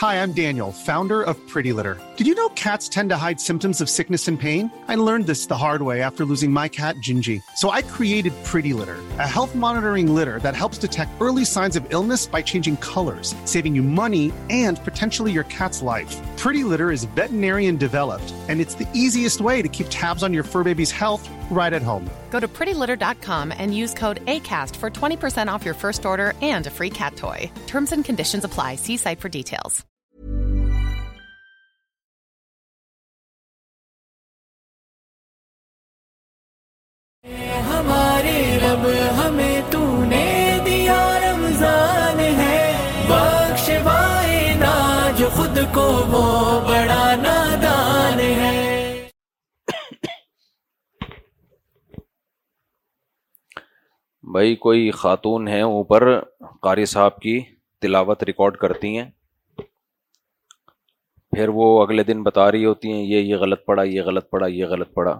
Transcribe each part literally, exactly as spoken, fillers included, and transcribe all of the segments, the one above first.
Hi, I'm Daniel, founder of Pretty Litter. Did you know cats tend to hide symptoms of sickness and pain? I learned this the hard way after losing my cat, Gingy. So I created Pretty Litter, a health monitoring litter that helps detect early signs of illness by changing colors, saving you money and potentially your cat's life. Pretty Litter is veterinarian developed, and it's the easiest way to keep tabs on your fur baby's health right at home. Go to pretty litter dot com and use code ACAST for twenty percent off your first order and a free cat toy. Terms and conditions apply. See site for details. ہمارے رب ہمیں تو نے دیا رمضان ہے، بخشوائے نا جو خود کو وہ بڑا نادان ہے۔ بھائی کوئی خاتون ہیں اوپر قاری صاحب کی تلاوت ریکارڈ کرتی ہیں، پھر وہ اگلے دن بتا رہی ہوتی ہیں یہ یہ غلط پڑا، یہ غلط پڑا، یہ غلط پڑا۔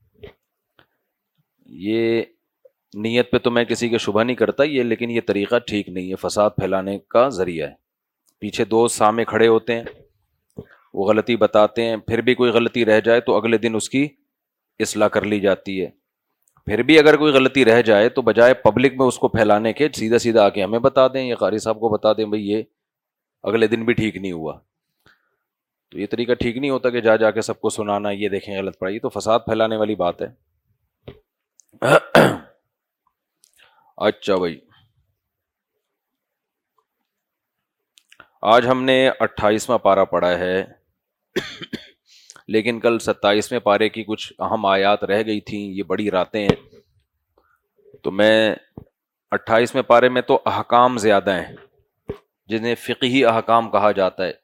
یہ نیت پہ تو میں کسی کے شبہ نہیں کرتا یہ، لیکن یہ طریقہ ٹھیک نہیں ہے، فساد پھیلانے کا ذریعہ ہے۔ پیچھے دوست سامنے کھڑے ہوتے ہیں، وہ غلطی بتاتے ہیں، پھر بھی کوئی غلطی رہ جائے تو اگلے دن اس کی اصلاح کر لی جاتی ہے۔ پھر بھی اگر کوئی غلطی رہ جائے تو بجائے پبلک میں اس کو پھیلانے کے سیدھا سیدھا آ کے ہمیں بتا دیں یا قاری صاحب کو بتا دیں بھائی یہ اگلے دن بھی ٹھیک نہیں ہوا۔ تو یہ طریقہ ٹھیک نہیں ہوتا کہ جا جا کے سب کو سنانا یہ دیکھیں غلط پڑا، یہ تو فساد پھیلانے والی بات ہے۔ اچھا بھائی، آج ہم نے اٹھائیسواں پارہ پڑھا ہے، لیکن کل ستائیسویں پارے کی کچھ اہم آیات رہ گئی تھیں، یہ بڑی راتیں ہیں، تو میں اٹھائیسویں پارے میں تو احکام زیادہ ہیں جنہیں فقہی احکام کہا جاتا ہے،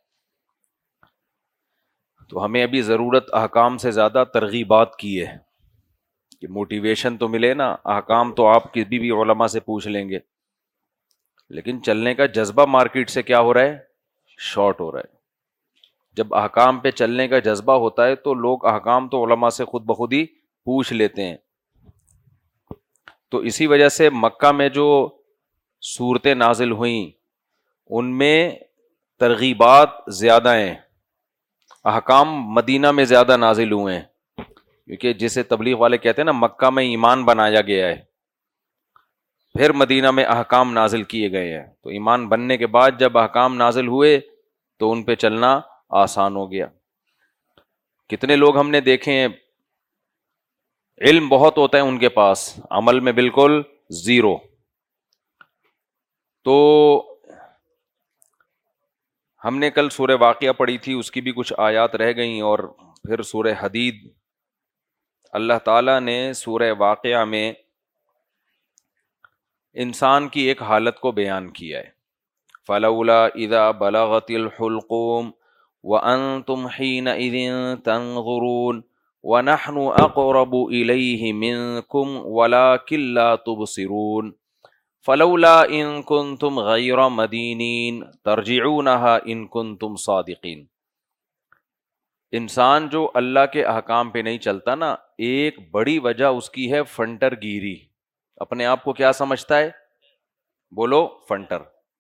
تو ہمیں ابھی ضرورت احکام سے زیادہ ترغیبات کی ہے کہ موٹیویشن تو ملے نا۔ احکام تو آپ کسی بھی علماء سے پوچھ لیں گے، لیکن چلنے کا جذبہ مارکیٹ سے کیا ہو رہا ہے؟ شارٹ ہو رہا ہے۔ جب احکام پہ چلنے کا جذبہ ہوتا ہے تو لوگ احکام تو علماء سے خود بخود ہی پوچھ لیتے ہیں۔ تو اسی وجہ سے مکہ میں جو صورتیں نازل ہوئیں ان میں ترغیبات زیادہ ہیں، احکام مدینہ میں زیادہ نازل ہوئے ہیں، کیونکہ جسے تبلیغ والے کہتے ہیں نا مکہ میں ایمان بنایا گیا ہے، پھر مدینہ میں احکام نازل کیے گئے ہیں، تو ایمان بننے کے بعد جب احکام نازل ہوئے تو ان پہ چلنا آسان ہو گیا۔ کتنے لوگ ہم نے دیکھے ہیں علم بہت ہوتا ہے ان کے پاس، عمل میں بالکل زیرو۔ تو ہم نے کل سورہ واقعہ پڑھی تھی، اس کی بھی کچھ آیات رہ گئیں، اور پھر سورہ حدید۔ اللہ تعالیٰ نے سورہ واقعہ میں انسان کی ایک حالت کو بیان کیا ہے، فَلَوْلَا إِذَا بَلَغَتِ الْحُلْقُومَ وَأَنْتُمْ حِينَئِذٍ تَنْظُرُونَ وَنَحْنُ أَقْرَبُ إِلَيْهِ مِنْكُمْ وَلَكِنْ لَا تُبْصِرُونَ فَلَوْلَا إِن كُنْتُمْ غَيْرَ مَدِينِينَ تَرْجِعُونَهَا إِن كُنْتُمْ صَادِقِينَ۔ انسان جو اللہ کے احکام پہ نہیں چلتا نا، ایک بڑی وجہ اس کی ہے فنٹر گیری۔ اپنے آپ کو کیا سمجھتا ہے؟ بولو فنٹر۔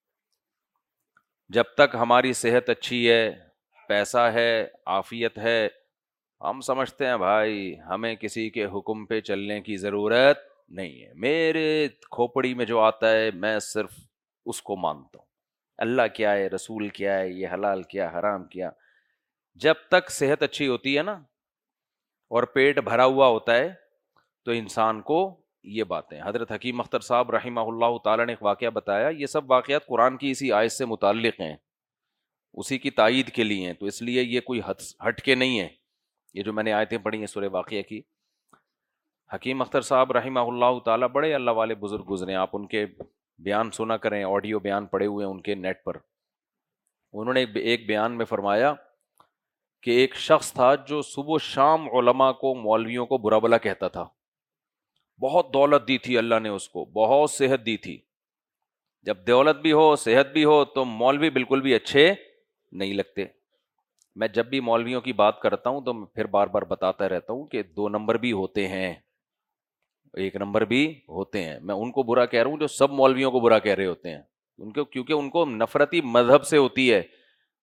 جب تک ہماری صحت اچھی ہے، پیسہ ہے، عافیت ہے، ہم سمجھتے ہیں بھائی ہمیں کسی کے حکم پہ چلنے کی ضرورت نہیں ہے، میرے کھوپڑی میں جو آتا ہے میں صرف اس کو مانتا ہوں، اللہ کیا ہے، رسول کیا ہے، یہ حلال کیا، حرام کیا۔ جب تک صحت اچھی ہوتی ہے نا اور پیٹ بھرا ہوا ہوتا ہے تو انسان کو یہ باتیں، حضرت حکیم اختر صاحب رحمہ اللہ تعالیٰ نے ایک واقعہ بتایا، یہ سب واقعات قرآن کی اسی آیت سے متعلق ہیں، اسی کی تائید کے لیے ہیں، تو اس لیے یہ کوئی ہٹ کے نہیں ہے، یہ جو میں نے آیتیں پڑھی ہیں سورہ واقعہ کی۔ حکیم اختر صاحب رحمہ اللہ تعالیٰ بڑے اللہ والے بزرگ گزرے، آپ ان کے بیان سنا کریں، آڈیو بیان پڑے ہوئے ہیں ان کے نیٹ پر۔ انہوں نے ایک بیان میں فرمایا کہ ایک شخص تھا جو صبح و شام علماء کو، مولویوں کو برا بلا کہتا تھا، بہت دولت دی تھی اللہ نے اس کو، بہت صحت دی تھی، جب دولت بھی ہو صحت بھی ہو تو مولوی بالکل بھی اچھے نہیں لگتے۔ میں جب بھی مولویوں کی بات کرتا ہوں تو میں پھر بار بار بتاتا رہتا ہوں کہ دو نمبر بھی ہوتے ہیں، ایک نمبر بھی ہوتے ہیں۔ میں ان کو برا کہہ رہا ہوں جو سب مولویوں کو برا کہہ رہے ہوتے ہیں، ان کو، کیونکہ ان کو نفرتی مذہب سے ہوتی ہے،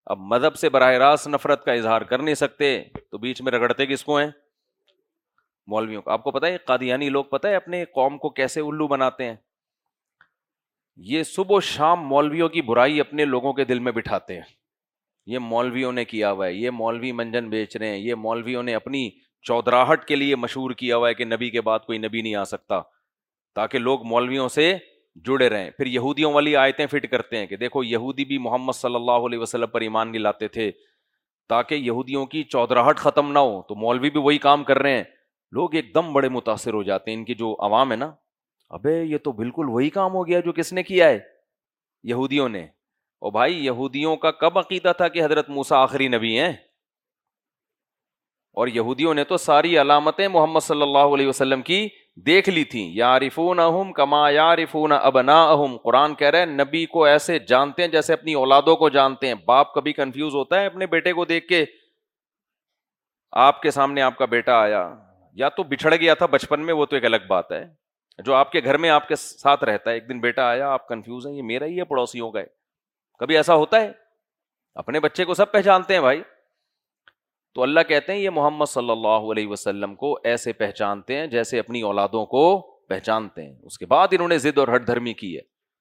اب مذہب سے براہ راست نفرت کا اظہار کر نہیں سکتے تو بیچ میں رگڑتے کس کو ہیں؟ مولویوں کو. آپ کو پتہ ہے قادیانی لوگ پتہ ہے اپنے قوم کو کیسے الو بناتے ہیں؟ یہ صبح و شام مولویوں کی برائی اپنے لوگوں کے دل میں بٹھاتے ہیں. یہ مولویوں نے کیا ہوا ہے, یہ مولوی منجن بیچ رہے ہیں, یہ مولویوں نے اپنی چودراہٹ کے لیے مشہور کیا ہوا ہے کہ نبی کے بعد کوئی نبی نہیں آ سکتا, تاکہ لوگ مولویوں سے جڑے رہیں. پھر یہودیوں والی آیتیں فٹ کرتے ہیں کہ دیکھو یہودی بھی محمد صلی اللہ علیہ وسلم پر ایمان نہیں لاتے تھے تاکہ یہودیوں کی چودراہٹ ختم نہ ہو, تو مولوی بھی وہی کام کر رہے ہیں. لوگ ایک دم بڑے متاثر ہو جاتے ہیں, ان کی جو عوام ہے نا, ابے یہ تو بالکل وہی کام ہو گیا جو کس نے کیا ہے؟ یہودیوں نے. اور بھائی یہودیوں کا کب عقیدہ تھا کہ حضرت موسیٰ آخری نبی ہیں؟ اور یہودیوں نے تو ساری علامتیں محمد صلی اللہ علیہ وسلم کی دیکھ لی تھیں. یعرفونہم کما یعرفون ابناءہم, قرآن کہہ رہا ہے نبی کو ایسے جانتے ہیں جیسے اپنی اولادوں کو جانتے ہیں. باپ کبھی کنفیوز ہوتا ہے اپنے بیٹے کو دیکھ کے؟ آپ کے سامنے آپ کا بیٹا آیا, یا تو بچھڑ گیا تھا بچپن میں, وہ تو ایک الگ بات ہے, جو آپ کے گھر میں آپ کے ساتھ رہتا ہے, ایک دن بیٹا آیا, آپ کنفیوز ہیں یہ میرا ہی ہے پڑوسیوں کا ہے. کبھی ایسا ہوتا ہے؟ اپنے بچے کو سب پہچانتے ہیں بھائی. تو اللہ کہتے ہیں یہ محمد صلی اللہ علیہ وسلم کو ایسے پہچانتے ہیں جیسے اپنی اولادوں کو پہچانتے ہیں. اس کے بعد انہوں نے ضد اور ہٹ دھرمی کی ہے.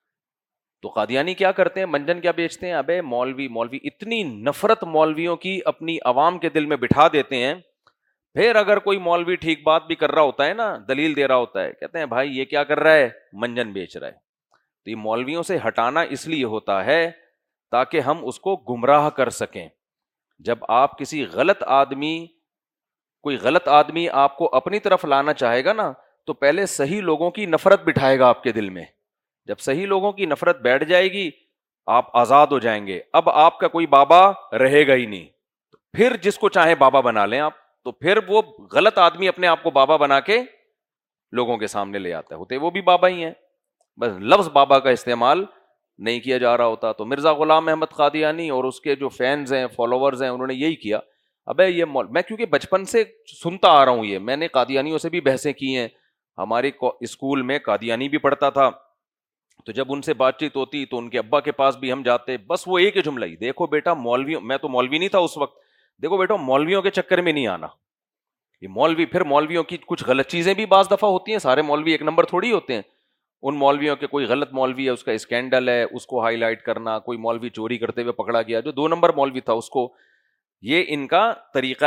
تو قادیانی کیا کرتے ہیں, منجن کیا بیچتے ہیں؟ ابے مولوی مولوی اتنی نفرت مولویوں کی اپنی عوام کے دل میں بٹھا دیتے ہیں. پھر اگر کوئی مولوی ٹھیک بات بھی کر رہا ہوتا ہے نا, دلیل دے رہا ہوتا ہے, کہتے ہیں بھائی یہ کیا کر رہا ہے؟ منجن بیچ رہا ہے. تو یہ مولویوں سے ہٹانا اس لیے ہوتا ہے تاکہ ہم اس کو گمراہ کر سکیں. جب آپ کسی غلط آدمی کوئی غلط آدمی آپ کو اپنی طرف لانا چاہے گا نا, تو پہلے صحیح لوگوں کی نفرت بٹھائے گا آپ کے دل میں. جب صحیح لوگوں کی نفرت بیٹھ جائے گی آپ آزاد ہو جائیں گے. اب آپ کا کوئی بابا رہے گا ہی نہیں, پھر جس کو چاہے بابا بنا لیں آپ. تو پھر وہ غلط آدمی اپنے آپ کو بابا بنا کے لوگوں کے سامنے لے آتا ہے, ہوتے وہ بھی بابا ہی ہیں, بس لفظ بابا کا استعمال نہیں کیا جا رہا ہوتا. تو مرزا غلام احمد قادیانی اور اس کے جو فینز ہیں, فالوورز ہیں, انہوں نے یہی کیا. ابے یہ مول... میں کیونکہ بچپن سے سنتا آ رہا ہوں, یہ میں نے قادیانیوں سے بھی بحثیں کی ہیں. ہمارے اسکول میں قادیانی بھی پڑھتا تھا, تو جب ان سے بات چیت ہوتی تو ان کے ابا کے پاس بھی ہم جاتے, بس وہ ایک ہی جملہ ہی, دیکھو بیٹا مولویوں, میں تو مولوی نہیں تھا اس وقت, دیکھو بیٹا مولویوں کے چکر میں نہیں آنا. یہ مولوی, پھر مولویوں کی کچھ غلط چیزیں بھی بعض دفعہ ہوتی ہیں, سارے مولوی ایک نمبر تھوڑی ہوتے ہیں. ان مولویوں کے کوئی غلط مولوی ہے, اس کا اسکینڈل ہے, اس کو ہائی لائٹ کرنا, کوئی مولوی چوری کرتے ہوئے پکڑا گیا جو دو نمبر مولوی تھا اس کو, یہ ان کا طریقہ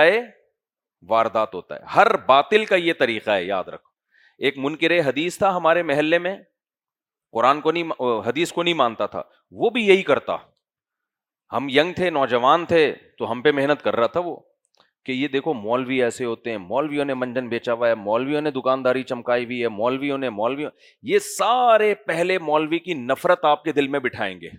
واردات ہوتا ہے. ہر باطل کا یہ طریقہ ہے, یاد رکھو. ایک منکر حدیث تھا ہمارے محلے میں, قرآن کو نہیں, حدیث کو نہیں مانتا تھا, وہ بھی یہی کرتا. ہم ینگ تھے, نوجوان تھے, تو ہم پہ محنت کر رہا تھا وہ کہ یہ دیکھو مولوی ایسے ہوتے ہیں, مولویوں نے منجن بیچا ہوا ہے, مولویوں نے دکانداری چمکائی ہوئی ہے, مولویوں نے مولویوں یہ سارے پہلے مولوی کی نفرت آپ کے دل میں بٹھائیں گے.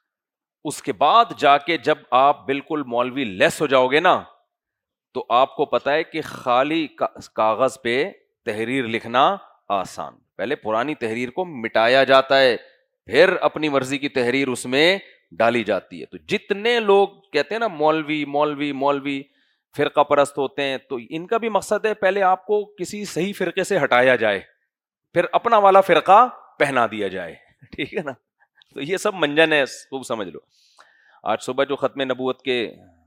اس کے بعد جا کے جب آپ بالکل مولوی لیس ہو جاؤ گے نا, تو آپ کو پتا ہے کہ خالی کاغذ پہ تحریر لکھنا آسان, پہلے پرانی تحریر کو مٹایا جاتا ہے, پھر اپنی مرضی کی تحریر اس میں ڈالی جاتی ہے. تو جتنے لوگ کہتے ہیں نا مولوی مولوی مولوی فرقہ پرست ہوتے ہیں, تو ان کا بھی مقصد ہے پہلے آپ کو کسی صحیح فرقے سے ہٹایا جائے, پھر اپنا والا فرقہ پہنا دیا جائے. ٹھیک ہے نا, تو یہ سب منجن ہے, خوب سمجھ لو. آج صبح جو ختم نبوت کے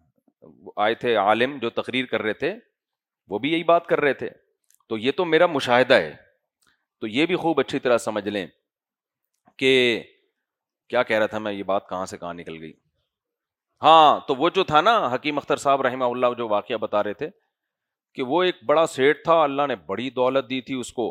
آئے تھے عالم جو تقریر کر رہے تھے, وہ بھی یہی بات کر رہے تھے. تو یہ تو میرا مشاہدہ ہے, تو یہ بھی خوب اچھی طرح سمجھ لیں کہ کیا کہہ رہا تھا میں, یہ بات کہاں سے کہاں نکل گئی. ہاں, تو وہ جو تھا نا حکیم اختر صاحب رحمہ اللہ, جو واقعہ بتا رہے تھے کہ وہ ایک بڑا سیٹ تھا, اللہ نے بڑی دولت دی تھی اس کو.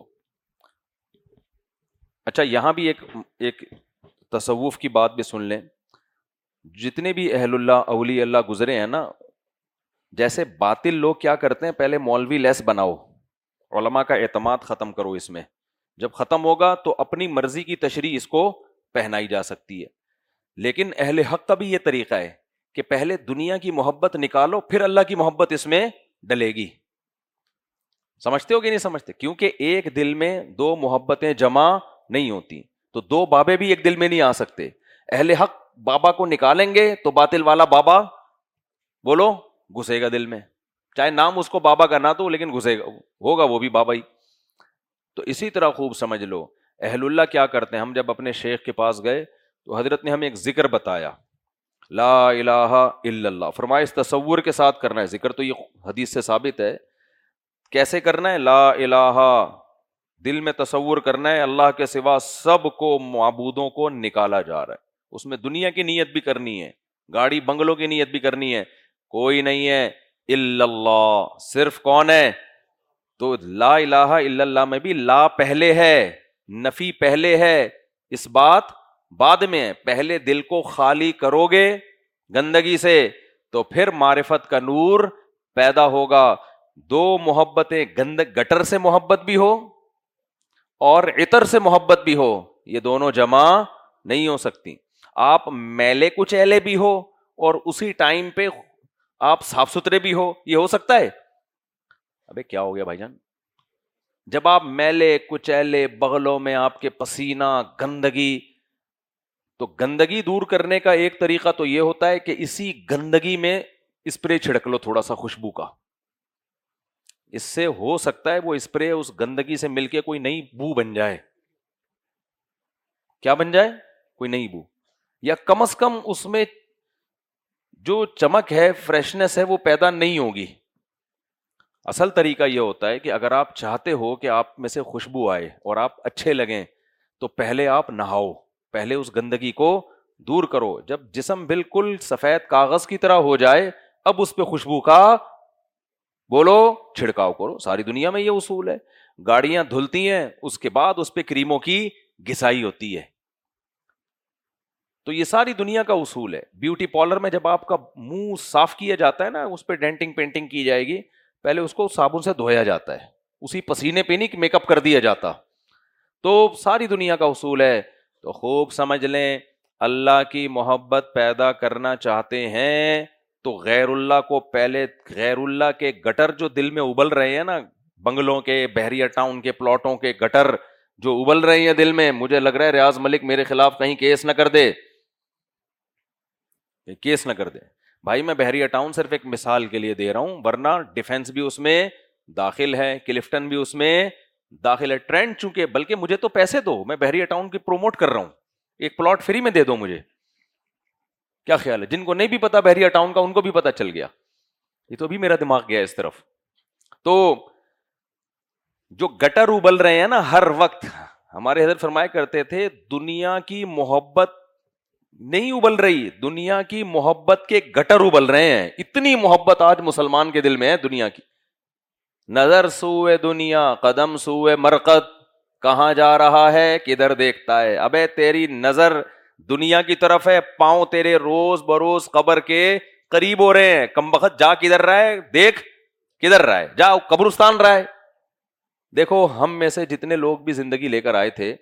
اچھا یہاں بھی ایک ایک تصوف کی بات بھی سن لیں. جتنے بھی اہل اللہ اولیاء اللہ گزرے ہیں نا, جیسے باطل لوگ کیا کرتے ہیں, پہلے مولوی لیس بناؤ, علماء کا اعتماد ختم کرو اس میں, جب ختم ہوگا تو اپنی مرضی کی تشریح اس کو پہنائی جا سکتی ہے. لیکن اہل حق کا بھی یہ طریقہ ہے کہ پہلے دنیا کی محبت نکالو, پھر اللہ کی محبت اس میں ڈلے گی. سمجھتے ہو کہ نہیں سمجھتے؟ کیونکہ ایک دل میں دو محبتیں جمع نہیں ہوتی, تو دو بابے بھی ایک دل میں نہیں آ سکتے. اہل حق بابا کو نکالیں گے تو باطل والا بابا بولو گھسے گا دل میں, چاہے نام اس کو بابا کا نہ تو, لیکن گھسے گا, ہوگا وہ بھی بابا ہی. تو اسی طرح خوب سمجھ لو اہل اللہ کیا کرتے ہیں. ہم جب اپنے شیخ کے پاس گئے تو حضرت نے ہمیں ایک ذکر بتایا, لا الہ الا اللہ. فرمایا اس تصور کے ساتھ کرنا ہے ذکر. تو یہ حدیث سے ثابت ہے. کیسے کرنا ہے؟ لا الہ، دل میں تصور کرنا ہے اللہ کے سوا سب کو معبودوں کو نکالا جا رہا ہے. اس میں دنیا کی نیت بھی کرنی ہے، گاڑی بنگلوں کی نیت بھی کرنی ہے. کوئی نہیں ہے الا اللہ، صرف کون ہے؟ تو لا الہ الا اللہ میں بھی لا پہلے ہے، نفی پہلے ہے، اس بات بعد میں ہے. پہلے دل کو خالی کرو گے گندگی سے تو پھر معرفت کا نور پیدا ہوگا. دو محبتیں، گند گٹر سے محبت بھی ہو اور عطر سے محبت بھی ہو، یہ دونوں جمع نہیں ہو سکتی. آپ میلے کچیلے بھی ہو اور اسی ٹائم پہ آپ صاف ستھرے بھی ہو، یہ ہو سکتا ہے؟ ابے کیا ہو گیا بھائی جان؟ جب آپ میلے کچیلے، بغلوں میں آپ کے پسینہ، گندگی، تو گندگی دور کرنے کا ایک طریقہ تو یہ ہوتا ہے کہ اسی گندگی میں اسپرے چھڑک لو تھوڑا سا خوشبو کا. اس سے ہو سکتا ہے وہ اسپرے اس گندگی سے مل کے کوئی نئی بو بن جائے. کیا بن جائے؟ کوئی نئی بو، یا کم از کم اس میں جو چمک ہے، فریشنس ہے، وہ پیدا نہیں ہوگی. اصل طریقہ یہ ہوتا ہے کہ اگر آپ چاہتے ہو کہ آپ میں سے خوشبو آئے اور آپ اچھے لگیں تو پہلے آپ نہاؤ، پہلے اس گندگی کو دور کرو. جب جسم بالکل سفید کاغذ کی طرح ہو جائے اب اس پہ خوشبو کا بولو چھڑکاؤ کرو. ساری دنیا میں یہ اصول ہے. گاڑیاں دھلتی ہیں اس کے بعد اس پہ کریموں کی گھسائی ہوتی ہے. تو یہ ساری دنیا کا اصول ہے. بیوٹی پارلر میں جب آپ کا منہ صاف کیا جاتا ہے نا، اس پہ ڈینٹنگ پینٹنگ کی جائے گی، پہلے اس کو صابن سے دھویا جاتا ہے، اسی پسینے پہ نہیں کہ میک اپ کر دیا جاتا. تو ساری دنیا کا اصول ہے. تو خوب سمجھ لیں، اللہ کی محبت پیدا کرنا چاہتے ہیں تو غیر اللہ کو پہلے، غیر اللہ کے گٹر جو دل میں ابل رہے ہیں نا، بنگلوں کے، بحریہ ٹاؤن کے پلاٹوں کے گٹر جو ابل رہے ہیں دل میں، مجھے لگ رہا ہے ریاض ملک میرے خلاف کہیں کیس نہ کر دے، کیس نہ کر دے. بھائی میں بحریہ ٹاؤن صرف ایک مثال کے لیے دے رہا ہوں، ورنہ ڈیفنس بھی اس میں داخل ہے، کلفٹن بھی اس میں داخل ہے. ٹرینڈ چونکہ، بلکہ مجھے تو پیسے دو، میں بحریہ ٹاؤن کی پروموٹ کر رہا ہوں، ایک پلاٹ فری میں دے دو مجھے. کیا خیال ہے؟ جن کو نہیں بھی پتا بحریہ ٹاؤن کا ان کو بھی پتا چل گیا. یہ تو بھی میرا دماغ گیا اس طرف. تو جو گٹر ابل رہے ہیں نا ہر وقت، ہمارے حضرت فرمایا کرتے تھے دنیا کی محبت نہیں ابل رہی، دنیا کی محبت کے گٹر ابل رہے ہیں. اتنی محبت آج مسلمان کے دل میں ہے دنیا کی. نظر سوئے دنیا، قدم سوئے مرقد، کہاں جا رہا ہے، کدھر دیکھتا ہے. ابے تیری نظر دنیا کی طرف ہے، پاؤں تیرے روز بروز قبر کے قریب ہو رہے ہیں. کم بخت جا کدھر رہا ہے، دیکھ کدھر رہا ہے، جا قبرستان رہا ہے. دیکھو ہم میں سے جتنے لوگ بھی زندگی لے کر آئے تھے،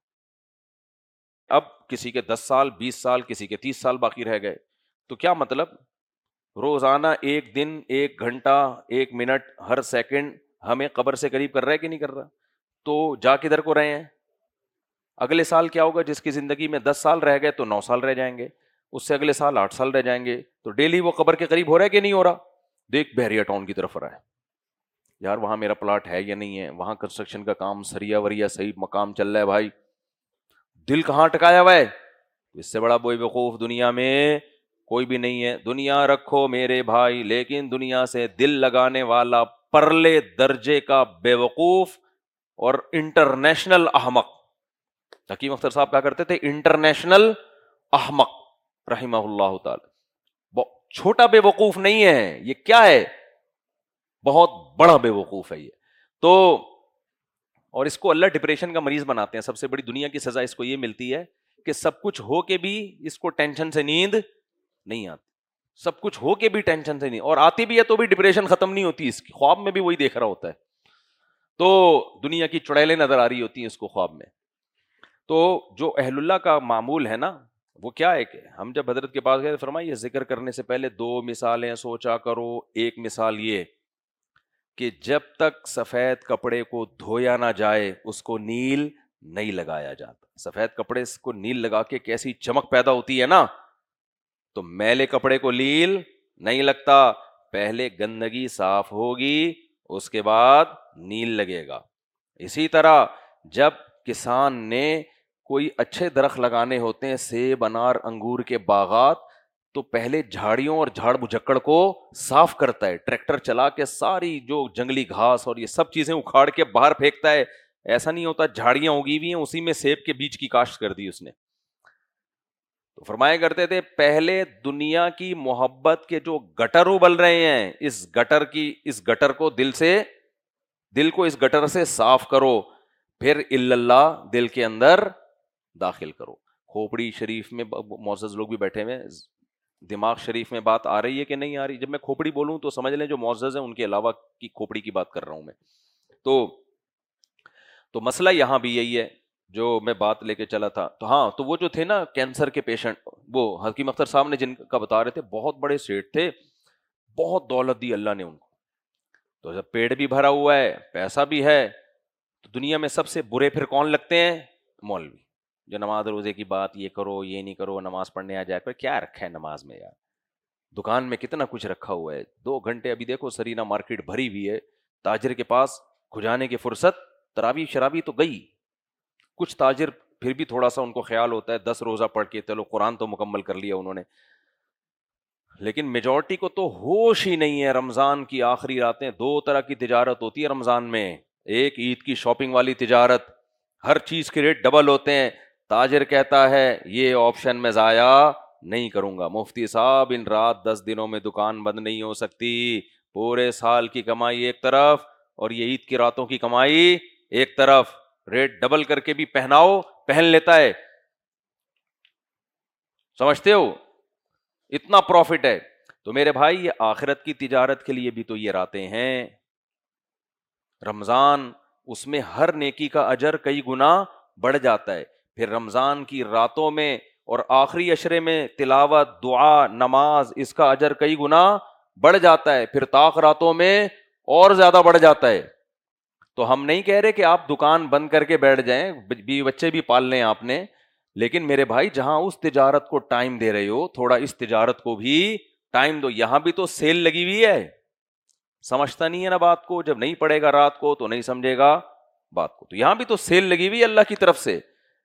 اب کسی کے دس سال، بیس سال، کسی کے تیس سال باقی رہ گئے. تو کیا مطلب؟ روزانہ ایک دن، ایک گھنٹہ، ایک منٹ، ہر سیکنڈ ہمیں قبر سے قریب کر رہا ہے کہ نہیں کر رہا؟ تو جا کدھر کو رہے ہیں؟ اگلے سال کیا ہوگا؟ جس کی زندگی میں دس سال رہ گئے تو نو سال رہ جائیں گے، اس سے اگلے سال آٹھ سال رہ جائیں گے. تو ڈیلی وہ قبر کے قریب ہو رہا ہے کہ نہیں ہو رہا؟ دیکھ بحریہ ٹاؤن کی طرف رہا ہے، یار وہاں میرا پلاٹ ہے یا نہیں ہے، وہاں کنسٹرکشن کا کام سریا وریا صحیح مقام چل رہا ہے. بھائی دل کہاں ٹکایا ہوا ہے؟ اس سے بڑا بے وقوف دنیا میں کوئی بھی نہیں ہے. دنیا رکھو میرے بھائی، لیکن دنیا سے دل لگانے والا پرلے درجے کا بے وقوف اور انٹرنیشنل احمق. حکیم اختر صاحب کہا کرتے تھے انٹرنیشنل احمق رحمہ اللہ تعالی. چھوٹا بے وقوف نہیں ہے یہ، کیا ہے؟ بہت بڑا بے وقوف ہے یہ. تو اور اس کو اللہ ڈپریشن کا مریض بناتے ہیں. سب سے بڑی دنیا کی سزا اس کو یہ ملتی ہے کہ سب کچھ ہو کے بھی اس کو ٹینشن سے نیند نہیں آتی. سب کچھ ہو کے بھی ٹینشن سے نہیں، اور آتی بھی ہے تو بھی ڈپریشن ختم نہیں ہوتی اس کی. خواب میں بھی وہی دیکھ رہا ہوتا ہے. تو دنیا کی چڑیلیں نظر آ رہی ہوتی ہیں اس کو خواب میں. تو جو اہل اللہ کا معمول ہے نا، وہ کیا ہے کہ ہم جب حضرت کے پاس گئے فرمایا یہ ذکر کرنے سے پہلے دو مثالیں سوچا کرو. ایک مثال یہ کہ جب تک سفید کپڑے کو دھویا نہ جائے اس کو نیل نہیں لگایا جاتا. سفید کپڑے کو نیل لگا کے کیسی چمک پیدا ہوتی ہے نا، تو میلے کپڑے کو نیل نہیں لگتا. پہلے گندگی صاف ہوگی اس کے بعد نیل لگے گا. اسی طرح جب کسان نے کوئی اچھے درخت لگانے ہوتے ہیں، سیب، انار، انگور کے باغات، تو پہلے جھاڑیوں اور جھاڑ بجھکڑ کو صاف کرتا ہے, ٹریکٹر چلا کے ساری جو جنگلی گھاس اور یہ سب چیزیں اکھاڑ کے باہر پھینکتا ہے. ایسا نہیں ہوتا جھاڑیاں اگی ہوئی ہیں اسی میں سیب کے بیج کی کاشت کر دی اس نے. تو فرمایا کرتے تھے پہلے دنیا کی محبت کے جو گٹر ابل رہے ہیں, اس گٹر کی اس گٹر کو دل سے دل کو اس گٹر سے صاف کرو, پھر الا اللہ دل کے اندر داخل کرو. کھوپڑی شریف میں معزز لوگ بھی بیٹھے ہوئے, دماغ شریف میں بات آ رہی ہے کہ نہیں آ رہی؟ جب میں کھوپڑی بولوں تو سمجھ لیں جو معزز ہیں ان کے علاوہ کی کھوپڑی کی بات کر رہا ہوں میں. تو تو مسئلہ یہاں بھی یہی ہے جو میں بات لے کے چلا تھا. تو ہاں, تو وہ جو تھے نا کینسر کے پیشنٹ, وہ حکیم اختر صاحب نے جن کا بتا رہے تھے, بہت بڑے سیٹ تھے, بہت دولت دی اللہ نے ان کو. تو جب پیٹ بھی بھرا ہوا ہے, پیسہ بھی ہے, تو دنیا میں سب سے برے پھر کون لگتے ہیں؟ مولوی, جو نماز روزے کی بات یہ کرو یہ نہیں کرو, نماز پڑھنے آ جائے کر. کیا رکھا ہے نماز میں یار؟ دکان میں کتنا کچھ رکھا ہوا ہے, دو گھنٹے ابھی دیکھو سرینا مارکیٹ بھری ہوئی ہے, تاجر کے پاس کھجانے کی فرصت, تراویح شرابی تو گئی. کچھ تاجر پھر بھی تھوڑا سا ان کو خیال ہوتا ہے دس روزہ پڑھ کے چلو قرآن تو مکمل کر لیا انہوں نے, لیکن میجورٹی کو تو ہوش ہی نہیں ہے. رمضان کی آخری راتیں, دو طرح کی تجارت ہوتی ہے رمضان میں. ایک عید کی شاپنگ والی تجارت, ہر چیز کے ریٹ ڈبل ہوتے ہیں. تاجر کہتا ہے یہ آپشن میں ضائع نہیں کروں گا. مفتی صاحب ان رات دس دنوں میں دکان بند نہیں ہو سکتی, پورے سال کی کمائی ایک طرف اور یہ عید کی راتوں کی کمائی ایک طرف, ریٹ ڈبل کر کے بھی پہناؤ, پہن لیتا ہے. سمجھتے ہو اتنا پروفٹ ہے. تو میرے بھائی یہ آخرت کی تجارت کے لیے بھی تو یہ راتیں ہیں. رمضان اس میں ہر نیکی کا اجر کئی گنا بڑھ جاتا ہے. پھر رمضان کی راتوں میں اور آخری عشرے میں تلاوت, دعا, نماز, اس کا اجر کئی گنا بڑھ جاتا ہے. پھر طاق راتوں میں اور زیادہ بڑھ جاتا ہے. تو ہم نہیں کہہ رہے کہ آپ دکان بند کر کے بیٹھ جائیں, بیوی بچے بھی پال لیں آپ نے, لیکن میرے بھائی جہاں اس تجارت کو ٹائم دے رہے ہو تھوڑا اس تجارت کو بھی ٹائم دو. یہاں بھی تو سیل لگی ہوئی ہے, سمجھتا نہیں ہے نا بات کو. جب نہیں پڑے گا رات کو تو نہیں سمجھے گا بات کو. تو یہاں بھی تو سیل لگی ہوئی ہے اللہ کی طرف سے,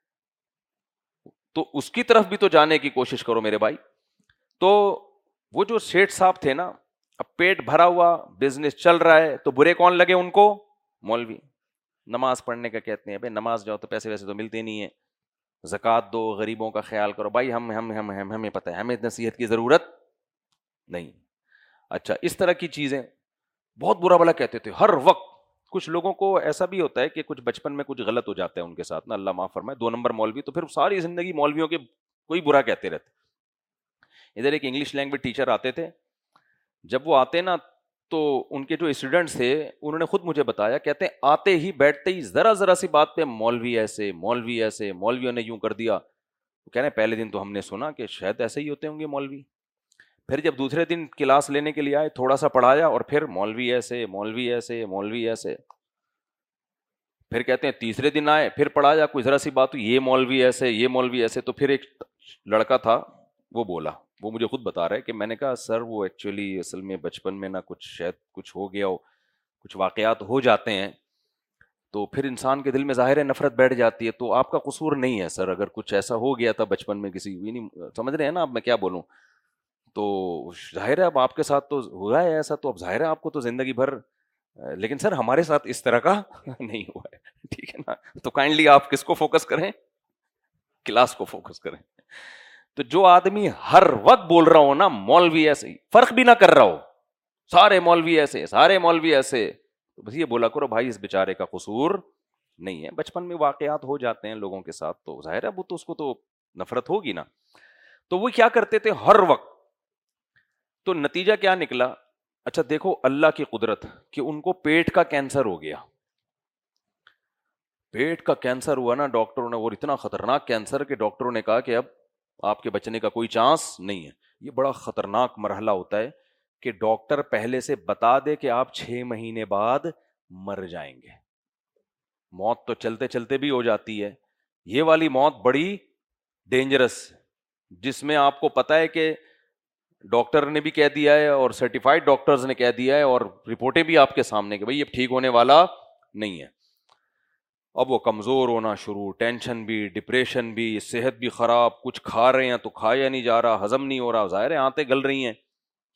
تو اس کی طرف بھی تو جانے کی کوشش کرو میرے بھائی. تو وہ جو شیٹ صاحب تھے نا, اب پیٹ بھرا ہوا, بزنس چل رہا ہے, تو برے کون لگے ان کو؟ مولوی. نماز پڑھنے کا کہتے ہیں, بھائی نماز جاؤ تو پیسے ویسے تو ملتے نہیں ہیں, زکوٰۃ دو, غریبوں کا خیال کرو. بھائی ہم ہم ہم ہم ہمیں پتہ ہے, ہمیں نصیحت کی ضرورت نہیں. اچھا, اس طرح کی چیزیں بہت برا بلا کہتے تھے ہر وقت. کچھ لوگوں کو ایسا بھی ہوتا ہے کہ کچھ بچپن میں کچھ غلط ہو جاتا ہے ان کے ساتھ نا, اللہ معاف فرمائے, دو نمبر مولوی, تو پھر ساری زندگی مولویوں کے کوئی برا کہتے رہتے. ادھر ایک انگلش لینگویج ٹیچر آتے تھے, جب وہ آتے نا تو ان کے جو اسٹوڈنٹس تھے انہوں نے خود مجھے بتایا, کہتے ہیں آتے ہی بیٹھتے ہی ذرا ذرا سی بات پہ مولوی ایسے, مولوی ایسے, مولویوں نے یوں کر دیا. کہہ رہے ہیں پہلے دن تو ہم نے سنا کہ شاید ایسے ہی ہوتے ہوں گے مولوی, پھر جب دوسرے دن کلاس لینے کے لیے آئے تھوڑا سا پڑھایا اور پھر مولوی ایسے, مولوی ایسے, مولوی ایسے. پھر کہتے ہیں تیسرے دن آئے پھر پڑھایا, کوئی ذرا سی بات ہوئی, یہ مولوی ایسے, یہ مولوی ایسے. تو پھر ایک لڑکا تھا وہ بولا, وہ مجھے خود بتا رہا ہے کہ میں نے کہا سر وہ ایکچولی اصل میں بچپن میں نا کچھ شاید کچھ ہو گیا ہو, کچھ واقعات ہو جاتے ہیں, تو پھر انسان کے دل میں ظاہر ہے نفرت بیٹھ جاتی ہے. تو آپ کا قصور نہیں ہے سر, اگر کچھ ایسا ہو گیا تھا بچپن میں کسی, نہیں سمجھ رہے ہیں نا اب میں کیا بولوں, تو ظاہر ہے اب آپ کے ساتھ تو ہوا ہے ایسا, تو اب ظاہر ہے آپ کو تو زندگی بھر, لیکن سر ہمارے ساتھ اس طرح کا نہیں ہوا ہے, ٹھیک ہے نا. تو کائنڈلی آپ کس کو فوکس کریں, کلاس کو فوکس کریں. تو جو آدمی ہر وقت بول رہا ہو نا مولوی ایسے, فرق بھی نہ کر رہا ہو, سارے مولوی ایسے, سارے مولوی ایسے, تو بس یہ بولا کرو بھائی اس بیچارے کا قصور نہیں ہے, بچپن میں واقعات ہو جاتے ہیں لوگوں کے ساتھ, تو ظاہر ہے وہ تو اس کو تو نفرت ہوگی نا. تو وہ کیا کرتے تھے ہر وقت, تو نتیجہ کیا نکلا؟ اچھا دیکھو اللہ کی قدرت کہ ان کو پیٹ کا کینسر ہو گیا. پیٹ کا کینسر ہوا نا ڈاکٹروں نے, اور اتنا خطرناک کینسر کہ ڈاکٹروں نے کہا کہ اب آپ کے بچنے کا کوئی چانس نہیں ہے. یہ بڑا خطرناک مرحلہ ہوتا ہے کہ ڈاکٹر پہلے سے بتا دے کہ آپ چھ مہینے بعد مر جائیں گے. موت تو چلتے چلتے بھی ہو جاتی ہے, یہ والی موت بڑی ڈینجرس, جس میں آپ کو پتا ہے کہ ڈاکٹر نے بھی کہہ دیا ہے اور سرٹیفائڈ ڈاکٹرز نے کہہ دیا ہے اور رپورٹیں بھی آپ کے سامنے کہ بھائی یہ ٹھیک ہونے والا نہیں ہے. اب وہ کمزور ہونا شروع، ٹینشن بھی، ڈپریشن بھی، صحت بھی خراب، کچھ کھا رہے ہیں تو کھایا نہیں جا رہا، ہضم نہیں ہو رہا، ظاہر ہے آنتیں گل رہی ہیں.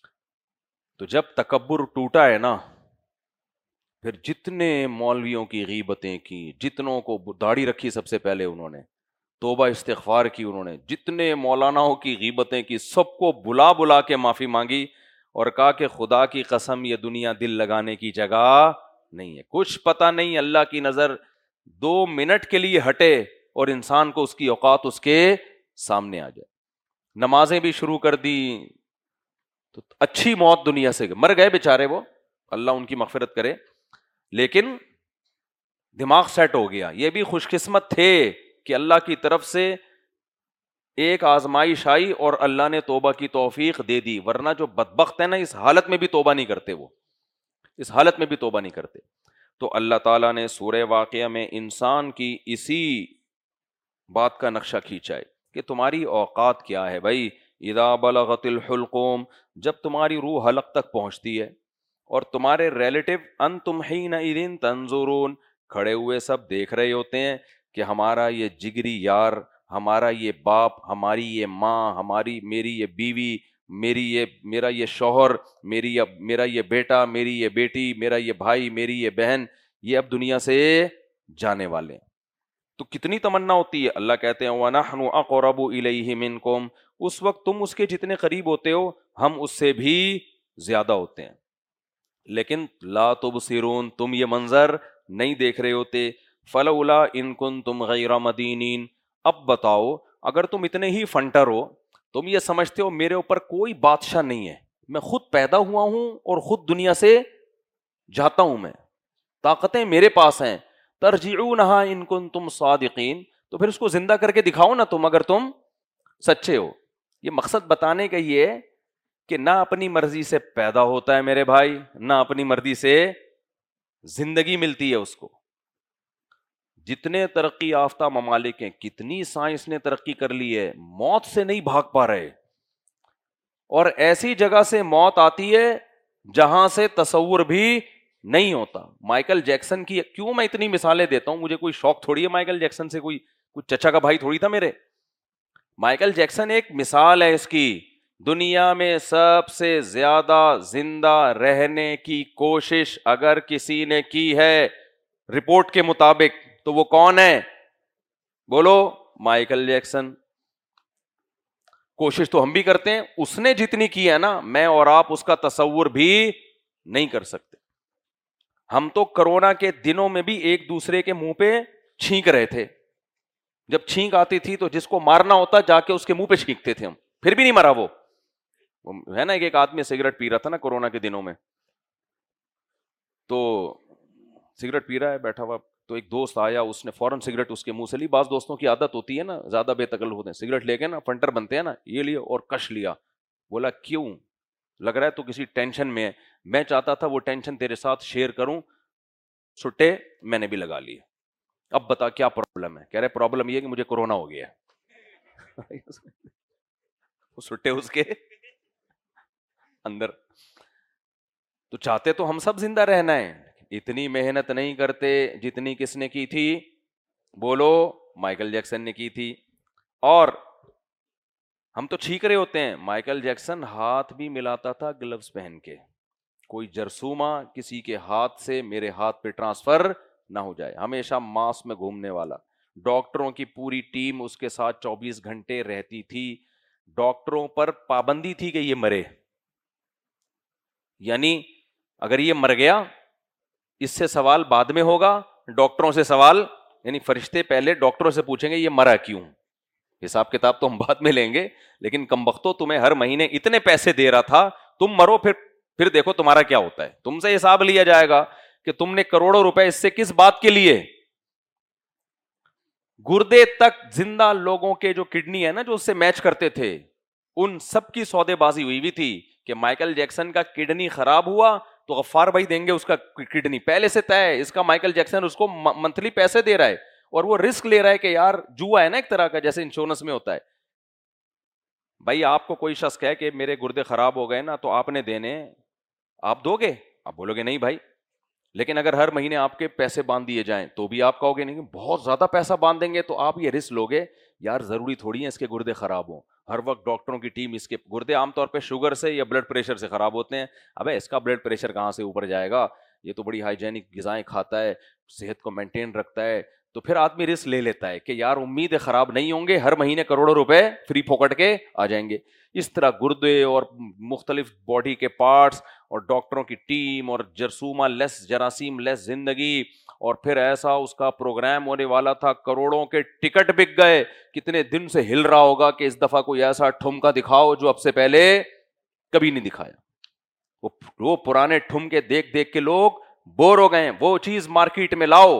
تو جب تکبر ٹوٹا ہے نا، پھر جتنے مولویوں کی غیبتیں کی، جتنوں کو داڑھی رکھی سب سے پہلے انہوں نے، توبہ استغفار کی انہوں نے، جتنے مولاناؤں کی غیبتیں کی، سب کو بلا بلا کے معافی مانگی اور کہا کہ خدا کی قسم یہ دنیا دل لگانے کی جگہ نہیں ہے. کچھ پتہ نہیں اللہ کی نظر دو منٹ کے لیے ہٹے اور انسان کو اس کی اوقات اس کے سامنے آ جائے. نمازیں بھی شروع کر دی تو اچھی موت دنیا سے مر گئے بیچارے وہ، اللہ ان کی مغفرت کرے، لیکن دماغ سیٹ ہو گیا. یہ بھی خوش قسمت تھے کہ اللہ کی طرف سے ایک آزمائش آئی اور اللہ نے توبہ کی توفیق دے دی، ورنہ جو بدبخت ہے نا اس حالت میں بھی توبہ نہیں کرتے، وہ اس حالت میں بھی توبہ نہیں کرتے. تو اللہ تعالیٰ نے سورہ واقعہ میں انسان کی اسی بات کا نقشہ کھینچا ہے کہ تمہاری اوقات کیا ہے بھائی. اذا بلغت الحلقوم، جب تمہاری روح حلق تک پہنچتی ہے اور تمہارے ریلیٹو انتم حینئذ تنظرون، کھڑے ہوئے سب دیکھ رہے ہوتے ہیں کہ ہمارا یہ جگری یار، ہمارا یہ باپ، ہماری یہ ماں، ہماری میری یہ بیوی، میری یہ میرا یہ شوہر، میری یہ میرا یہ بیٹا، میری یہ بیٹی، میرا یہ بھائی، میری یہ بہن، یہ اب دنیا سے جانے والے ہیں. تو کتنی تمنا ہوتی ہے. اللہ کہتے ہیں وَنَحْنُ أَقْرَبُ إِلَيْهِ مِنْكُمْ، اس وقت تم اس کے جتنے قریب ہوتے ہو ہم اس سے بھی زیادہ ہوتے ہیں، لیکن لا تبصرون، تم یہ منظر نہیں دیکھ رہے ہوتے. فلولا ان کنتم غیر مدینین، اب بتاؤ اگر تم اتنے ہی فنٹر ہو، تم یہ سمجھتے ہو میرے اوپر کوئی بادشاہ نہیں ہے، میں خود پیدا ہوا ہوں اور خود دنیا سے جاتا ہوں، میں طاقتیں میرے پاس ہیں، ترجعونہا ان کنتم صادقین، تو پھر اس کو زندہ کر کے دکھاؤ نا تم اگر تم سچے ہو. یہ مقصد بتانے کا یہ ہے کہ نہ اپنی مرضی سے پیدا ہوتا ہے میرے بھائی، نہ اپنی مرضی سے زندگی ملتی ہے اس کو. جتنے ترقی یافتہ ممالک ہیں، کتنی سائنس نے ترقی کر لی ہے، موت سے نہیں بھاگ پا رہے، اور ایسی جگہ سے موت آتی ہے جہاں سے تصور بھی نہیں ہوتا. مائیکل جیکسن کی کیوں میں اتنی مثالیں دیتا ہوں، مجھے کوئی شوق تھوڑی ہے مائیکل جیکسن سے، کوئی کوئی چچا کا بھائی تھوڑی تھا میرے. مائیکل جیکسن ایک مثال ہے اس کی. دنیا میں سب سے زیادہ زندہ رہنے کی کوشش اگر کسی نے کی ہے رپورٹ کے مطابق تو وہ کون ہے؟ بولو. Michael Jackson. کوشش تو ہم بھی کرتے ہیں، اس نے جتنی کی ہے نا، میں اور آپ اس کا تصور بھی نہیں کر سکتے. ہم تو کرونا کے دنوں میں بھی ایک دوسرے کے منہ پہ چھینک رہے تھے. جب چھینک آتی تھی تو جس کو مارنا ہوتا جا کے اس کے منہ پہ چھینکتے تھے ہم، پھر بھی نہیں مرا وہ. ہے نا ایک آدمی سگریٹ پی رہا تھا نا کرونا کے دنوں میں، تو سگریٹ پی رہا ہے بیٹھا ہوا، تو ایک دوست آیا، اس نے فوراً سگریٹ اس کے منہ سے لی. بعض دوستوں کی عادت ہوتی ہے نا، زیادہ بے تکلف ہوتے ہیں، سگریٹ لے کے نا فنٹر بنتے ہیں نا، یہ لیا اور کش لیا. بولا کیوں؟ لگ رہا ہے تو کسی ٹینشن میں ہے. میں چاہتا تھا وہ ٹینشن تیرے ساتھ شیئر کروں. چھٹے میں نے بھی لگا لیے. اب بتا کیا پرابلم ہے؟ کہہ رہے پرابلم یہ کہ مجھے کورونا ہو گیا. چھٹے اس کے اندر. تو چاہتے تو ہم سب زندہ رہنا ہے، اتنی محنت نہیں کرتے جتنی کس نے کی تھی؟ بولو. مائیکل جیکسن نے کی تھی. اور ہم تو چھینک رہے ہوتے ہیں. مائیکل جیکسن ہاتھ بھی ملاتا تھا گلوز پہن کے، کوئی جرثومہ کسی کے ہاتھ سے میرے ہاتھ پہ ٹرانسفر نہ ہو جائے. ہمیشہ ماسک میں گھومنے والا. ڈاکٹروں کی پوری ٹیم اس کے ساتھ چوبیس گھنٹے رہتی تھی. ڈاکٹروں پر پابندی تھی کہ یہ مرے، یعنی اگر یہ مر گیا اس سے سوال بعد میں ہوگا، ڈاکٹروں سے سوال، یعنی فرشتے پہلے ڈاکٹروں سے پوچھیں گے یہ مرا کیوں. حساب کتاب تو ہم بعد میں لیں گے، لیکن کمبختو تمہیں ہر مہینے اتنے پیسے دے رہا تھا، تم مرو پھر پھر دیکھو تمہارا کیا ہوتا ہے. تم سے حساب لیا جائے گا کہ تم نے کروڑوں روپے اس سے کس بات کے لیے. گردے تک زندہ لوگوں کے جو کڈنی ہے نا جو اس سے میچ کرتے تھے، ان سب کی سودے بازی ہوئی ہوئی تھی کہ مائیکل جیکسن کا کڈنی خراب ہوا تو غفار بھائی دیں گے اس کا کڈنی، پہلے سے طے ہے. اس کا مائیکل جیکسن اس کو منتھلی پیسے دے رہا ہے اور وہ رسک لے رہا ہے کہ یار جوا ہے نا ایک طرح کا، جیسے انشورنس میں ہوتا ہے. بھائی آپ کو کوئی شخص کہے کہ میرے گردے خراب ہو گئے نا تو آپ نے دینے، آپ دو گے؟ آپ بولو گے نہیں بھائی. لیکن اگر ہر مہینے آپ کے پیسے باندھ دیے جائیں تو بھی آپ کہو گے نہیں بہت زیادہ پیسہ باندھ دیں گے تو آپ یہ رسک لوگے. یار ضروری تھوڑی ہے اس کے گردے خراب ہوں. ہر وقت ڈاکٹروں کی ٹیم اس کے گردے عام طور پہ شوگر سے یا بلڈ پریشر سے خراب ہوتے ہیں. ابے اس کا بلڈ پریشر کہاں سے اوپر جائے گا, یہ تو بڑی ہائیجینک غذائیں کھاتا ہے, صحت کو مینٹین رکھتا ہے. تو پھر آدمی رسک لے لیتا ہے کہ یار امید ہے خراب نہیں ہوں گے, ہر مہینے کروڑوں روپے فری پھوکٹ کے آ جائیں گے. اس طرح گردے اور مختلف باڈی کے پارٹس اور ڈاکٹروں کی ٹیم اور جرثومہ لیس جراثیم لیس زندگی, اور پھر ایسا اس کا پروگرام ہونے والا تھا, کروڑوں کے ٹکٹ بک گئے, کتنے دن سے ہل رہا ہوگا کہ اس دفعہ کوئی ایسا ٹھمکا دکھاؤ جو اب سے پہلے کبھی نہیں دکھایا. وہ وہ پرانے ٹھمکے دیکھ دیکھ کے لوگ بور ہو گئے. وہ چیز مارکیٹ میں لاؤ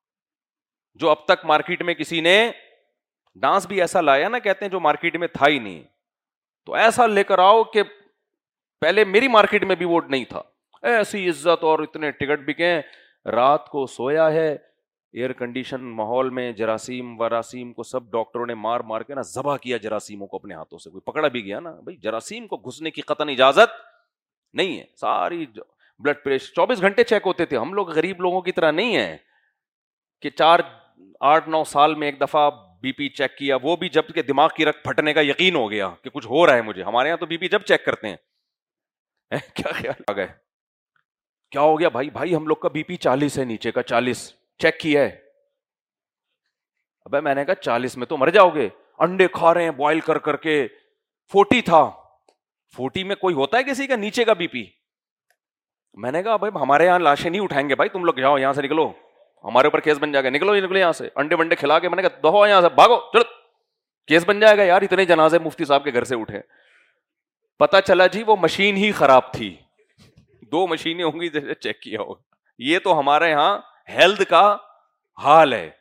جو اب تک مارکیٹ میں کسی نے, ڈانس بھی ایسا لایا نا کہتے ہیں جو مارکیٹ میں تھا ہی نہیں, تو ایسا لے کر آؤ کہ پہلے میری مارکیٹ میں بھی وہ نہیں تھا. ایسی عزت اور اتنے ٹکٹ بکے. رات کو سویا ہے ایئر کنڈیشن ماحول میں, جراثیم وراسیم کو سب ڈاکٹروں نے مار مار کے نا ذبح کیا جراثیموں کو اپنے ہاتھوں سے. کوئی پکڑا بھی گیا نا, بھائی جراثیم کو گھسنے کی قطعاً اجازت نہیں ہے. ساری بلڈ پریشر چوبیس گھنٹے چیک ہوتے تھے. ہم لوگ غریب لوگوں کی طرح نہیں ہیں کہ چار آٹھ نو سال میں ایک دفعہ بی پی چیک کیا, وہ بھی جب کہ دماغ کی رگ پھٹنے کا یقین ہو گیا کہ کچھ ہو رہا ہے مجھے. ہمارے یہاں تو بی پی جب چیک کرتے ہیں کیا خیال آ گئے کیا ہو گیا بھائی, بھائی ہم لوگ کا بی پی چالیس ہے, نیچے کا چالیس چیک کیا ہے. ابے میں نے کہا چالیس میں تو مر جاؤ گے, انڈے کھا رہے ہیں بوائل کر کر کے. فورٹی تھا, فورٹی میں کوئی ہوتا ہے کسی کا نیچے کا بی پی. میں نے کہا بھائی ہمارے یہاں لاشیں نہیں اٹھائیں گے بھائی, تم لوگ جاؤ یہاں سے, نکلو, ہمارے اوپر کیس بن جائے گا, نکلو نکلو یہاں سے. انڈے ونڈے کھلا کے میں نے کہا دہو یہاں سے, بھاگو چلو, کیس بن جائے گا. یار اتنے جنازے مفتی صاحب کے گھر سے اٹھے. پتا چلا جی وہ مشین ہی خراب تھی. دو مشینیں ہوں گی جیسے چیک کیا ہوگا. یہ تو ہمارے یہاں ہیلتھ کا حال ہے.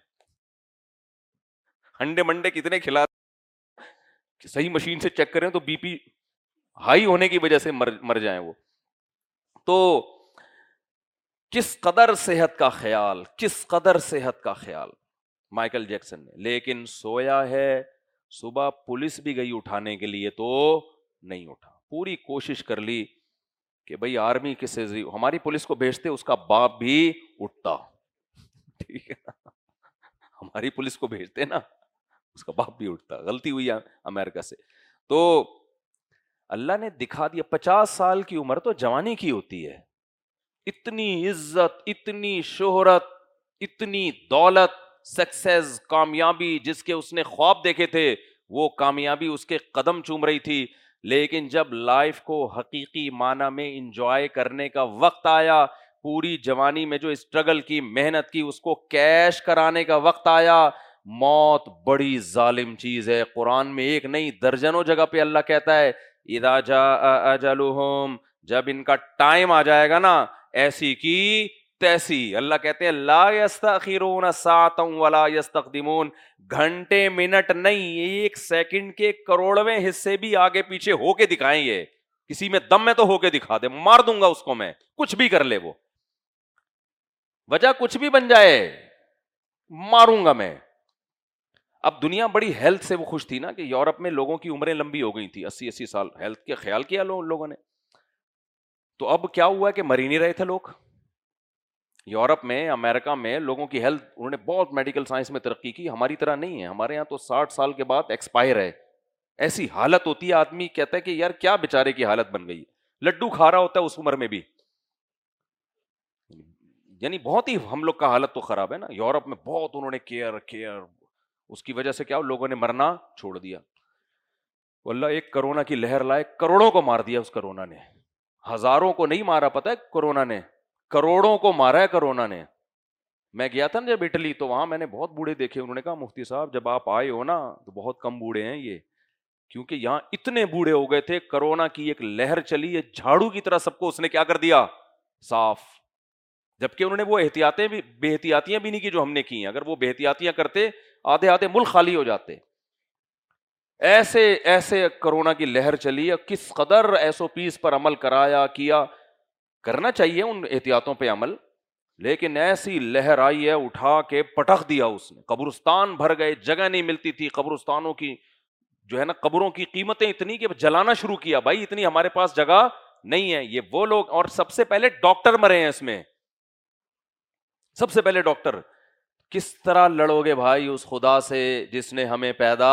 انڈے منڈے کتنے کھلا, صحیح مشین سے چیک کریں تو بی پی ہائی ہونے کی وجہ سے مر مر جائیں وہ. تو کس قدر صحت کا خیال, کس قدر صحت کا خیال مائیکل جیکسن نے. لیکن سویا ہے, صبح پولیس بھی گئی اٹھانے کے لیے تو نہیں اٹھا. پوری کوشش کر لی کہ بھئی آرمی کسے, ہماری پولیس کو بھیجتے اس کا باپ بھی اٹھتا, ٹھیک ہے نا, ہماری پولیس کو بھیجتے نا اس کا باپ بھی اٹھتا. غلطی ہوئی امریکہ سے. تو اللہ نے دکھا دیا پچاس سال کی عمر تو جوانی کی ہوتی ہے. اتنی عزت, اتنی شہرت, اتنی دولت, سکسیس, کامیابی جس کے اس نے خواب دیکھے تھے, وہ کامیابی اس کے قدم چوم رہی تھی. لیکن جب لائف کو حقیقی معنی میں انجوائے کرنے کا وقت آیا, پوری جوانی میں جو اسٹرگل کی, محنت کی, اس کو کیش کرانے کا وقت آیا, موت بڑی ظالم چیز ہے. قرآن میں ایک نہیں درجنوں جگہ پہ اللہ کہتا ہے اذا جاء اجلہم, جب ان کا ٹائم آ جائے گا نا ایسی کی تیسی. اللہ کہتے ہیں لا یستاخرون ساعتا ولا یستقدمون, گھنٹے منٹ نہیں, ایک سیکنڈ کے کروڑویں حصے بھی آگے پیچھے ہو کے دکھائیں. یہ کسی میں دم میں تو ہو کے دکھا دے, مار دوں گا اس کو میں, کچھ بھی کر لے, وہ وجہ کچھ بھی بن جائے ماروں گا میں. اب دنیا بڑی ہیلتھ سے وہ خوش تھی نا کہ یورپ میں لوگوں کی عمریں لمبی ہو گئی تھی, اسی اسی سال. ہیلتھ کے خیال کیا لوگوں نے. تو اب کیا ہوا کہ مر ہی نہیں رہے تھے لوگ. یورپ میں, امریکہ میں لوگوں کی ہیلتھ, انہوں نے بہت میڈیکل سائنس میں ترقی کی. ہماری طرح نہیں ہے, ہمارے یہاں تو ساٹھ سال کے بعد ایکسپائر ہے. ایسی حالت ہوتی ہے, آدمی کہتا ہے کہ یار کیا بیچارے کی حالت بن گئی. لڈو کھا رہا ہوتا ہے اس عمر میں بھی. یعنی بہت ہی ہم لوگ کا حالت تو خراب ہے نا. یورپ میں بہت انہوں نے کیئر کیئر اس کی وجہ سے کیا لوگوں نے مرنا چھوڑ دیا. اللہ ایک کرونا کی لہر لائے, کروڑوں کو مار دیا اس کرونا نے. ہزاروں کو نہیں مارا, پتہ ہے کرونا نے کروڑوں کو مارا ہے کرونا نے. میں گیا تھا نا جب اٹلی, تو وہاں میں نے بہت بوڑھے دیکھے. انہوں نے کہا مفتی صاحب جب آپ آئے ہو نا تو بہت کم بوڑھے ہیں یہ, کیونکہ یہاں اتنے بوڑھے ہو گئے تھے. کرونا کی ایک لہر چلی ہے, جھاڑو کی طرح سب کو اس نے کیا کر دیا, صاف. جبکہ انہوں نے وہ احتیاطیں بھی, بے احتیاطیاں بھی نہیں کی جو ہم نے کی ہیں. اگر وہ بے احتیاطیاں کرتے آدھے آدھے ملک خالی ہو جاتے. ایسے ایسے کرونا کی لہر چلی ہے, کس قدر ایس او پیز پر عمل کرایا کیا, کرنا چاہیے ان احتیاطوں پہ عمل, لیکن ایسی لہر آئی ہے اٹھا کے پٹخ دیا اس نے. قبرستان بھر گئے, جگہ نہیں ملتی تھی. قبرستانوں کی جو ہے نا, قبروں کی قیمتیں اتنی کہ جلانا شروع کیا. بھائی اتنی ہمارے پاس جگہ نہیں ہے. یہ وہ لوگ, اور سب سے پہلے ڈاکٹر مرے ہیں اس میں. سب سے پہلے ڈاکٹر. کس طرح لڑو گے بھائی اس خدا سے جس نے ہمیں پیدا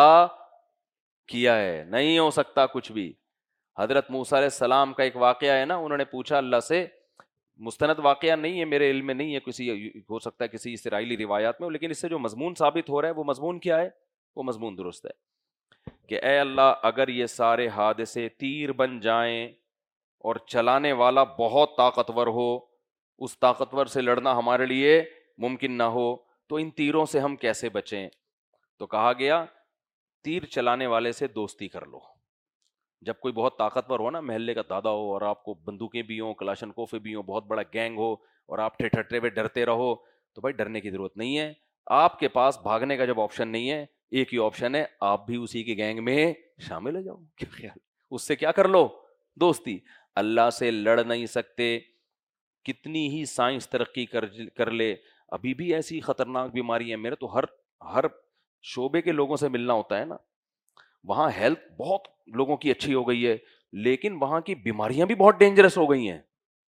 کیا ہے؟ نہیں ہو سکتا کچھ بھی. حضرت موسیٰ علیہ السلام کا ایک واقعہ ہے نا, انہوں نے پوچھا اللہ سے, مستند واقعہ نہیں ہے, میرے علم میں نہیں ہے, کسی ہو سکتا ہے کسی اسرائیلی روایات میں, لیکن اس سے جو مضمون ثابت ہو رہا ہے وہ مضمون کیا ہے؟ وہ مضمون درست ہے کہ اے اللہ اگر یہ سارے حادثے تیر بن جائیں اور چلانے والا بہت طاقتور ہو, اس طاقتور سے لڑنا ہمارے لیے ممکن نہ ہو, تو ان تیروں سے ہم کیسے بچیں؟ تو کہا گیا تیر چلانے والے سے دوستی کر لو. جب کوئی بہت طاقتور ہو نا, محلے کا دادا ہو اور آپ کو بندوقیں بھی ہوں, کلاشنکوف بھی ہوں, بہت بڑا گینگ ہو اور آپ ٹھٹرے ہوئے ڈرتے رہو, تو بھائی ڈرنے کی ضرورت نہیں ہے. آپ کے پاس بھاگنے کا جب آپشن نہیں ہے, ایک ہی آپشن ہے, آپ بھی اسی کے گینگ میں شامل ہو جاؤ. کیا خیال, اس سے کیا کر لو؟ دوستی. اللہ سے لڑ نہیں سکتے, کتنی ہی سائنس ترقی کر کر لے, ابھی بھی ایسی خطرناک بیماری ہیں. میرے تو ہر ہر شعبے کے لوگوں سے ملنا ہوتا ہے نا, وہاں ہیلتھ بہت لوگوں کی اچھی ہو گئی ہے, لیکن وہاں کی بیماریاں بھی بہت ڈینجرس ہو گئی ہیں.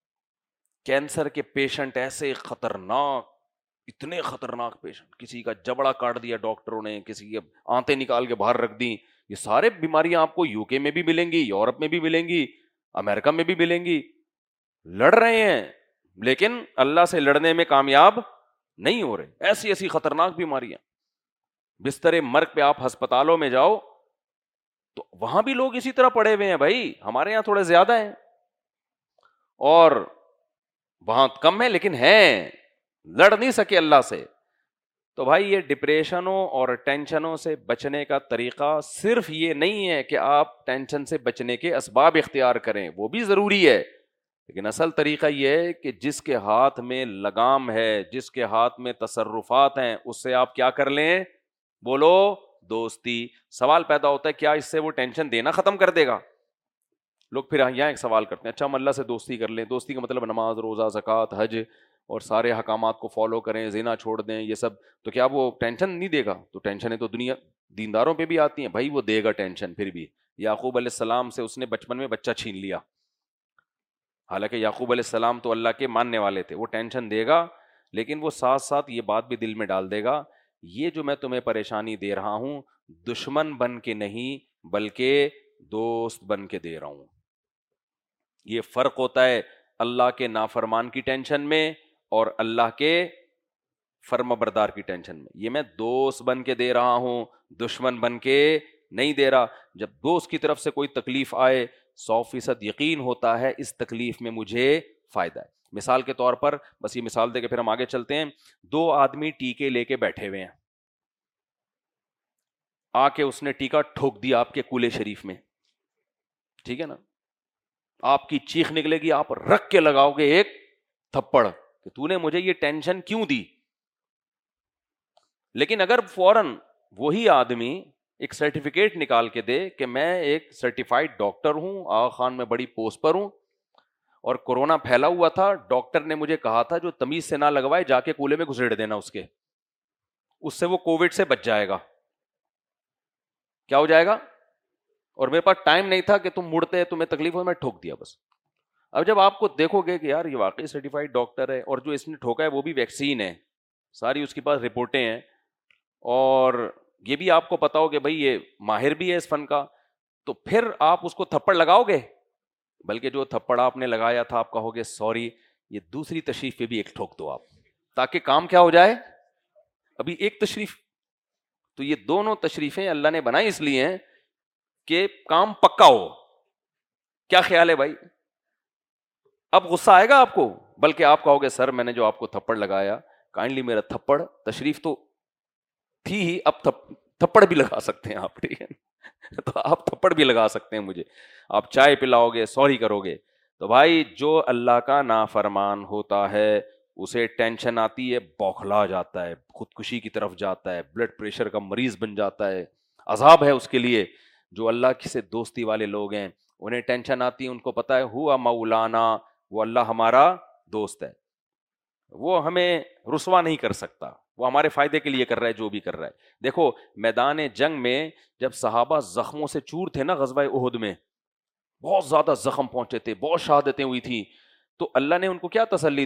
کینسر کے پیشنٹ ایسے خطرناک, اتنے خطرناک پیشنٹ, کسی کا جبڑا کاٹ دیا ڈاکٹروں نے, کسی کی آنتیں نکال کے باہر رکھ دی. یہ سارے بیماریاں آپ کو یو کے میں بھی ملیں گی, یورپ میں بھی ملیں گی, امریکہ میں بھی ملیں گی. لڑ رہے ہیں لیکن اللہ سے لڑنے میں کامیاب نہیں ہو رہے. ایسی ایسی خطرناک بیماریاں, بستر مرگ پہ آپ ہسپتالوں میں جاؤ تو وہاں بھی لوگ اسی طرح پڑے ہوئے ہیں. بھائی ہمارے یہاں تھوڑے زیادہ ہیں اور وہاں کم ہے, لیکن ہیں, لڑ نہیں سکے اللہ سے. تو بھائی یہ ڈپریشنوں اور ٹینشنوں سے بچنے کا طریقہ صرف یہ نہیں ہے کہ آپ ٹینشن سے بچنے کے اسباب اختیار کریں, وہ بھی ضروری ہے, لیکن اصل طریقہ یہ ہے کہ جس کے ہاتھ میں لگام ہے, جس کے ہاتھ میں تصرفات ہیں, اس سے آپ کیا کر لیں؟ بولو دوستی. سوال پیدا ہوتا ہے کیا اس سے وہ ٹینشن دینا ختم کر دے گا؟ لوگ پھر یہاں ایک سوال کرتے ہیں, اچھا ہم اللہ سے دوستی کر لیں, دوستی کا مطلب نماز, روزہ, زکوٰۃ, حج اور سارے احکامات کو فالو کریں, زنا چھوڑ دیں, یہ سب, تو کیا وہ ٹینشن نہیں دے گا؟ تو ٹینشنیں تو دنیا دینداروں پہ بھی آتی ہیں. بھائی وہ دے گا ٹینشن. پھر بھی یعقوب علیہ السلام سے اس نے بچپن میں بچہ چھین لیا, حالانکہ یعقوب علیہ السلام تو اللہ کے ماننے والے تھے. وہ ٹینشن دے گا, لیکن وہ ساتھ ساتھ یہ بات بھی دل میں ڈال دے گا, یہ جو میں تمہیں پریشانی دے رہا ہوں دشمن بن کے نہیں بلکہ دوست بن کے دے رہا ہوں. یہ فرق ہوتا ہے اللہ کے نافرمان کی ٹینشن میں اور اللہ کے فرما بردار کی ٹینشن میں. یہ میں دوست بن کے دے رہا ہوں, دشمن بن کے نہیں دے رہا. جب دوست کی طرف سے کوئی تکلیف آئے, سو فیصد یقین ہوتا ہے اس تکلیف میں مجھے فائدہ ہے. مثال کے طور پر, بس یہ مثال دے کے پھر ہم آگے چلتے ہیں. دو آدمی ٹیکے لے کے بیٹھے ہوئے ہیں, آ کے اس نے ٹیکا ٹھوک دیا آپ کے کولے شریف میں, ٹھیک ہے نا, آپ کی چیخ نکلے گی, آپ رکھ کے لگاؤ گے ایک تھپڑ کہ تو نے مجھے یہ ٹینشن کیوں دی. لیکن اگر فوراً وہی آدمی ایک سرٹیفکیٹ نکال کے دے کہ میں ایک سرٹیفائڈ ڈاکٹر ہوں, آغا خان میں بڑی پوسٹ پر ہوں, اور کورونا پھیلا ہوا تھا, ڈاکٹر نے مجھے کہا تھا جو تمیز سے نہ لگوائے جا کے کولے میں گھسیڑ دینا اس کے, اس سے وہ کووڈ سے بچ جائے گا. کیا ہو جائے گا؟ اور میرے پاس ٹائم نہیں تھا کہ تم مڑتے, تمہیں تکلیف ہو, میں ٹھوک دیا بس. اب جب آپ کو دیکھو گے کہ یار یہ واقعی سرٹیفائڈ ڈاکٹر ہے اور جو اس نے ٹھوکا ہے وہ بھی ویکسین ہے, ساری اس کے پاس رپورٹیں ہیں, اور یہ بھی آپ کو پتا ہو کہ بھائی یہ ماہر بھی ہے اس فن کا, تو پھر آپ اس کو تھپڑ لگاؤ گے؟ بلکہ جو تھپڑ آپ نے لگایا تھا آپ کہو گے سوری, یہ دوسری تشریف پہ بھی ایک ٹھوک دو آپ, تاکہ کام کیا ہو جائے. ابھی ایک تشریف, تو یہ دونوں تشریفیں اللہ نے بنائی اس لیے ہیں کہ کام پکا ہو. کیا خیال ہے بھائی؟ اب غصہ آئے گا آپ کو, بلکہ آپ کہو گے سر میں نے جو آپ کو تھپڑ لگایا, کائنڈلی میرا تھپڑ, تشریف تو تھی ہی, اب تھپڑ بھی لگا سکتے ہیں آپ, ٹھیک ہے, تو آپ تھپڑ بھی لگا سکتے ہیں مجھے, آپ چائے پلاؤ گے, سوری کرو گے. تو بھائی جو اللہ کا نافرمان ہوتا ہے اسے ٹینشن آتی ہے, بوکھلا جاتا ہے, خودکشی کی طرف جاتا ہے, بلڈ پریشر کا مریض بن جاتا ہے, عذاب ہے اس کے لیے. جو اللہ کی سے دوستی والے لوگ ہیں انہیں ٹینشن آتی ہے, ان کو پتا ہے ہوا مولانا, وہ اللہ ہمارا دوست ہے, وہ ہمیں رسوا نہیں کر سکتا, وہ ہمارے فائدے کے لیے کر رہا ہے جو بھی کر رہا ہے. دیکھو میدان جنگ میں جب صحابہ زخموں سے چور تھے نا, غزوہ احد میں بہت زیادہ زخم پہنچے تھے, بہت شہادتیں ہوئی تھی, تو اللہ نے ان کو کیا تسلی دی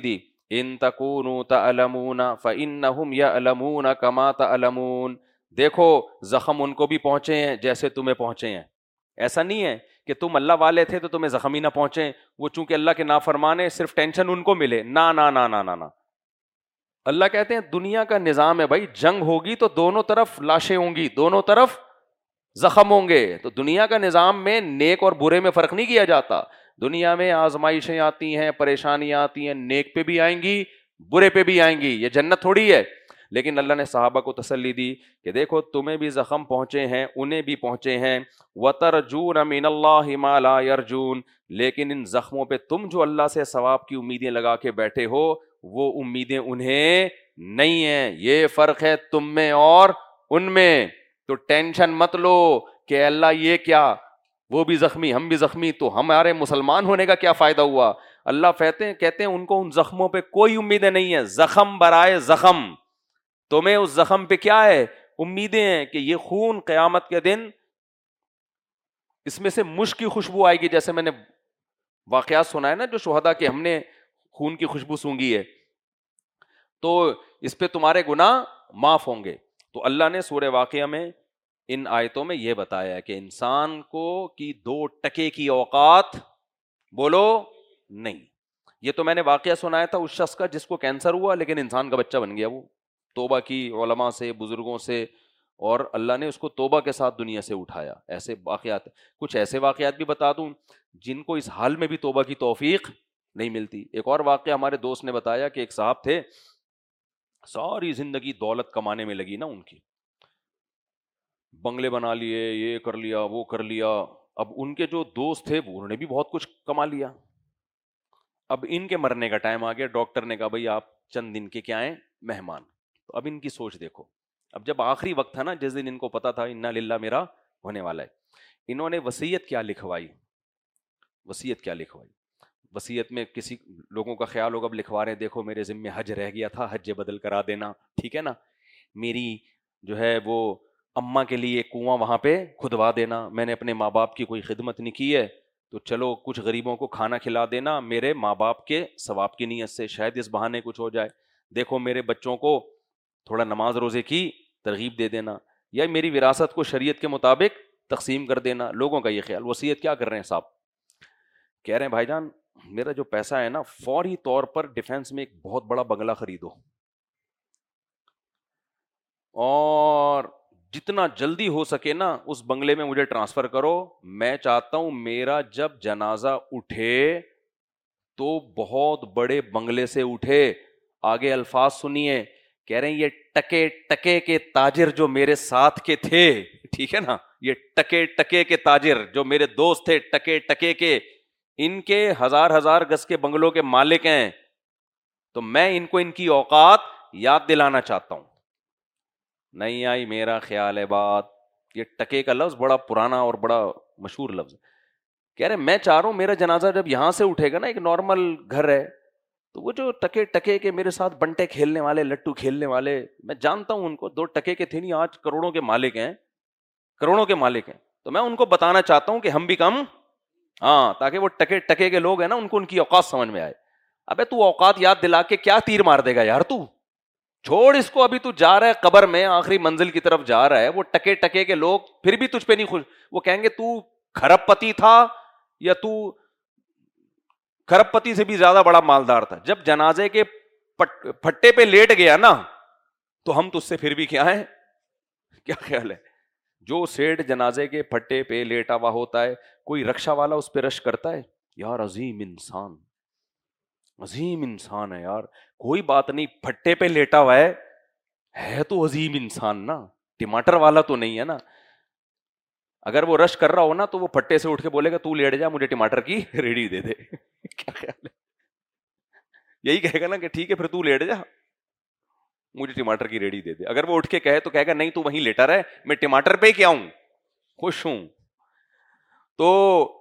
ان تکونوا تعلمون فانہم یعلمون کما تعلمون. دیکھو زخم ان کو بھی پہنچے ہیں جیسے تمہیں پہنچے ہیں. ایسا نہیں ہے کہ تم اللہ والے تھے تو تمہیں زخم ہی نہ پہنچے, وہ چونکہ اللہ کے نافرمان ہیں صرف ٹینشن ان کو ملے. نا نا نا نا نا نا اللہ کہتے ہیں دنیا کا نظام ہے بھائی, جنگ ہوگی تو دونوں طرف لاشیں ہوں گی, دونوں طرف زخم ہوں گے. تو دنیا کا نظام میں نیک اور برے میں فرق نہیں کیا جاتا. دنیا میں آزمائشیں آتی ہیں, پریشانیاں آتی ہیں, نیک پہ بھی آئیں گی برے پہ بھی آئیں گی, یہ جنت تھوڑی ہے. لیکن اللہ نے صحابہ کو تسلی دی کہ دیکھو تمہیں بھی زخم پہنچے ہیں, انہیں بھی پہنچے ہیں. وَتَرْجُونَ مِنَ اللَّهِ مَا لَا يَرْجُونَ, لیکن ان زخموں پہ تم جو اللہ سے ثواب کی امیدیں لگا کے بیٹھے ہو وہ امیدیں انہیں نہیں ہیں. یہ فرق ہے تم میں اور ان میں. تو ٹینشن مت لو کہ اللہ یہ کیا, وہ بھی زخمی ہم بھی زخمی تو ہمارے مسلمان ہونے کا کیا فائدہ ہوا. اللہ کہتے ہیں کہتے ہیں ان کو ان زخموں پہ کوئی امیدیں نہیں ہیں. زخم برائے زخم, تمہیں اس زخم پہ کیا ہے امیدیں ہیں کہ یہ خون قیامت کے دن اس میں سے مشک کی خوشبو آئے گی. جیسے میں نے واقعات سنا ہے نا جو شہداء کے, ہم نے خون کی خوشبو سونگی ہے تو اس پہ تمہارے گناہ معاف ہوں گے. تو اللہ نے سورہ واقعہ میں ان آیتوں میں یہ بتایا ہے کہ انسان کو کی دو ٹکے کی اوقات بولو نہیں. یہ تو میں نے واقعہ سنایا تھا اس شخص کا جس کو کینسر ہوا لیکن انسان کا بچہ بن گیا. وہ توبہ کی علماء سے, بزرگوں سے, اور اللہ نے اس کو توبہ کے ساتھ دنیا سے اٹھایا. ایسے واقعات, کچھ ایسے واقعات بھی بتا دوں جن کو اس حال میں بھی توبہ کی توفیق نہیں ملتی. ایک اور واقعہ ہمارے دوست نے بتایا کہ ایک صاحب تھے, ساری زندگی دولت کمانے میں لگی نا ان کی, بنگلے بنا لیے, یہ کر لیا وہ کر لیا. اب ان کے جو دوست تھے وہ انہوں نے بھی بہت کچھ کما لیا. اب ان کے مرنے کا ٹائم آ گیا, ڈاکٹر نے کہا بھائی آپ چند دن کے کیا ہیں مہمان. تو اب ان کی سوچ دیکھو, اب جب آخری وقت تھا نا جس دن ان کو پتا تھا انا للہ میرا ہونے والا ہے, انہوں نے وصیت کیا لکھوائی, وصیت کیا لکھوائی وصیت میں کسی لوگوں کا خیال ہوگا اب لکھوا رہے ہیں دیکھو میرے ذمہ حج رہ گیا تھا, حج بدل کرا دینا, ٹھیک ہے نا, میری جو ہے وہ اماں کے لیے کنواں وہاں پہ کھدوا دینا, میں نے اپنے ماں باپ کی کوئی خدمت نہیں کی ہے تو چلو کچھ غریبوں کو کھانا کھلا دینا میرے ماں باپ کے ثواب کی نیت سے, شاید اس بہانے کچھ ہو جائے. دیکھو میرے بچوں کو تھوڑا نماز روزے کی ترغیب دے دینا, یا میری وراثت کو شریعت کے مطابق تقسیم کر دینا. لوگوں کا یہ خیال. وصیت کیا کر رہے ہیں صاحب, کہہ رہے ہیں بھائی جان میرا جو پیسہ ہے نا فوری طور پر ڈیفینس میں ایک بہت بڑا بنگلہ خریدو اور جتنا جلدی ہو سکے نا اس بنگلے میں مجھے ٹرانسفر کرو. میں چاہتا ہوں میرا جب جنازہ اٹھے تو بہت بڑے بنگلے سے اٹھے. آگے الفاظ سنیے, کہہ رہے ہیں یہ ٹکے ٹکے کے تاجر جو میرے ساتھ کے تھے, ٹھیک ہے نا, یہ ٹکے ٹکے کے تاجر جو میرے دوست تھے ٹکے ٹکے کے, ان کے ہزار ہزار گز کے بنگلوں کے مالک ہیں, تو میں ان کو ان کی اوقات یاد دلانا چاہتا ہوں. نہیں آئی میرا خیال ہے بات. یہ ٹکے کا لفظ بڑا پرانا اور بڑا مشہور لفظ. کہہ رہے میں چاہ رہا ہوں میرا جنازہ جب یہاں سے اٹھے گا نا, ایک نارمل گھر ہے, تو وہ جو ٹکے ٹکے کے میرے ساتھ بنٹے کھیلنے والے, لٹو کھیلنے والے, میں جانتا ہوں ان کو, دو ٹکے کے تھے نہیں آج کروڑوں کے مالک ہیں, کروڑوں کے مالک ہیں. تو میں ان کو بتانا چاہتا ہوں کہ ہم بھی کم, ہاں, تاکہ وہ ٹکے ٹکے کے لوگ ہیں نا ان کو ان کی اوقات سمجھ میں آئے. ابے تو اوقات یاد دلا کے کیا تیر مار دے گا یار, تو چھوڑ اس کو. ابھی تو جا رہا ہے قبر میں, آخری منزل کی طرف جا رہا ہے. وہ ٹکے ٹکے کے لوگ پھر بھی تجھ پہ نہیں خوش, وہ کہیں گے تو کھرب پتی تھا یا تو کھرب پتی سے بھی زیادہ بڑا مالدار تھا. جب جنازے کے پھٹے پہ لیٹ گیا نا تو ہم تو اس سے پھر بھی کیا ہے, کیا خیال ہے. جو سیٹ جنازے کے پھٹے پہ لیٹا ہوا ہوتا ہے, کوئی رکشا والا اس پہ رش کرتا ہے, یار عظیم انسان, عظیم انسان ہے یار, کوئی بات نہیں, پھٹے پہ لیٹا ہوا ہے, ہے تو عظیم انسان نا, ٹماٹر والا تو نہیں ہے نا. اگر وہ رش کر رہا ہو نا تو وہ پھٹے سے اٹھ کے بولے گا تو لیٹ جا, مجھے ٹماٹر کی ریڈی دے دے. کیا خیال ہے, یہی کہے گا نا کہ ٹھیک ہے پھر تو لیٹ جا, مجھے ٹماٹر کی ریڈی دے دے. اگر وہ اٹھ کے کہے تو کہے گا نہیں تو وہیں لیٹا رہے, میں ٹماٹر پہ کیا ہوں, خوش ہوں. تو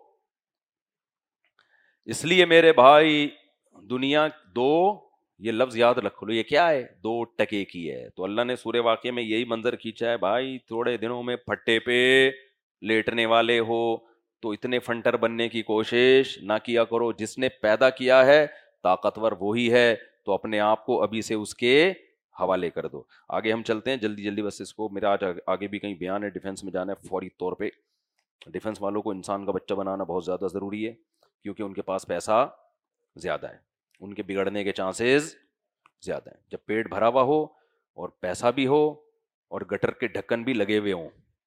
اس لیے میرے بھائی دنیا دو, یہ لفظ یاد رکھ لو, یہ کیا ہے, دو ٹکے کی ہے. تو اللہ نے سورہ واقعہ میں یہی منظر کھینچا ہے, بھائی تھوڑے دنوں میں پھٹے پہ لیٹنے والے ہو تو اتنے فنٹر بننے کی کوشش نہ کیا کرو. جس نے پیدا کیا ہے طاقتور وہی ہے, تو اپنے آپ کو ابھی سے اس کے حوالے کر دو. آگے ہم چلتے ہیں جلدی جلدی, بس اس کو میرا آج آگے بھی کہیں بیان ہے, ڈیفنس میں جانا ہے فوری طور پہ. ڈیفنس والوں کو انسان کا بچہ بنانا بہت زیادہ ضروری ہے, کیونکہ ان کے پاس پیسہ زیادہ ہے, ان کے بگڑنے کے چانسز زیادہ ہیں. جب پیٹ بھرا ہوا ہو اور پیسہ بھی ہو اور گٹر کے ڈھکن بھی لگے ہوئے ہوں,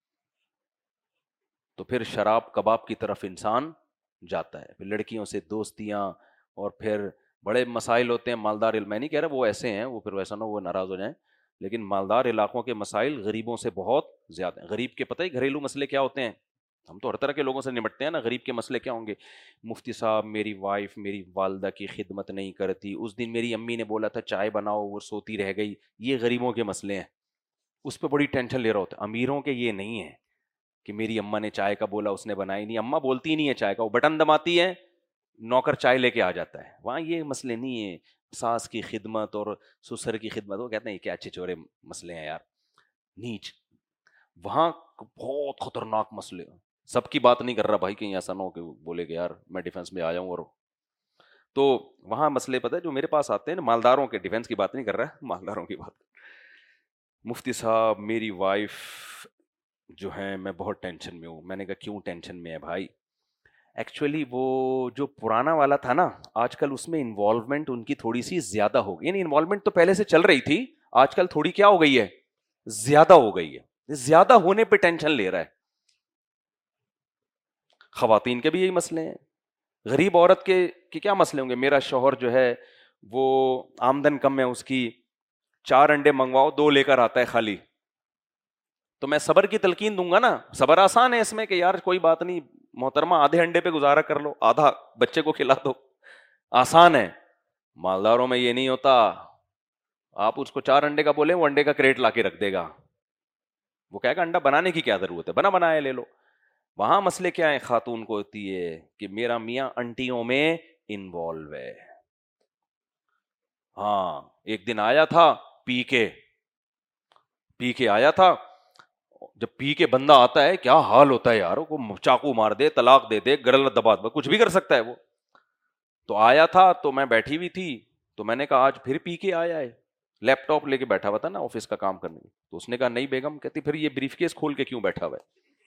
تو پھر شراب کباب کی طرف انسان جاتا ہے, پھر لڑکیوں سے دوستیاں, اور پھر بڑے مسائل ہوتے ہیں مالدار. میں نہیں کہہ رہا وہ ایسے ہیں, وہ پھر ویسا نہ وہ ناراض ہو جائیں, لیکن مالدار علاقوں کے مسائل غریبوں سے بہت زیادہ ہیں. غریب کے پتہ ہی گھریلو مسئلے کیا ہوتے ہیں, ہم تو ہر طرح کے لوگوں سے نمٹتے ہیں نا. غریب کے مسئلے کیا ہوں گے؟ مفتی صاحب میری وائف میری والدہ کی خدمت نہیں کرتی, اس دن میری امی نے بولا تھا چائے بناؤ وہ سوتی رہ گئی. یہ غریبوں کے مسئلے ہیں, اس پہ بڑی ٹینشن لے رہا ہوتا ہے. امیروں کے یہ نہیں ہے کہ میری اماں نے چائے کا بولا اس نے بنائی نہیں. اماں بولتی ہی نہیں ہے چائے کا, وہ بٹن دباتی ہے نوکر چائے لے کے آ جاتا ہے. وہاں یہ مسئلے نہیں ہیں, ساس کی خدمت اور سسر کی خدمت. وہ کہتے ہیں کیا اچھے چورے مسئلے ہیں یار, نیچ. وہاں بہت خطرناک مسئلے. سب کی بات نہیں کر رہا بھائی, کہیں ایسا نہ ہو کہ بولے کہ یار میں ڈیفنس میں آیا ہوں. اور تو وہاں مسئلے پتہ ہے جو میرے پاس آتے ہیں, مالداروں کے, ڈیفنس کی بات نہیں کر رہا, مالداروں کی بات. مفتی صاحب میری وائف جو ہیں میں بہت ٹینشن میں ہوں. میں نے کہا کیوں ٹینشن میں ہے بھائی؟ ایکچولی وہ جو پرانا والا تھا نا, آج کل اس میں انوالومنٹ ان کی تھوڑی سی زیادہ ہو گئی. یعنی انوالومنٹ تو پہلے سے چل رہی تھی, آج کل تھوڑی کیا ہو گئی ہے, زیادہ ہو گئی ہے. زیادہ ہونے پہ ٹینشن لے رہا ہے. خواتین کے بھی یہی مسئلے ہیں. غریب عورت کے کہ کیا مسئلے ہوں گے؟ میرا شوہر جو ہے وہ آمدن کم ہے اس کی, چار انڈے منگواؤ دو لے کر آتا ہے خالی. تو میں صبر کی تلقین دوں گا نا, صبر آسان ہے اس میں کہ یار کوئی بات نہیں محترمہ, آدھے انڈے پہ گزارا کر لو, آدھا بچے کو کھلا دو, آسان ہے. مالداروں میں یہ نہیں ہوتا. آپ اس کو چار انڈے کا بولیں وہ انڈے کا کریٹ لا کے رکھ دے گا, وہ کہے گا انڈا بنانے کی کیا ضرورت ہے, بنا بنایا لے لو. وہاں مسئلے کیا ہے خاتون کو ہوتی ہے کہ میرا میاں انٹیوں میں انوالو ہے. ہاں ایک دن آیا تھا پی کے پی کے آیا تھا. جب پی کے بندہ آتا ہے کیا حال ہوتا ہے یار, وہ چاقو مار دے, طلاق دے دے, گرل دبا دے, کچھ بھی کر سکتا ہے وہ. تو آیا تھا تو میں بیٹھی ہوئی تھی, تو میں نے کہا آج پھر پی کے آیا ہے. لیپ ٹاپ لے کے بیٹھا ہوا تھا نا آفس کا کام کرنے. تو اس نے کہا نہیں بیگم, کہتی پھر یہ بریف کیس کھول کے کیوں بیٹھا ہوا ہے؟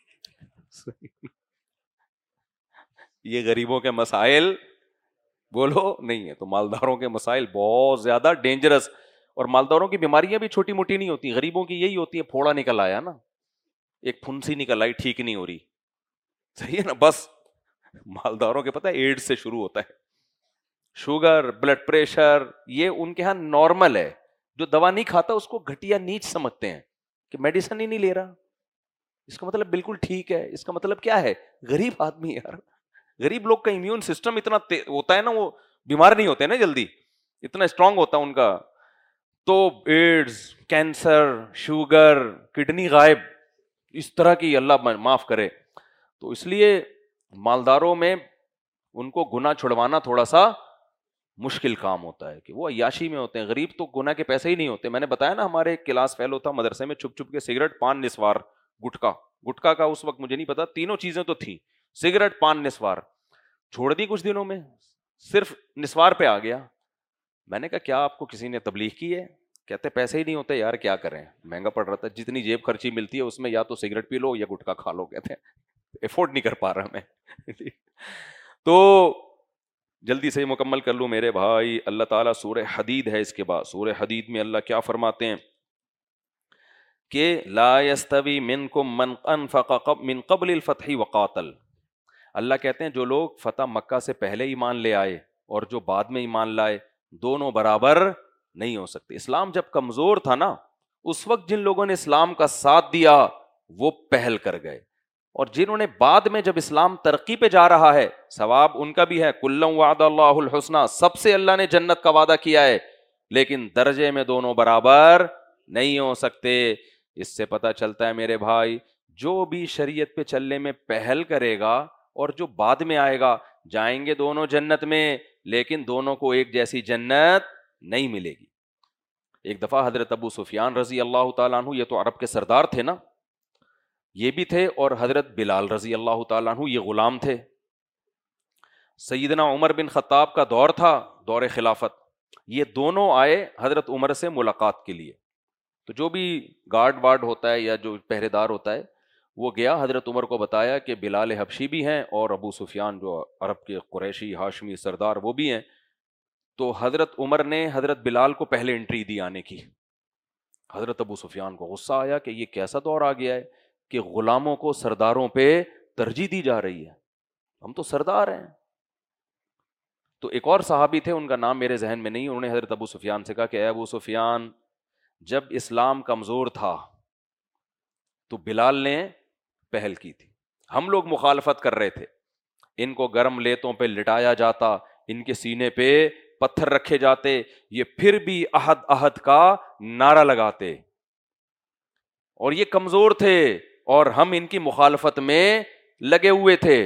یہ غریبوں کے مسائل بولو نہیں ہے. تو مالداروں کے مسائل بہت زیادہ ڈینجرس. اور مالداروں کی بیماریاں بھی چھوٹی موٹی نہیں ہوتی, غریبوں کی یہی ہوتی ہے. پھوڑا نکل آیا نا, ایک پھنسی نکل آئی, ٹھیک نہیں ہو رہی, صحیح ہے نا. بس مالداروں کے پتہ ہے ایڈز سے شروع ہوتا ہے, شوگر, بلڈ پریشر, یہ ان کے ہاں نارمل ہے. جو دوا نہیں کھاتا اس کو گھٹیا نیچ سمجھتے ہیں کہ میڈیسن ہی نہیں لے رہا, اس کا مطلب بالکل ٹھیک ہے. اس کا مطلب کیا ہے؟ غریب آدمی یار. غریب لوگ کا امیون سسٹم اتنا ہوتا ہے نا, وہ بیمار نہیں ہوتے نا جلدی, اتنا اسٹرانگ ہوتا ان کا. تو ایڈز, کینسر, شوگر, کڈنی غائب, اس طرح کی اللہ معاف کرے. تو اس لیے مالداروں میں ان کو گناہ چھڑوانا تھوڑا سا مشکل کام ہوتا ہے کہ وہ عیاشی میں ہوتے ہیں. غریب تو گناہ کے پیسے ہی نہیں ہوتے. میں نے بتایا نا ہمارے ایک کلاس فیل ہوتا مدرسے میں, چھپ چھپ کے سگریٹ, پان, نسوار, گٹکا. گٹکا کا اس وقت مجھے نہیں پتا, تینوں چیزیں تو تھیں, سگریٹ, پان, نسوار. چھوڑ دی کچھ دنوں میں, صرف نسوار پہ آ گیا. میں نے کہا کیا آپ کو کسی نے تبلیغ کی ہے؟ کہتے پیسے ہی نہیں ہوتے یار, کیا کریں, مہنگا پڑ رہا تھا, جتنی جیب خرچی ملتی ہے اس میں یا تو سگریٹ پی لو یا گٹکا کھا لو. کہتے ہیں افورڈ نہیں کر پا رہا میں. تو جلدی سے مکمل کر لوں میرے بھائی. اللہ تعالیٰ سورہ حدید ہے اس کے بعد, سورہ حدید میں اللہ کیا فرماتے ہیں کہ لا یستوی منکم من انفق من قبل الفتح وقاتل. اللہ کہتے ہیں جو لوگ فتح مکہ سے پہلے ایمان لے آئے اور جو بعد میں ایمان لائے, دونوں برابر نہیں ہو سکتے. اسلام جب کمزور تھا نا, اس وقت جن لوگوں نے اسلام کا ساتھ دیا وہ پہل کر گئے, اور جنہوں نے بعد میں جب اسلام ترقی پہ جا رہا ہے ثواب ان کا بھی ہے. کلا وعد اللہ الحسنی, سب سے اللہ نے جنت کا وعدہ کیا ہے, لیکن درجے میں دونوں برابر نہیں ہو سکتے. اس سے پتہ چلتا ہے میرے بھائی, جو بھی شریعت پہ چلنے میں پہل کرے گا اور جو بعد میں آئے گا, جائیں گے دونوں جنت میں, لیکن دونوں کو ایک جیسی جنت نہیں ملے گی. ایک دفعہ حضرت ابو سفیان رضی اللہ تعالیٰ عنہ, یہ تو عرب کے سردار تھے نا, یہ بھی تھے, اور حضرت بلال رضی اللہ تعالیٰ عنہ یہ غلام تھے. سیدنا عمر بن خطاب کا دور تھا, دور خلافت, یہ دونوں آئے حضرت عمر سے ملاقات کے لیے. تو جو بھی گارڈ وارڈ ہوتا ہے یا جو پہرے دار ہوتا ہے وہ گیا حضرت عمر کو بتایا کہ بلال حبشی بھی ہیں اور ابو سفیان جو عرب کے قریشی ہاشمی سردار وہ بھی ہیں. تو حضرت عمر نے حضرت بلال کو پہلے انٹری دی آنے کی. حضرت ابو سفیان کو غصہ آیا کہ یہ کیسا دور آ گیا ہے کہ غلاموں کو سرداروں پہ ترجیح دی جا رہی ہے, ہم تو سردار ہیں. تو ایک اور صحابی تھے, ان کا نام میرے ذہن میں نہیں, انہوں نے حضرت ابو سفیان سے کہا کہ اے ابو سفیان, جب اسلام کمزور تھا تو بلال نے پہل کی تھی, ہم لوگ مخالفت کر رہے تھے, ان کو گرم لیتوں پہ لٹایا جاتا, ان کے سینے پہ پتھر رکھے جاتے, یہ پھر بھی احد احد کا نعرہ لگاتے, اور یہ کمزور تھے اور ہم ان کی مخالفت میں لگے ہوئے تھے.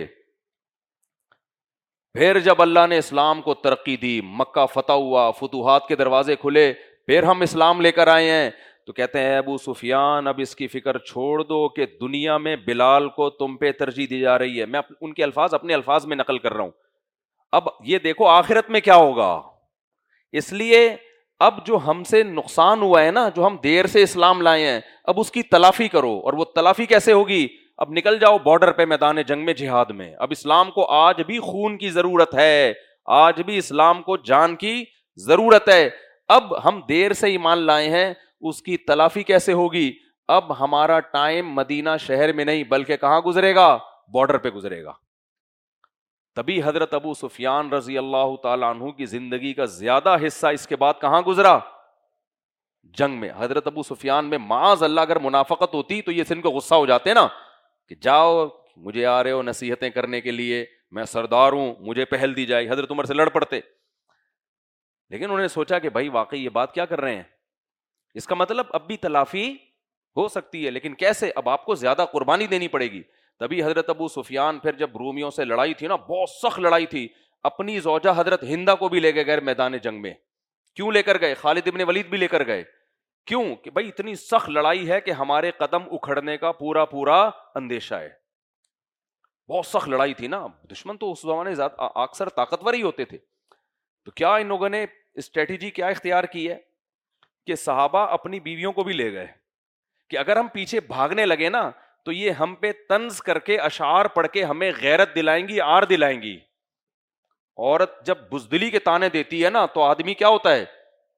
پھر جب اللہ نے اسلام کو ترقی دی, مکہ فتح ہوا, فتوحات کے دروازے کھلے, پھر ہم اسلام لے کر آئے ہیں. تو کہتے ہیں ابو سفیان اب اس کی فکر چھوڑ دو کہ دنیا میں بلال کو تم پہ ترجیح دی جا رہی ہے. میں ان کے الفاظ اپنے الفاظ میں نقل کر رہا ہوں. اب یہ دیکھو آخرت میں کیا ہوگا. اس لیے اب جو ہم سے نقصان ہوا ہے نا, جو ہم دیر سے اسلام لائے ہیں, اب اس کی تلافی کرو. اور وہ تلافی کیسے ہوگی؟ اب نکل جاؤ بارڈر پہ, میدان جنگ میں, جہاد میں. اب اسلام کو آج بھی خون کی ضرورت ہے, آج بھی اسلام کو جان کی ضرورت ہے. اب ہم دیر سے ایمان لائے ہیں, اس کی تلافی کیسے ہوگی؟ اب ہمارا ٹائم مدینہ شہر میں نہیں بلکہ کہاں گزرے گا؟ بارڈر پہ گزرے گا. تبھی حضرت ابو سفیان رضی اللہ تعالیٰ عنہ کی زندگی کا زیادہ حصہ اس کے بعد کہاں گزرا؟ جنگ میں. حضرت ابو سفیان میں معاذ اللہ اگر منافقت ہوتی تو یہ سن کو غصہ ہو جاتے نا کہ جاؤ مجھے آ رہے ہو نصیحتیں کرنے کے لیے, میں سردار ہوں, مجھے پہل دی جائے. حضرت عمر سے لڑ پڑتے. لیکن انہوں نے سوچا کہ بھائی واقعی یہ بات کیا کر رہے ہیں, اس کا مطلب اب بھی تلافی ہو سکتی ہے, لیکن کیسے؟ اب آپ کو زیادہ قربانی دینی پڑے گی. تبھی حضرت ابو سفیان پھر جب رومیوں سے لڑائی تھی نا, بہت سخت لڑائی تھی, اپنی زوجہ حضرت ہندہ کو بھی لے کے گئے میدان جنگ میں. کیوں لے کر گئے؟ خالد ابن ولید بھی لے کر گئے. کیوں؟ کہ بھائی اتنی سخت لڑائی ہے کہ ہمارے قدم اکھڑنے کا پورا پورا اندیشہ ہے. بہت سخت لڑائی تھی نا, دشمن تو اس زمانے اکثر طاقتور ہی ہوتے تھے. تو کیا ان لوگوں نے اسٹریٹجی کیا اختیار کی ہے کہ صحابہ اپنی بیویوں کو بھی لے گئے کہ اگر ہم پیچھے بھاگنے لگے نا تو یہ ہم پہ طنز کر کے اشعار پڑھ کے ہمیں غیرت دلائیں گی, آر دلائیں گی. عورت جب بزدلی کے تانے دیتی ہے نا تو آدمی کیا ہوتا ہے؟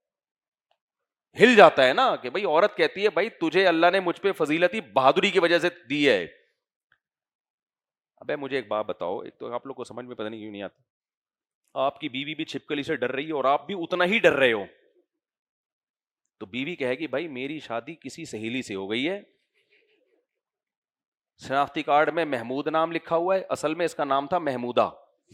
ہل جاتا ہے نا, کہ بھائی عورت کہتی ہے بھائی تجھے اللہ نے مجھ پہ فضیلتی بہادری کی وجہ سے دی ہے. ابے مجھے ایک بات بتاؤ, ایک تو آپ لوگ کو سمجھ میں پتہ نہیں کیوں نہیں آتا, آپ کی بیوی بھی چھپکلی سے ڈر رہی ہے اور آپ بھی اتنا ہی ڈر رہے ہو, تو بیوی کہے گی بھائی میری شادی کسی سہیلی سے ہو گئی ہے, شناختی کارڈ میں محمود نام لکھا ہوا ہے, اصل میں اس کا نام تھا محمودہ.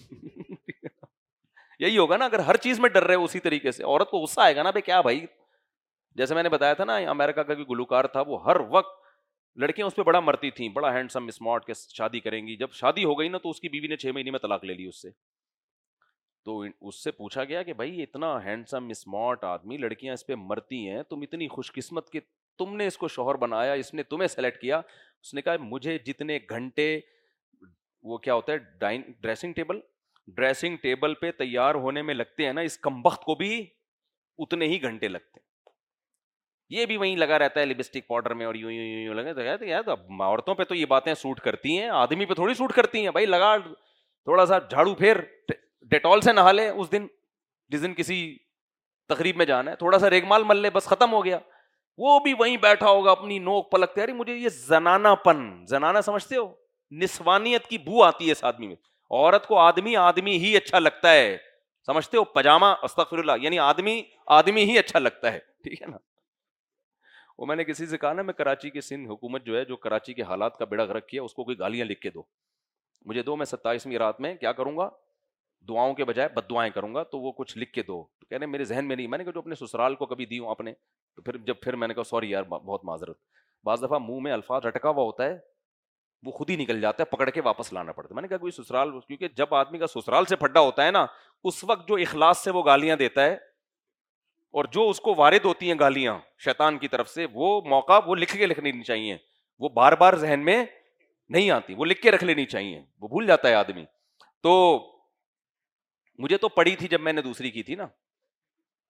یہی ہوگا نا اگر ہر چیز میں ڈر رہے ہو اسی طریقے سے. عورت کو غصہ آئے گا نا بھائی کیا بھائی, جیسے میں نے بتایا تھا نا امریکہ کا بھی گلوکار تھا, وہ ہر وقت لڑکیاں اس پہ بڑا مرتی تھیں, بڑا ہینڈسم اسمارٹ کے شادی کریں گی. جب شادی ہو گئی نا تو اس کی بیوی نے چھ مہینے میں طلاق لے لی اس سے. تو اس سے پوچھا گیا کہ بھائی اتنا ہینڈسم اسمارٹ آدمی, لڑکیاں اس پہ مرتی ہیں, تم اتنی خوش قسمت کہ تم نے اس کو شوہر بنایا, اس نے تمہیں سلیکٹ کیا. اس نے کہا مجھے جتنے گھنٹے وہ کیا ہوتا ہے ڈریسنگ ٹیبل ڈریسنگ ٹیبل پہ تیار ہونے میں لگتے ہیں نا, اس کمبخت کو بھی اتنے ہی گھنٹے لگتے ہیں. یہ بھی وہیں لگا رہتا ہے لپسٹک پاؤڈر میں اور یوں یوں یوں لگے. تو کہتے ہیں عورتوں پہ تو یہ باتیں سوٹ کرتی ہیں, آدمی پہ تھوڑی سوٹ کرتی ہیں. بھائی لگا تھوڑا سا جھاڑو پھیر, ڈیٹول سے نہا لے اس دن جس دن کسی تقریب میں جانا ہے, تھوڑا سا ریگمال مل لے, بس ختم ہو گیا. وہ بھی وہیں بیٹھا ہوگا اپنی نوک پلکتے, ارے مجھے یہ زنانہ پن, زنانہ سمجھتے ہو, نسوانیت کی بو آتی ہے اس آدمی میں. عورت کو آدمی آدمی ہی اچھا لگتا ہے, سمجھتے ہو, پجامہ استغفر اللہ, یعنی آدمی آدمی ہی اچھا لگتا ہے, ٹھیک ہے نا. وہ میں نے کسی سے کہا نا, میں کراچی کی سندھ حکومت جو ہے جو کراچی کے حالات کا بیڑا غرق کیا, اس کو کوئی گالیاں لکھ کے دو مجھے دو, میں ستائیسویں رات میں کیا کروں گا, دعاؤں کے بجائے بد دعائیں کروں گا, تو وہ کچھ لکھ کے دو. تو کہنے میرے ذہن میں نہیں. میں نے کہا جو اپنے سسرال کو کبھی دی ہوں آپ نے, تو پھر جب پھر میں نے کہا سوری یار بہت معذرت. بعض دفعہ منہ میں الفاظ رٹکا ہوا ہوتا ہے, وہ خود ہی نکل جاتا ہے, پکڑ کے واپس لانا پڑتا ہے. میں نے کہا کوئی سسرال, کیونکہ جب آدمی کا سسرال سے پھڈا ہوتا ہے نا, اس وقت جو اخلاص سے وہ گالیاں دیتا ہے اور جو اس کو وارد ہوتی ہیں گالیاں شیطان کی طرف سے, وہ موقع وہ لکھ کے لکھ لینی چاہیے, وہ بار بار ذہن میں نہیں آتی, وہ لکھ کے رکھ لینی چاہیے, وہ بھول جاتا ہے آدمی. تو مجھے تو پڑی تھی جب میں نے دوسری کی تھی نا,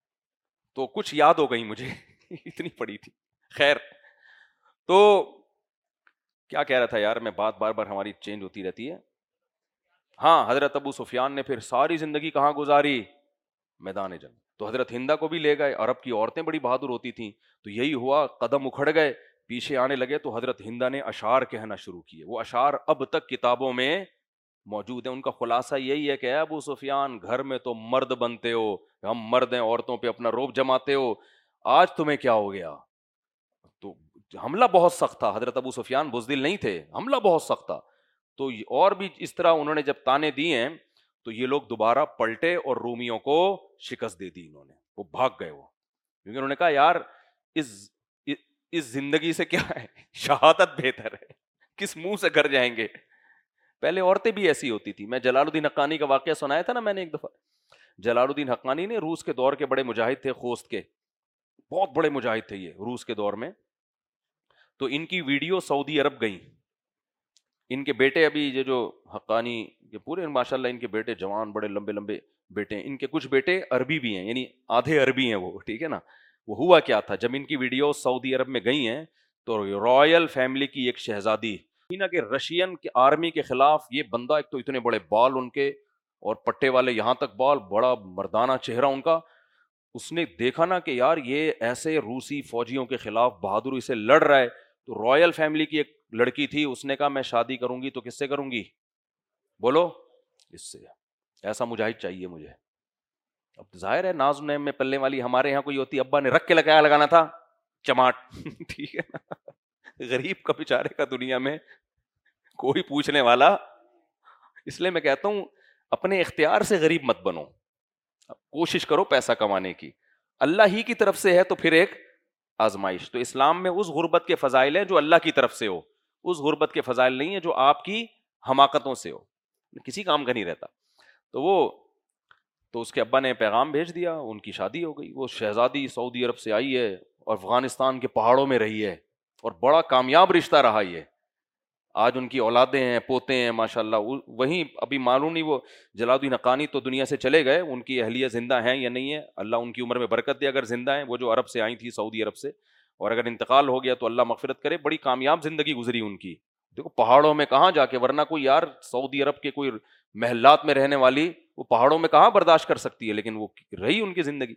تو کچھ یاد ہو گئی مجھے اتنی پڑی تھی. خیر, تو کیا کہہ رہا تھا یار میں, بات بار بار ہماری چینج ہوتی رہتی ہے. ہاں, حضرت ابو سفیان نے پھر ساری زندگی کہاں گزاری؟ میدان جنگ. تو حضرت ہندہ کو بھی لے گئے. عرب کی عورتیں بڑی بہادر ہوتی تھیں, تو یہی ہوا, قدم اکھڑ گئے, پیچھے آنے لگے, تو حضرت ہندہ نے اشعار کہنا شروع کیے. وہ اشعار اب تک کتابوں میں موجود ہیں. ان کا خلاصہ یہی ہے کہ اے ابو سفیان, گھر میں تو مرد بنتے ہو, ہم مرد ہیں, عورتوں پہ اپنا روب جماتے ہو, آج تمہیں کیا ہو گیا؟ تو حملہ بہت سخت تھا. حضرت ابو سفیان بزدل نہیں تھے, حملہ بہت سخت تھا. تو اور بھی اس طرح انہوں نے جب تانے دیے ہیں, تو یہ لوگ دوبارہ پلٹے اور رومیوں کو شکست دے دی انہوں نے. وہ بھاگ گئے وہ, کیونکہ انہوں نے کہا یار اس اس زندگی سے کیا ہے, شہادت بہتر ہے, کس منہ سے گھر جائیں گے. پہلے عورتیں بھی ایسی ہوتی تھی. میں جلال الدین حقانی کا واقعہ سنایا تھا نا میں نے ایک دفعہ. جلال الدین حقانی نے, روس کے دور کے بڑے مجاہد تھے, خوست کے بہت بڑے مجاہد تھے یہ روس کے دور میں. تو ان کی ویڈیو سعودی عرب گئی. ان کے بیٹے ابھی یہ جو حقانی کے پورے ماشاءاللہ ان کے بیٹے جوان, بڑے لمبے لمبے بیٹے ہیں. ان کے کچھ بیٹے عربی بھی ہیں, یعنی آدھے عربی ہیں وہ, ٹھیک ہے نا. وہ ہوا کیا تھا, جب ان کی ویڈیو سعودی عرب میں گئی ہیں, تو رائل فیملی کی ایک شہزادی کہ رشین کے آرمی کے خلاف, یہ بندہ ایک تو اتنے بڑے بال ان کے, اور پٹے والے یہاں تک بال, بڑا مردانہ چہرہ ان کا. اس نے دیکھا نا کہ یار یہ ایسے روسی فوجیوں کے خلاف بہادری سے لڑ رہا ہے. تو رائل فیملی کی ایک لڑکی تھی, اس نے کہا میں شادی کروں گی تو کس سے کروں گی؟ بولو, اس سے. ایسا مجاہد چاہیے مجھے. اب ظاہر ہے ناز نعیم میں پلنے والی ہمارے یہاں کوئی ہوتی, ابا نے رکھ کے لگایا لگانا تھا چماٹ, ٹھیک ہے نا. غریب کا بیچارے کا دنیا میں کوئی پوچھنے والا. اس لیے میں کہتا ہوں اپنے اختیار سے غریب مت بنو, کوشش کرو پیسہ کمانے کی. اللہ ہی کی طرف سے ہے تو پھر ایک آزمائش. تو اسلام میں اس غربت کے فضائل ہیں جو اللہ کی طرف سے ہو, اس غربت کے فضائل نہیں ہے جو آپ کی حماقتوں سے ہو, کسی کام کا نہیں رہتا. تو وہ تو اس کے ابا نے پیغام بھیج دیا, ان کی شادی ہو گئی. وہ شہزادی سعودی عرب سے آئی ہے اور افغانستان کے پہاڑوں میں رہی ہے, اور بڑا کامیاب رشتہ رہا یہ. آج ان کی اولادیں ہیں, پوتے ہیں ماشاءاللہ. وہیں ابھی معلوم نہیں وہ جلال الدین حقانی تو دنیا سے چلے گئے, ان کی اہلیہ زندہ ہیں یا نہیں ہے, اللہ ان کی عمر میں برکت دے اگر زندہ ہیں. وہ جو عرب سے آئی تھی, سعودی عرب سے, اور اگر انتقال ہو گیا تو اللہ مغفرت کرے. بڑی کامیاب زندگی گزری ان کی. دیکھو پہاڑوں میں کہاں جا کے, ورنہ کوئی یار سعودی عرب کے کوئی محلات میں رہنے والی وہ پہاڑوں میں کہاں برداشت کر سکتی ہے, لیکن وہ رہی ان کی زندگی.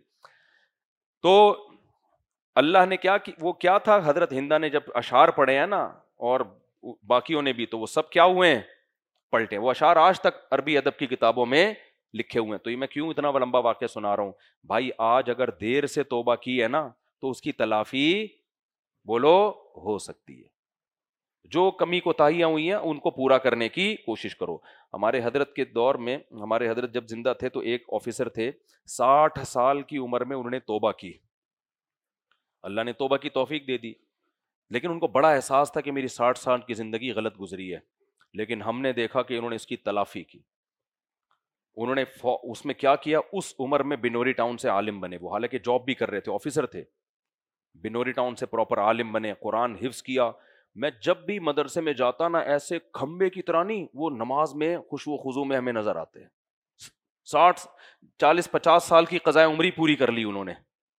تو اللہ نے کیا, وہ کیا تھا, حضرت ہندہ نے جب اشعار پڑھے ہیں نا, اور باقیوں نے بھی, تو وہ سب کیا ہوئے ہیں, پلٹے. وہ اشعار آج تک عربی ادب کی کتابوں میں لکھے ہوئے ہیں. تو یہ میں کیوں اتنا لمبا واقعہ سنا رہا ہوں بھائی, آج اگر دیر سے توبہ کی ہے نا تو اس کی تلافی بولو ہو سکتی ہے. جو کمی کوتاہیاں ہوئی ہیں ان کو پورا کرنے کی کوشش کرو. ہمارے حضرت کے دور میں, ہمارے حضرت جب زندہ تھے تو ایک آفیسر تھے, ساٹھ سال کی عمر میں انہوں نے توبہ کی. اللہ نے توبہ کی توفیق دے دی, لیکن ان کو بڑا احساس تھا کہ میری ساٹھ سال کی زندگی غلط گزری ہے. لیکن ہم نے دیکھا کہ انہوں نے اس کی تلافی کی. انہوں نے اس میں کیا کیا, اس عمر میں بنوری ٹاؤن سے عالم بنے. وہ حالانکہ جاب بھی کر رہے تھے, آفیسر تھے, بنوری ٹاؤن سے پراپر عالم بنے, قرآن حفظ کیا. میں جب بھی مدرسے میں جاتا نا, ایسے کھمبے کی طرح نہیں, وہ نماز میں خوشو و خضوع میں ہمیں نظر آتے ہیں. ساٹھ چالیس پچاس سال کی قضائے عمری پوری کر لی انہوں نے,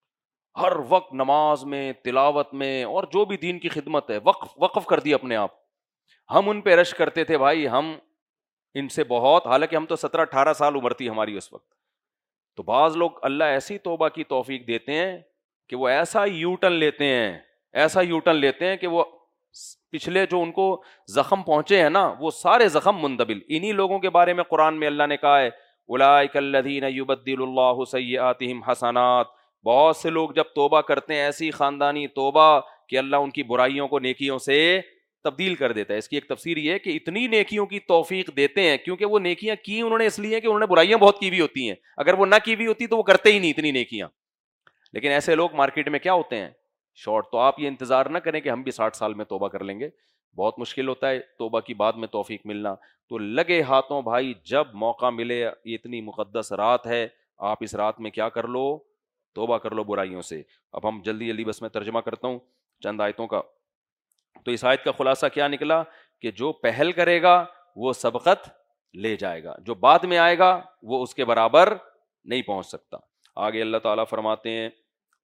ہر وقت نماز میں, تلاوت میں, اور جو بھی دین کی خدمت ہے وقف وقف کر دی اپنے آپ. ہم ان پہ رش کرتے تھے بھائی, ہم ان سے بہت, حالانکہ ہم تو سترہ اٹھارہ سال عمر تھی ہماری اس وقت. تو بعض لوگ اللہ ایسی توبہ کی توفیق دیتے ہیں کہ وہ ایسا یو ٹرن لیتے ہیں, ایسا یو ٹرن لیتے ہیں کہ وہ پچھلے جو ان کو زخم پہنچے ہیں نا, وہ سارے زخم مندبل. انہی لوگوں کے بارے میں قرآن میں اللہ نے کہا ہے, اولئک الذین یبدل اللہ سیئاتہم حسنات. بہت سے لوگ جب توبہ کرتے ہیں, ایسی خاندانی توبہ کہ اللہ ان کی برائیوں کو نیکیوں سے تبدیل کر دیتا ہے. اس کی ایک تفسیر یہ ہے کہ اتنی نیکیوں کی توفیق دیتے ہیں, کیونکہ وہ نیکیاں کی انہوں نے اس لیے کہ انہوں نے برائیاں بہت کی ہوئی ہوتی ہیں. اگر وہ نہ کی ہوئی ہوتی تو وہ کرتے ہی نہیں اتنی نیکیاں. لیکن ایسے لوگ مارکیٹ میں کیا ہوتے ہیں, شارٹ. تو آپ یہ انتظار نہ کریں کہ ہم بھی ساٹھ سال میں توبہ کر لیں گے, بہت مشکل ہوتا ہے توبہ کی بعد میں توفیق ملنا. تو لگے ہاتھوں بھائی, جب موقع ملے, یہ اتنی مقدس رات ہے, آپ اس رات میں کیا کر لو, توبہ کر لو برائیوں سے. اب ہم جلدی جلدی بس میں ترجمہ کرتا ہوں چند آیتوں کا. تو اس آیت کا خلاصہ کیا نکلا کہ جو پہل کرے گا وہ سبقت لے جائے گا, جو بعد میں آئے گا وہ اس کے برابر نہیں پہنچ سکتا. آگے اللہ تعالیٰ فرماتے ہیں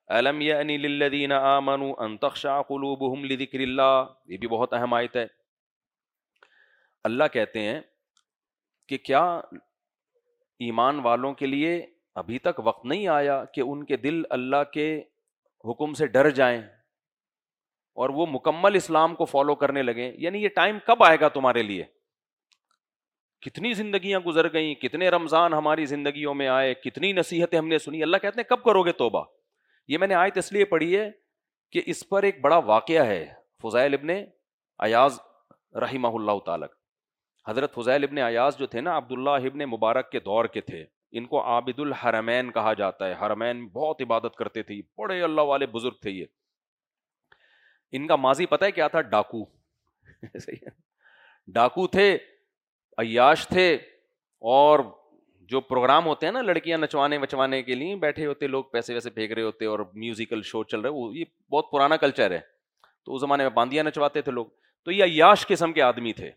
الم یأنی للذین آمنوا ان تخشع قلوبہم لذکر اللہ، یہ بھی بہت اہم آیت ہے۔ اللہ کہتے ہیں کہ کیا ایمان والوں کے لیے ابھی تک وقت نہیں آیا کہ ان کے دل اللہ کے حکم سے ڈر جائیں اور وہ مکمل اسلام کو فالو کرنے لگیں؟ یعنی یہ ٹائم کب آئے گا تمہارے لیے؟ کتنی زندگیاں گزر گئیں، کتنے رمضان ہماری زندگیوں میں آئے، کتنی نصیحتیں ہم نے سنی، اللہ کہتے ہیں کب کرو گے توبہ؟ یہ میں نے آیت اس لیے پڑھی ہے کہ اس پر ایک بڑا واقعہ ہے۔ فضیل ابن عیاض رحمہ اللہ تعالی، حضرت فضیل ابن عیاض جو تھے نا، عبداللہ ابن مبارک کے دور کے تھے، ان کو عابد الحرمین کہا جاتا ہے، حرمین میں بہت عبادت کرتے تھے، بڑے اللہ والے بزرگ تھے یہ۔ ان کا ماضی پتہ ہے کیا تھا؟ ڈاکو ڈاکو تھے، عیاش تھے، اور جو پروگرام ہوتے ہیں نا لڑکیاں نچوانے وچوانے کے لیے بیٹھے ہوتے لوگ، پیسے ویسے پھینک رہے ہوتے اور میوزیکل شو چل رہے، وہ یہ بہت پرانا کلچر ہے، تو اس زمانے میں باندیاں نچواتے تھے لوگ، تو یہ عیاش قسم کے آدمی تھے۔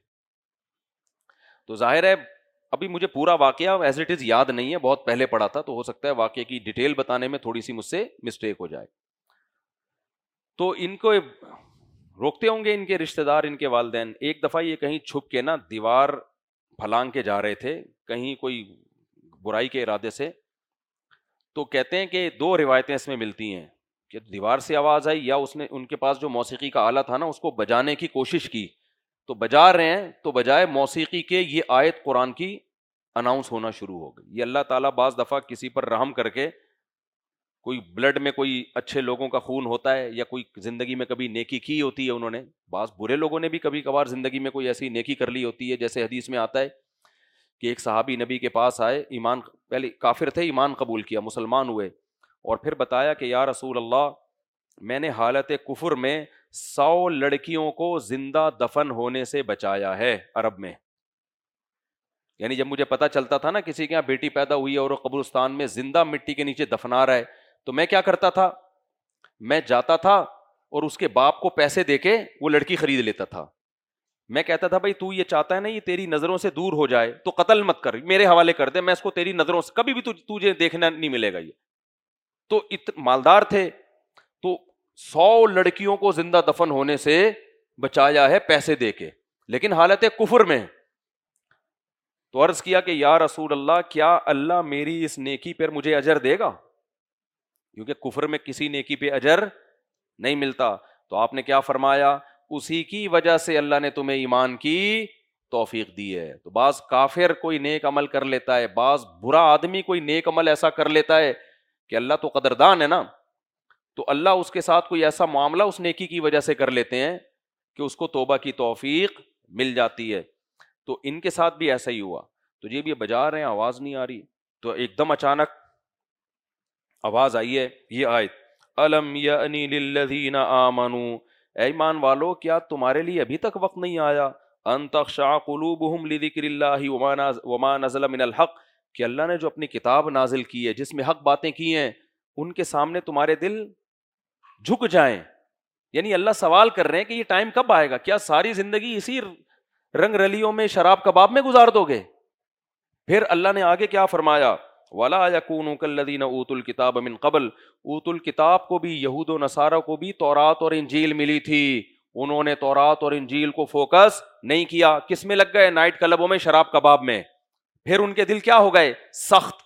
تو ظاہر ہے ابھی مجھے پورا واقعہ ایز اٹ از یاد نہیں ہے، بہت پہلے پڑھا تھا، تو ہو سکتا ہے واقعے کی ڈیٹیل بتانے میں تھوڑی سی مجھ سے مسٹیک ہو جائے۔ تو ان کو روکتے ہوں گے ان کے رشتہ دار، ان کے والدین۔ ایک دفعہ یہ کہیں چھپ کے نا دیوار پھلانگ کے جا رہے تھے کہیں کوئی برائی کے ارادے سے، تو کہتے ہیں کہ دو روایتیں اس میں ملتی ہیں کہ دیوار سے آواز آئی، یا اس نے ان کے پاس جو موسیقی کا آلہ تھا نا اس کو بجانے کی کوشش کی، تو بجا رہے ہیں تو بجائے موسیقی کے یہ آیت قرآن کی اناؤنس ہونا شروع ہو گئی۔ یہ اللہ تعالیٰ بعض دفعہ کسی پر رحم کر کے، کوئی بلڈ میں کوئی اچھے لوگوں کا خون ہوتا ہے، یا کوئی زندگی میں کبھی نیکی کی ہوتی ہے انہوں نے، بعض برے لوگوں نے بھی کبھی کبھار زندگی میں کوئی ایسی نیکی کر لی ہوتی ہے، جیسے حدیث میں آتا ہے کہ ایک صحابی نبی کے پاس آئے، ایمان پہلے کافر تھے، ایمان قبول کیا، مسلمان ہوئے، اور پھر بتایا کہ یا رسول اللہ میں نے حالت کفر میں سو لڑکیوں کو زندہ دفن ہونے سے بچایا ہے عرب میں۔ یعنی جب مجھے پتا چلتا تھا نا کسی کے یہاں بیٹی پیدا ہوئی ہے اور وہ قبرستان میں زندہ مٹی کے نیچے دفنا رہا ہے، تو میں کیا کرتا تھا، میں جاتا تھا اور اس کے باپ کو پیسے دے کے وہ لڑکی خرید لیتا تھا۔ میں کہتا تھا بھائی تو یہ چاہتا ہے نا یہ تیری نظروں سے دور ہو جائے تو قتل مت کر، میرے حوالے کر دے، میں اس کو تیری نظروں سے کبھی بھی تجھے دیکھنا نہیں ملے گا۔ یہ تو مالدار تھے، تو سو لڑکیوں کو زندہ دفن ہونے سے بچایا ہے پیسے دے کے، لیکن حالت کفر میں۔ تو عرض کیا کہ یا رسول اللہ کیا اللہ میری اس نیکی پر مجھے اجر دے گا؟ کیونکہ کفر میں کسی نیکی پہ اجر نہیں ملتا۔ تو آپ نے کیا فرمایا؟ اسی کی وجہ سے اللہ نے تمہیں ایمان کی توفیق دی ہے۔ تو بعض کافر کوئی نیک عمل کر لیتا ہے، بعض برا آدمی کوئی نیک عمل ایسا کر لیتا ہے کہ اللہ تو قدردان ہے نا، تو اللہ اس کے ساتھ کوئی ایسا معاملہ اس نیکی کی وجہ سے کر لیتے ہیں کہ اس کو توبہ کی توفیق مل جاتی ہے۔ تو ان کے ساتھ بھی ایسا ہی ہوا۔ تو یہ بھی بجا رہے ہیں، آواز نہیں آ رہی، تو ایک دم اچانک آواز آئی ہے یہ آیت، الم یأنی للذین آمنوا، اے ایمان والو کیا تمہارے لیے ابھی تک وقت نہیں آیا، ان تخشع قلوبہم لذکر اللہ وما نزل من الحق، کہ اللہ نے جو اپنی کتاب نازل کی ہے جس میں حق باتیں کی ہیں ان کے سامنے تمہارے دل جھک جائیں۔ یعنی اللہ سوال کر رہے ہیں کہ یہ ٹائم کب آئے گا؟ کیا ساری زندگی اسی رنگ رلیوں میں شراب کباب میں گزار دو گے؟ پھر اللہ نے آگے کیا فرمایا، وَلَا يَكُونُوا كَالَّذِينَ أُوتُوا الْكِتَابَ مِن قَبْلُ، اوتوا الکتاب کو بھی، یہود و نصارہ کو بھی تورات اور انجیل ملی تھی، انہوں نے تورات اور انجیل کو فوکس نہیں کیا، کس میں لگ گئے؟ نائٹ کلبوں میں، شراب کباب میں۔ پھر ان کے دل کیا ہو گئے؟ سخت،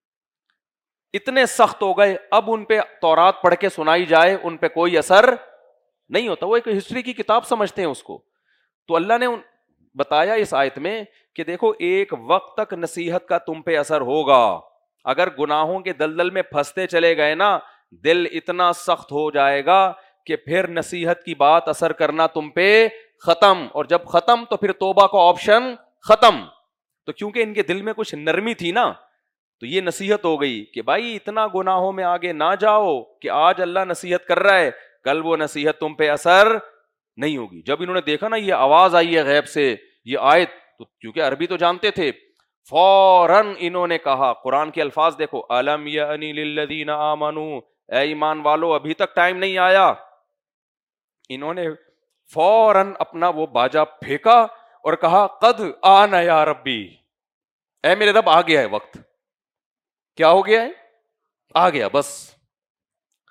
اتنے سخت ہو گئے اب ان پہ تورات پڑھ کے سنائی جائے ان پہ کوئی اثر نہیں ہوتا، وہ ایک ہسٹری کی کتاب سمجھتے ہیں اس کو۔ تو اللہ نے بتایا اس آیت میں کہ دیکھو ایک وقت تک نصیحت کا تم پہ اثر ہوگا، اگر گناہوں کے دلدل میں پھنستے چلے گئے نا، دل اتنا سخت ہو جائے گا کہ پھر نصیحت کی بات اثر کرنا تم پہ ختم، اور جب ختم تو پھر توبہ کا آپشن ختم۔ تو کیونکہ ان کے دل میں کچھ نرمی تھی نا، تو یہ نصیحت ہو گئی کہ بھائی اتنا گناہوں میں آگے نہ جاؤ کہ آج اللہ نصیحت کر رہا ہے، کل وہ نصیحت تم پہ اثر نہیں ہوگی۔ جب انہوں نے دیکھا نا یہ آواز آئی ہے غیب سے، یہ آیت، تو کیونکہ عربی تو جانتے تھے، فوراً انہوں نے کہا، قرآن کے الفاظ دیکھو، الم یأنی للذین آمنوا، اے ایمان والو ابھی تک ٹائم نہیں آیا۔ انہوں نے فوراً اپنا وہ باجا پھینکا اور کہا قد آن یا ربی، اے میرے رب آ گیا ہے وقت۔ کیا ہو گیا ہے؟ آ گیا، بس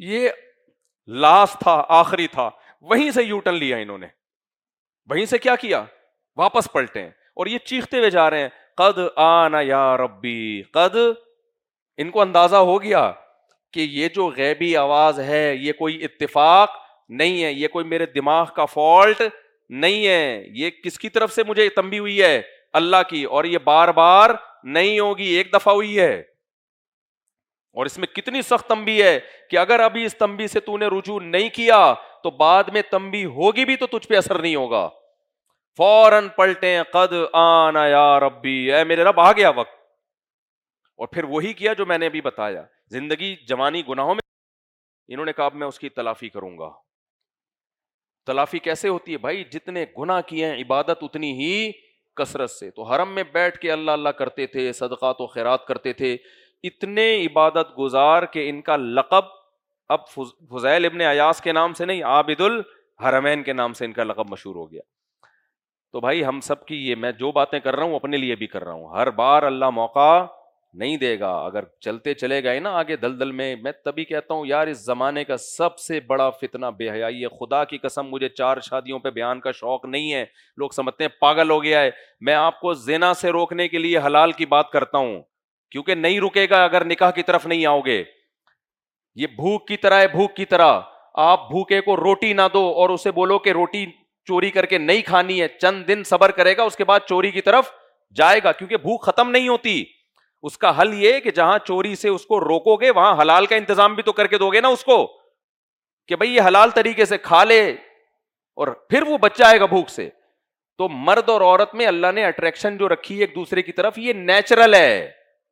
یہ لاسٹ تھا, آخری تھا, وہیں سے یو ٹرن لیا انہوں نے, وہیں سے کیا کیا, واپس پلٹے ہیں, اور یہ چیختے ہوئے جا رہے ہیں قد آنا یا ربی. قد, ان کو اندازہ ہو گیا کہ یہ جو غیبی آواز ہے یہ کوئی اتفاق نہیں ہے, یہ کوئی میرے دماغ کا فالٹ نہیں ہے, یہ کس کی طرف سے مجھے تنبیہ ہوئی ہے, اللہ کی, اور یہ بار بار نہیں ہوگی, ایک دفعہ ہوئی ہے. اور اس میں کتنی سخت تنبیہ ہے کہ اگر ابھی اس تنبیہ سے تو نے رجوع نہیں کیا تو بعد میں تنبیہ ہوگی بھی تو تجھ پہ اثر نہیں ہوگا. فوراً پلٹیں قد آنا یا ربی, اے میرے رب آ گیا وقت. اور پھر وہی کیا جو میں نے ابھی بتایا, زندگی جوانی گناہوں میں, انہوں نے کہا میں اس کی تلافی کروں گا. تلافی کیسے ہوتی ہے بھائی, جتنے گناہ کیے ہیں عبادت اتنی ہی کثرت سے. تو حرم میں بیٹھ کے اللہ اللہ کرتے تھے, صدقات و خیرات کرتے تھے, اتنے عبادت گزار کہ ان کا لقب اب فضیل ابن عیاض کے نام سے نہیں, عابد الحرمین کے نام سے ان کا لقب مشہور ہو گیا. تو بھائی ہم سب کی یہ, میں جو باتیں کر رہا ہوں اپنے لیے بھی کر رہا ہوں, ہر بار اللہ موقع نہیں دے گا. اگر چلتے چلے گئے نا آگے دلدل میں, میں تبھی کہتا ہوں یار اس زمانے کا سب سے بڑا فتنہ بے حیائی ہے. خدا کی قسم مجھے چار شادیوں پہ بیان کا شوق نہیں ہے, لوگ سمجھتے ہیں پاگل ہو گیا ہے. میں آپ کو زنا سے روکنے کے لیے حلال کی بات کرتا ہوں, کیونکہ نہیں رکے گا اگر نکاح کی طرف نہیں آؤ گے. یہ بھوک کی طرح ہے, بھوک کی طرح. آپ بھوکے کو روٹی نہ دو اور اسے بولو کہ روٹی چوری کر کے نہیں کھانی ہے, چند دن صبر کرے گا, اس کے بعد چوری کی طرف جائے گا, کیونکہ بھوک ختم نہیں ہوتی. اس کا حل یہ کہ جہاں چوری سے اس کو روکو گے وہاں حلال کا انتظام بھی تو کر کے دو گے نا اس کو, کہ بھئی یہ حلال طریقے سے کھا لے, اور پھر وہ بچ جائے گا بھوک سے. تو مرد اور عورت میں اللہ نے اٹریکشن جو رکھی ہے ایک دوسرے کی طرف, یہ نیچرل ہے,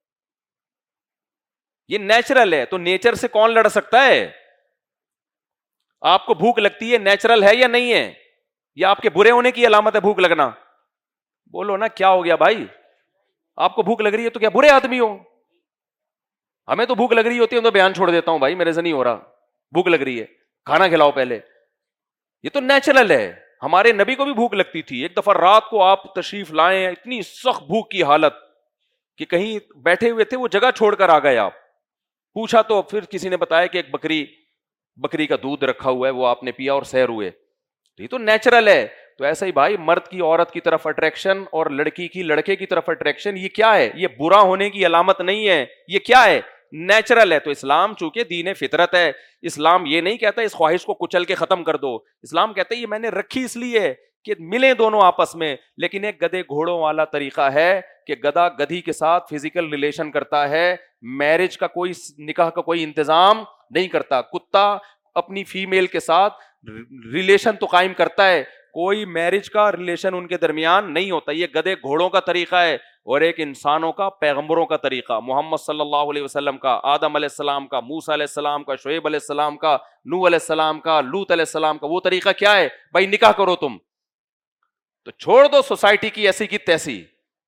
یہ نیچرل ہے. تو نیچر سے کون لڑ سکتا ہے؟ آپ کو بھوک لگتی ہے, نیچرل ہے یا نہیں ہے, یا آپ کے برے ہونے کی علامت ہے بھوک لگنا؟ بولو نا کیا ہو گیا بھائی, آپ کو بھوک لگ رہی ہے تو کیا برے آدمی ہو؟ ہمیں تو بھوک لگ رہی ہوتی ہے تو بیان چھوڑ دیتا ہوں بھائی میرے سے نہیں ہو رہا, بھوک لگ رہی ہے کھانا کھلاؤ پہلے. یہ تو نیچرل ہے. ہمارے نبی کو بھی بھوک لگتی تھی. ایک دفعہ رات کو آپ تشریف لائے, اتنی سخت بھوک کی حالت کہ کہیں بیٹھے ہوئے تھے, وہ جگہ چھوڑ کر آ گئے. آپ پوچھا تو پھر کسی نے بتایا کہ ایک بکری بکری کا دودھ رکھا ہوا ہے, وہ آپ نے پیا اور سیر ہوئے. یہ تو نیچرل ہے. تو ایسا ہی بھائی مرد کی عورت کی طرف اٹریکشن اور لڑکی کی لڑکے کی طرف اٹریکشن, یہ کیا ہے؟ یہ برا ہونے کی علامت نہیں ہے, یہ کیا ہے؟ نیچرل ہے. تو اسلام چونکہ دین فطرت ہے, اسلام یہ نہیں کہتا اس خواہش کو کچل کے ختم کر دو. اسلام کہتا ہے یہ میں نے رکھی اس لیے کہ ملیں دونوں آپس میں. لیکن ایک گدھے گھوڑوں والا طریقہ ہے کہ گدھا گدھی کے ساتھ فزیکل ریلیشن کرتا ہے, میرج کا کوئی نکاح کا کوئی انتظام نہیں کرتا. کتا اپنی فیمیل کے ساتھ ریلیشن تو قائم کرتا ہے, کوئی میرج کا ریلیشن ان کے درمیان نہیں ہوتا. یہ گدھے گھوڑوں کا طریقہ ہے, اور ایک انسانوں کا, پیغمبروں کا طریقہ, محمد صلی اللہ علیہ وسلم کا, آدم علیہ السلام کا, موسیٰ علیہ السلام کا, شعیب علیہ السلام کا, نوح علیہ السلام کا, لوط علیہ السلام کا. وہ طریقہ کیا ہے بھائی؟ نکاح کرو تم, تو چھوڑ دو سوسائٹی کی ایسی کی تیسی.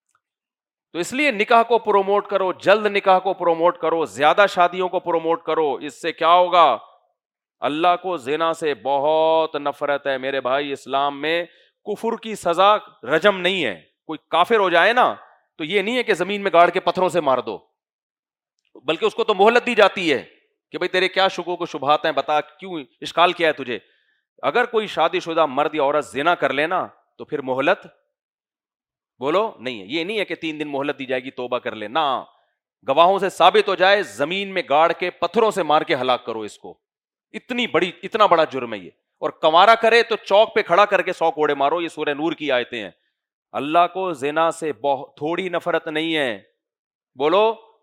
تو اس لیے نکاح کو پروموٹ کرو, جلد نکاح کو پروموٹ کرو, زیادہ شادیوں کو پروموٹ کرو. اس سے کیا ہوگا؟ اللہ کو زنا سے بہت نفرت ہے میرے بھائی. اسلام میں کفر کی سزا رجم نہیں ہے. کوئی کافر ہو جائے نا تو یہ نہیں ہے کہ زمین میں گاڑ کے پتھروں سے مار دو, بلکہ اس کو تو مہلت دی جاتی ہے کہ بھئی تیرے کیا شکوک و شبہات ہیں, بتا کیوں اشکال کیا ہے تجھے. اگر کوئی شادی شدہ مرد یا عورت زنا کر لینا تو پھر مہلت بولو نہیں ہے. یہ نہیں ہے کہ تین دن مہلت دی جائے گی توبہ کر لے, نہ, گواہوں سے ثابت ہو جائے, زمین میں گاڑ کے پتھروں سے مار کے ہلاک کرو اس کو. اتنی بڑی, اتنا بڑا جرم ہے یہ. اور کنوارا کرے تو چوک پہ کھڑا کر کے سو کوڑے مارو. یہ سورہ نور کی آیتیں ہیں. اللہ کو زنا سے بہت تھوڑی نفرت نہیں ہے, بولو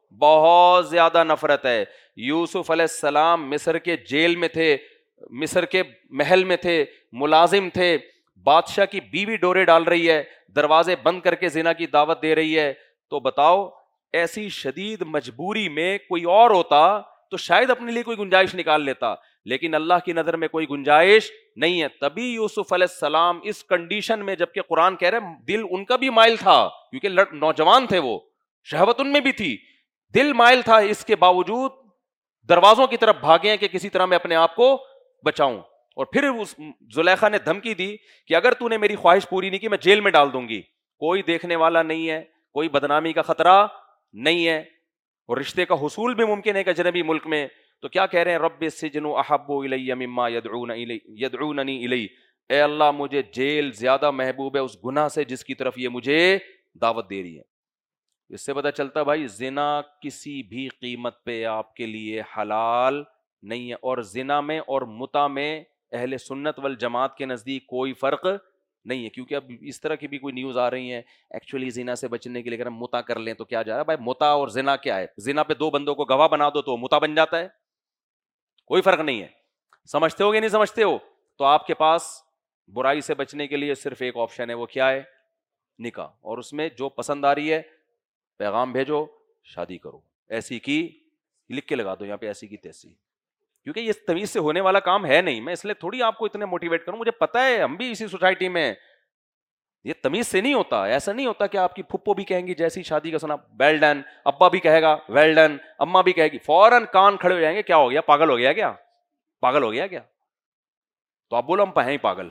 بہت زیادہ نفرت ہے. یوسف علیہ السلام مصر کے جیل میں تھے, مصر کے محل میں تھے, ملازم تھے, بادشاہ کی بیوی ڈورے ڈال رہی ہے, دروازے بند کر کے زنا کی دعوت دے رہی ہے. تو بتاؤ ایسی شدید مجبوری میں کوئی اور ہوتا تو شاید اپنے لیے کوئی گنجائش نکال لیتا, لیکن اللہ کی نظر میں کوئی گنجائش نہیں ہے. تبھی یوسف علیہ السلام اس کنڈیشن میں, جبکہ قرآن کہہ رہے دل ان کا بھی مائل تھا, کیونکہ نوجوان تھے, وہ شہوت ان میں بھی تھی, دل مائل تھا, اس کے باوجود دروازوں کی طرف بھاگے کہ کسی طرح میں اپنے آپ کو بچاؤں. اور پھر اس زلیخا نے دھمکی دی کہ اگر تو نے میری خواہش پوری نہیں کی میں جیل میں ڈال دوں گی. کوئی دیکھنے والا نہیں ہے, کوئی بدنامی کا خطرہ نہیں ہے, اور رشتے کا حصول بھی ممکن ہے کہ اجنبی ملک میں. تو کیا کہہ رہے ہیں؟ رب السجن احب الی مما یدعون الی یدعوننی الی، اے اللہ مجھے جیل زیادہ محبوب ہے اس گناہ سے جس کی طرف یہ مجھے دعوت دے رہی ہے۔ اس سے پتہ چلتا بھائی زنا کسی بھی قیمت پہ آپ کے لیے حلال نہیں ہے، اور زنا میں اور متع میں اہل سنت والجماعت کے نزدیک کوئی فرق نہیں ہے، کیونکہ اب اس طرح کی بھی کوئی نیوز آ رہی ہیں ایکچولی زنا سے بچنے کے لیے اگر ہم متع کر لیں تو کیا جا رہا ہے؟ بھائی متع اور زنا کیا ہے؟ زنا پہ دو بندوں کو گواہ بنا دو تو متع بن جاتا ہے، کوئی فرق نہیں ہے۔ سمجھتے ہو کہ نہیں سمجھتے ہو؟ تو آپ کے پاس برائی سے بچنے کے لیے صرف ایک آپشن ہے، وہ کیا ہے؟ نکاح، اور اس میں جو پسند آ رہی ہے پیغام بھیجو، شادی کرو، ایسی کی لکھ کے لگا دو یہاں پہ ایسی کی تیسی، کیونکہ یہ تمیز سے ہونے والا کام ہے نہیں۔ میں اس لیے تھوڑی آپ کو اتنے موٹیویٹ کروں، مجھے پتا ہے ہم بھی اسی سوسائٹی میں، یہ تمیز سے نہیں ہوتا۔ ایسا نہیں ہوتا کہ آپ کی پھپھو بھی کہیں گی جیسی شادی کا سنا ویل ڈن، ابا بھی کہے گا ویل ڈن، اما بھی کہے گی، فوراً کان کھڑے ہو جائیں گے، کیا ہو گیا؟ پاگل ہو گیا کیا؟ پاگل ہو گیا کیا؟ تو آپ بولو ہم ہیں ہی پاگل۔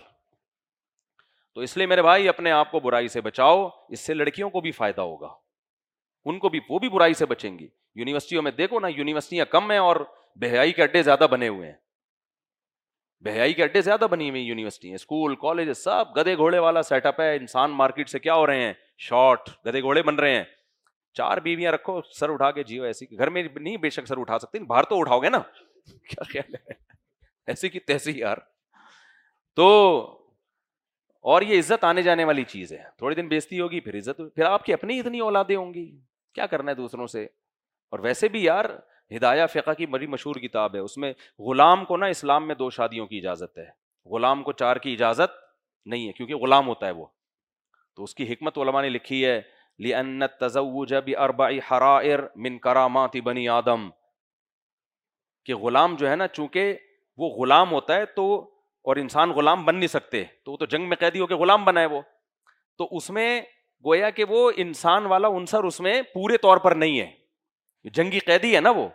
تو اس لیے میرے بھائی اپنے آپ کو برائی سے بچاؤ، اس سے لڑکیوں کو بھی فائدہ ہوگا، ان کو بھی، وہ بھی برائی سے بچیں گی۔ یونیورسٹیوں میں دیکھو نا، یونیورسٹیاں کم ہیں اور بے حیائی کے اڈے زیادہ بنے ہوئے ہیں، بے حیائی کے اڈے زیادہ بنی ہوئی یونیورسٹی ہیں، اسکول کالج سب گدے گھوڑے والا سیٹ اپ ہے۔ انسان مارکیٹ سے کیا ہو رہے ہیں؟ شارٹ، گدے گھوڑے بن رہے ہیں۔ چار بیویاں رکھو، سر اٹھا کے جیو ایسی، گھر میں نہیں بے شک سر اٹھا سکتے، باہر تو اٹھاؤ گے نا، کیا خیال ہے؟ ایسی کی تیسی یار۔ تو اور یہ عزت آنے جانے والی چیز ہے، تھوڑے دن بےزتی ہوگی پھر عزت، پھر آپ کی اپنی اتنی اولادیں ہوں گی، کیا کرنا ہے دوسروں سے۔ اور ویسے بھی یار ہدایہ فقہ کی بڑی مشہور کتاب ہے، اس میں غلام کو نا اسلام میں دو شادیوں کی اجازت ہے، غلام کو چار کی اجازت نہیں ہے، کیونکہ غلام ہوتا ہے وہ۔ تو اس کی حکمت علماء نے لکھی ہے، لِأَنَّ التَّزَوُّجَ بِأَرْبَعِ حَرَائِرْ مِنْ كَرَامَاتِ بَنِي آدم، کہ غلام جو ہے نا، چونکہ وہ غلام ہوتا ہے تو، اور انسان غلام بن نہیں سکتے، تو وہ تو جنگ میں قیدی ہو کے غلام بنا ہے وہ، تو اس میں گویا کہ وہ انسان والا عنصر اس میں پورے طور پر نہیں ہے، جنگی قیدی ہے نا، وہ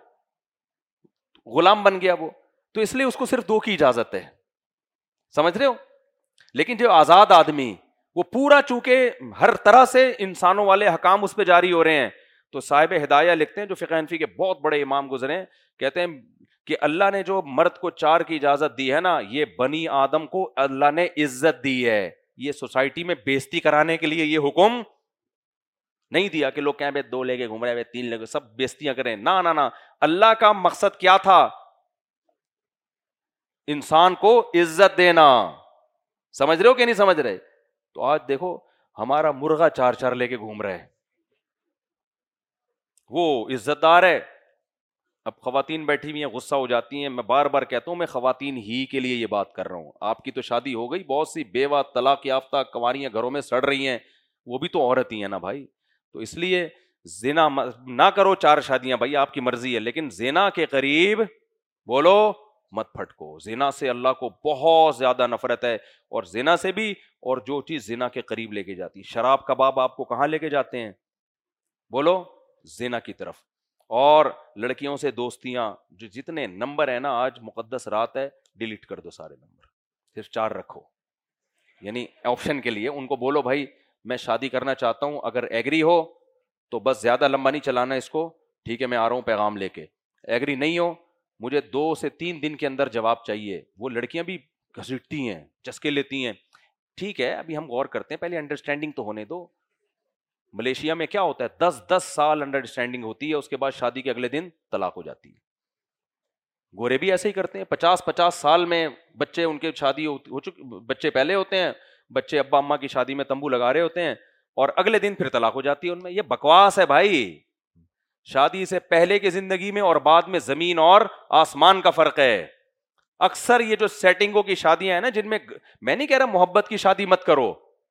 غلام بن گیا وہ، تو اس لیے اس کو صرف دو کی اجازت ہے، سمجھ رہے ہو۔ لیکن جو آزاد آدمی، وہ پورا چونکہ ہر طرح سے انسانوں والے حکام اس پہ جاری ہو رہے ہیں، تو صاحب ہدایہ لکھتے ہیں، جو فقہ حنفی کے بہت بڑے امام گزرے ہیں، کہتے ہیں کہ اللہ نے جو مرد کو چار کی اجازت دی ہے نا، یہ بنی آدم کو اللہ نے عزت دی ہے، یہ سوسائٹی میں بےزتی کرانے کے لیے یہ حکم نہیں دیا کہ لوگ کہیں بے دو لے کے گھوم رہے ہیں، تین لے کے، سب بےزتیاں کریں، نہ نہ نہ، اللہ کا مقصد کیا تھا؟ انسان کو عزت دینا۔ سمجھ رہے ہو کہ نہیں سمجھ رہے؟ تو آج دیکھو ہمارا مرغا چار چار لے کے گھوم رہے ہیں، وہ عزت دار ہے۔ اب خواتین بیٹھی ہوئی ہیں، غصہ ہو جاتی ہیں، میں بار بار کہتا ہوں میں خواتین ہی کے لیے یہ بات کر رہا ہوں، آپ کی تو شادی ہو گئی، بہت سی بیوہ طلاق یافتہ کنواریاں گھروں میں سڑ رہی ہیں، وہ بھی تو عورت ہی ہیں نا بھائی۔ تو اس لیے زنا نہ کرو، چار شادیاں بھائی آپ کی مرضی ہے، لیکن زنا کے قریب بولو مت پھٹکو۔ زنا سے اللہ کو بہت زیادہ نفرت ہے، اور زنا سے بھی، اور جو چیز زنا کے قریب لے کے جاتی، شراب کباب آپ کو کہاں لے کے جاتے ہیں؟ بولو زنا کی طرف۔ اور لڑکیوں سے دوستیاں، جو جتنے نمبر ہیں نا، آج مقدس رات ہے، ڈیلیٹ کر دو سارے نمبر، صرف چار رکھو، یعنی آپشن کے لیے ان کو بولو بھائی میں شادی کرنا چاہتا ہوں، اگر ایگری ہو تو بس زیادہ لمبا نہیں چلانا اس کو، ٹھیک ہے میں آ رہا ہوں پیغام لے کے، ایگری نہیں ہو مجھے دو سے تین دن کے اندر جواب چاہیے۔ وہ لڑکیاں بھی گھسیٹتی ہیں، چسکے لیتی ہیں، ٹھیک ہے ابھی ہم غور کرتے ہیں، پہلے انڈرسٹینڈنگ تو ہونے دو۔ ملیشیا میں کیا ہوتا ہے، دس دس سال انڈرسٹینڈنگ ہوتی ہے، اس کے بعد شادی کے اگلے دن طلاق ہو جاتی ہے۔ گورے بھی ایسے ہی کرتے ہیں، پچاس پچاس سال میں بچے ان کے شادی ہو چکے، بچے پہلے ہوتے ہیں، بچے ابا اماں کی شادی میں تمبو لگا رہے ہوتے ہیں، اور اگلے دن پھر طلاق ہو جاتی ہے ان میں۔ یہ بکواس ہے بھائی، شادی سے پہلے کی زندگی میں اور بعد میں زمین اور آسمان کا فرق ہے۔ اکثر یہ جو سیٹنگوں کی شادیاں ہیں نا، جن میں، میں نہیں کہہ رہا محبت کی شادی مت کرو،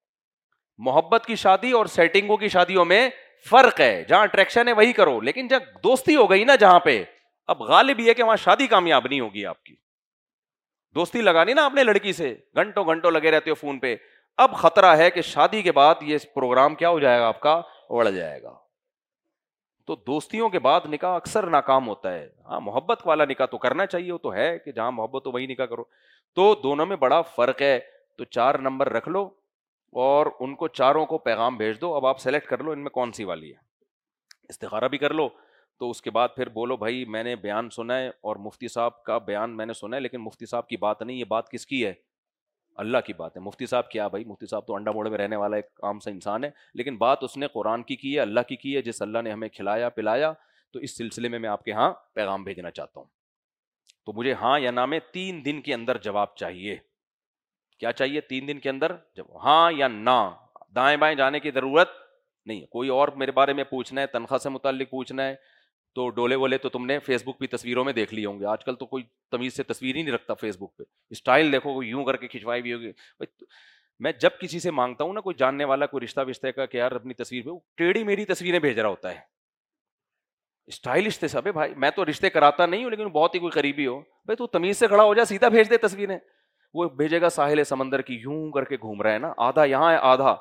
محبت کی شادی اور سیٹنگوں کی شادیوں میں فرق ہے، جہاں اٹریکشن ہے وہی کرو، لیکن جب دوستی ہو گئی نا جہاں پہ، اب غالب یہ ہے کہ وہاں شادی کامیاب نہیں ہوگی آپ کی۔ دوستی لگانی نا اپنے لڑکی سے، گھنٹوں گھنٹوں لگے رہتے ہو فون پہ، اب خطرہ ہے کہ شادی کے بعد یہ پروگرام کیا ہو جائے گا آپ کا، اڑ جائے گا۔ تو دوستیوں کے بعد نکاح اکثر ناکام ہوتا ہے۔ ہاں محبت والا نکاح تو کرنا چاہیے، وہ تو ہے کہ جہاں محبت ہو وہی نکاح کرو، تو دونوں میں بڑا فرق ہے۔ تو چار نمبر رکھ لو اور ان کو چاروں کو پیغام بھیج دو، اب آپ سلیکٹ کر لو ان میں کون سی والی ہے، استخارہ بھی کر لو تو اس کے بعد پھر بولو بھائی میں نے بیان سنا ہے اور مفتی صاحب کا بیان میں نے سنا ہے، لیکن مفتی صاحب کی بات نہیں، یہ بات کس کی ہے؟ اللہ کی بات ہے. مفتی صاحب کیا بھائی، مفتی صاحب تو انڈا موڑے میں رہنے والا ایک عام سا انسان ہے، لیکن بات اس نے قرآن کی کی ہے، اللہ کی کی ہے، جس اللہ نے ہمیں کھلایا پلایا. تو اس سلسلے میں میں آپ کے ہاں پیغام بھیجنا چاہتا ہوں. تو مجھے ہاں یا نہ میں تین دن کے اندر جواب چاہیے. کیا چاہیے؟ تین دن کے اندر جب ہاں یا نہ، دائیں بائیں جانے کی ضرورت نہیں ہے. کوئی اور میرے بارے میں پوچھنا ہے، تنخواہ سے متعلق پوچھنا ہے، تو ڈولے وولے تو تم نے فیس بک پہ تصویروں میں دیکھ لیے ہوں گے. آج کل تو کوئی تمیز سے تصویر ہی نہیں رکھتا فیس بک پہ. اسٹائل دیکھو یوں کر کے کھنچوائی ہوئی ہوگی. میں جب کسی سے مانگتا ہوں نا، کوئی جاننے والا کوئی رشتہ وشتے کا کہ یار اپنی تصویر پہ، وہ ٹیڑھی میری تصویریں بھیج رہا ہوتا ہے. اسٹائلش تھے سب. بھائی میں تو رشتے کراتا نہیں ہوں، لیکن بہت ہی کوئی قریبی ہو، بھائی تو تمیز سے کھڑا ہو جا، سیدھا بھیج دے تصویریں. وہ بھیجے گا ساحل سمندر کی، یوں کر کے گھوم رہا ہے نا، آدھا یہاں ہے آدھا.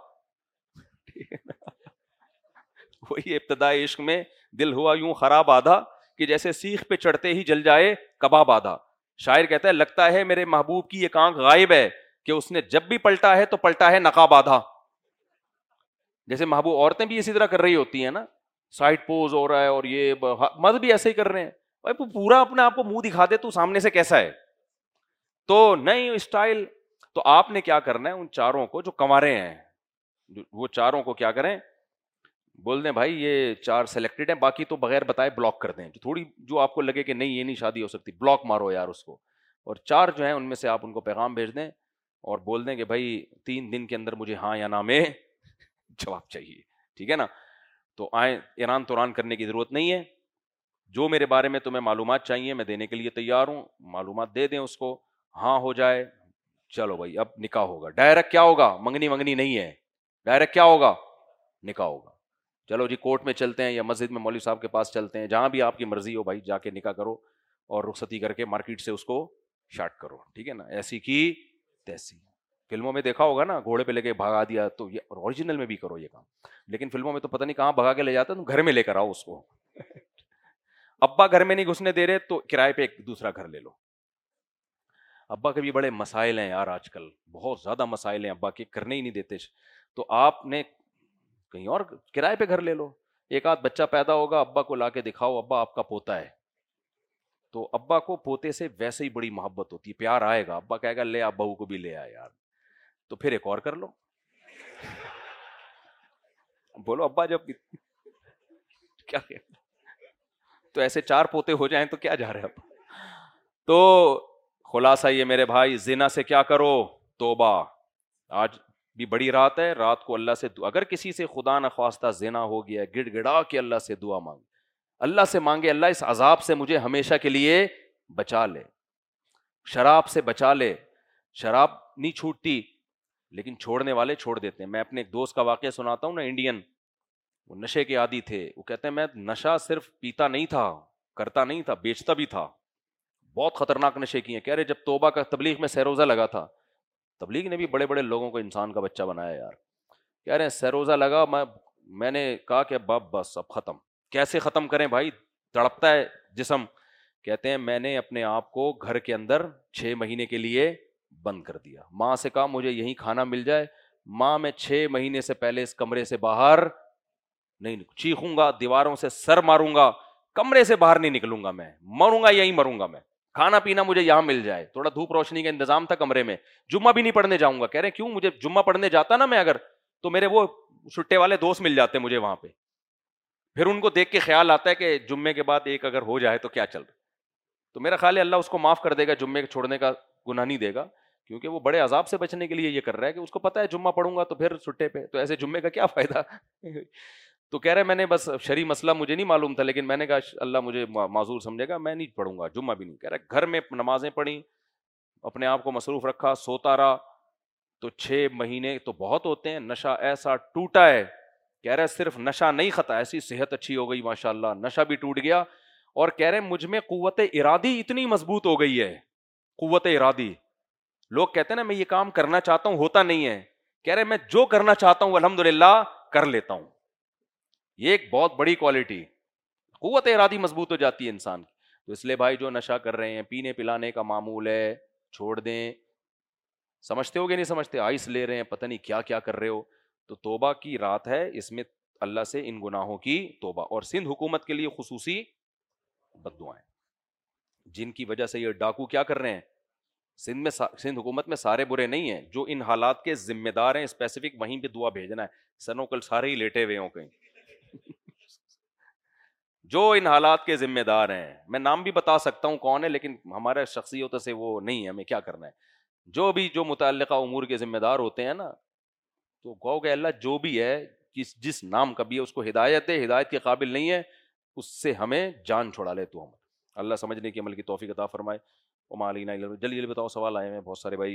وہی ابتدائی عشق میں دل ہوا یوں خراب آدھا، کہ جیسے سیخ پہ چڑھتے ہی جل جائے کباب آدھا. شاعر کہتا ہے لگتا ہے میرے محبوب کی ایک آنکھ غائب ہے، کہ اس نے جب بھی پلٹا ہے تو پلٹا ہے نقاب آدھا. جیسے محبوب، عورتیں بھی اسی طرح کر رہی ہوتی ہیں نا، سائڈ پوز ہو رہا ہے، اور یہ مرد بھی ایسے ہی کر رہے ہیں. بھائی پورا اپنے آپ کو منہ دکھا دے تو سامنے سے کیسا ہے. تو نہیں اسٹائل. تو آپ نے کیا کرنا ہے، ان چاروں کو جو کنوارے ہیں، وہ چاروں کو کیا کریں، بول دیں بھائی یہ چار سلیکٹڈ ہیں، باقی تو بغیر بتائے بلاک کر دیں. جو تھوڑی جو آپ کو لگے کہ نہیں یہ نہیں شادی ہو سکتی، بلاک مارو یار اس کو. اور چار جو ہیں ان میں سے آپ ان کو پیغام بھیج دیں اور بول دیں کہ بھائی تین دن کے اندر مجھے ہاں یا نہ میں جواب چاہیے. ٹھیک ہے نا. تو آئیں، ایران توران کرنے کی ضرورت نہیں ہے. جو میرے بارے میں تمہیں معلومات چاہیے میں دینے کے لیے تیار ہوں. معلومات دے دیں اس کو، ہاں ہو جائے، چلو بھائی اب نکاح ہوگا. ڈائریکٹ کیا ہوگا، منگنی منگنی نہیں ہے، ڈائریکٹ کیا ہوگا، نکاح ہوگا. چلو جی کورٹ میں چلتے ہیں یا مسجد میں مولوی صاحب کے پاس چلتے ہیں، جہاں بھی آپ کی مرضی ہو بھائی، جا کے نکاح کرو اور رخصتی کر کے مارکیٹ سے اس کو شارٹ کرو. ٹھیک ہے نا. ایسی کی تیسی. فلموں میں دیکھا ہوگا نا، گھوڑے پہ لے کے بھگا دیا، تو یہ اوریجنل میں بھی کرو یہ کام. لیکن فلموں میں تو پتہ نہیں کہاں بھگا کے لے جاتا، تم گھر میں لے کر آؤ اس کو. ابا گھر میں نہیں گھسنے دے رہے تو کرائے پہ ایک دوسرا گھر لے لو. ابا کے بھی بڑے مسائل ہیں یار، آج کل بہت زیادہ مسائل ہیں ابا کے، کرنے ہی نہیں دیتے. تو آپ نے کہیں اور کرائے پہ گھر لے لو. ایک آدھ بچہ پیدا ہوگا، ابا کو لا کے دکھاؤ ابا آپ کا پوتا ہے. تو ابا کو پوتے سے ویسے ہی بڑی محبت ہوتی ہے، پیار آئے گا. ابا کہے گا لے آپ بہو کو بھی لے آئے یار. تو پھر ایک اور کر لو. بولو ابا جب کیا تو ایسے چار پوتے ہو جائیں تو کیا جا رہے ہیں اب. تو خلاصہ یہ میرے بھائی، زنا سے کیا کرو، توبہ. آج بھی بڑی رات ہے، رات کو اللہ سے دعا، اگر کسی سے خدا نخواستہ زنا ہو گیا، گڑ گڑا کے اللہ سے دعا مانگے، اللہ سے مانگے اللہ اس عذاب سے مجھے ہمیشہ کے لیے بچا لے. شراب سے بچا لے. شراب نہیں چھوٹتی، لیکن چھوڑنے والے چھوڑ دیتے ہیں. میں اپنے ایک دوست کا واقعہ سناتا ہوں نا، انڈین، وہ نشے کے عادی تھے. وہ کہتے ہیں میں نشہ صرف پیتا نہیں تھا، کرتا نہیں تھا، بیچتا بھی تھا. بہت خطرناک نشے کیے. کہہ رہے جب توبہ کا تبلیغ میں سیروزہ لگا تھا، تبلیغ نے بھی بڑے بڑے لوگوں کو انسان کا بچہ بنایا یار. کہہ رہے ہیں سیروزہ لگا، میں میں نے کہا کہ باپ بس اب ختم. کیسے ختم کریں بھائی، تڑپتا ہے جسم. کہتے ہیں میں نے اپنے آپ کو گھر کے اندر چھ مہینے کے لیے بند کر دیا. ماں سے کہا مجھے یہی کھانا مل جائے، ماں میں چھ مہینے سے پہلے اس کمرے سے باہر نہیں، چیخوں گا، دیواروں سے سر ماروں گا، کمرے سے باہر نہیں نکلوں گا، میں مروں گا یہی مروں گا. میں کھانا پینا مجھے یہاں مل جائے، تھوڑا دھوپ روشنی کا انتظام تھا کمرے میں. جمعہ بھی نہیں پڑھنے جاؤں گا. کہہ رہے کیوں؟ مجھے جمعہ پڑھنے جاتا نا میں اگر، تو میرے وہ چھٹے والے دوست مل جاتے مجھے وہاں پہ. پھر ان کو دیکھ کے خیال آتا ہے کہ جمعے کے بعد ایک اگر ہو جائے تو کیا چل رہا. تو میرا خیال ہے اللہ اس کو معاف کر دے گا، جمعے چھوڑنے کا گناہ نہیں دے گا، کیونکہ وہ بڑے عذاب سے بچنے کے لیے یہ کر رہا ہے کہ اس کو پتا ہے جمعہ پڑھوں گا تو پھر چھٹے پہ، تو ایسے جمعے کا کیا فائدہ. تو کہہ رہے میں نے بس شرعی مسئلہ مجھے نہیں معلوم تھا، لیکن میں نے کہا اللہ مجھے معذور سمجھے گا، میں نہیں پڑھوں گا جمعہ بھی نہیں. کہہ رہے گھر میں نمازیں پڑھی، اپنے آپ کو مصروف رکھا، سوتا رہا. تو چھ مہینے تو بہت ہوتے ہیں. نشہ ایسا ٹوٹا ہے، کہہ رہے صرف نشہ نہیں ختم، ایسی صحت اچھی ہو گئی ماشاء اللہ، نشہ بھی ٹوٹ گیا. اور کہہ رہے مجھ میں قوت ارادی اتنی مضبوط ہو گئی ہے. قوت ارادی، لوگ کہتے ہیں نا میں یہ کام کرنا چاہتا ہوں ہوتا نہیں ہے، کہہ رہے میں جو کرنا چاہتا ہوں الحمدللہ کر لیتا ہوں. یہ ایک بہت بڑی کوالٹی، قوت ارادی مضبوط ہو جاتی ہے انسان کی. تو اس لیے بھائی جو نشہ کر رہے ہیں، پینے پلانے کا معمول ہے، چھوڑ دیں. سمجھتے ہو گے نہیں سمجھتے، آئس لے رہے ہیں، پتہ نہیں کیا کیا کر رہے ہو. تو توبہ کی رات ہے، اس میں اللہ سے ان گناہوں کی توبہ. اور سندھ حکومت کے لیے خصوصی بد دعائیں, جن کی وجہ سے یہ ڈاکو کیا کر رہے ہیں. سندھ میں سندھ حکومت میں سارے برے نہیں ہیں, جو ان حالات کے ذمہ دار ہیں اسپیسیفک وہیں پہ دعا بھیجنا ہے. سنو کل سارے ہی لیٹے ہوئے ہوں کہیں. جو ان حالات کے ذمہ دار ہیں, میں نام بھی بتا سکتا ہوں کون ہے, لیکن ہمارے شخصیتوں سے وہ نہیں ہے, ہمیں کیا کرنا ہے. جو بھی جو متعلقہ امور کے ذمہ دار ہوتے ہیں نا, تو کہو کہ اللہ جو بھی ہے, جس جس نام کا بھی ہے, اس کو ہدایت دے, ہدایت کے قابل نہیں ہے اس سے ہمیں جان چھڑا لے تو ہم. اللہ سمجھنے کی عمل کی توفیق عطا فرمائے. وما علینا الا البلاغ. جلدی جلدی بتاؤ, سوال آئے ہیں بہت سارے بھائی.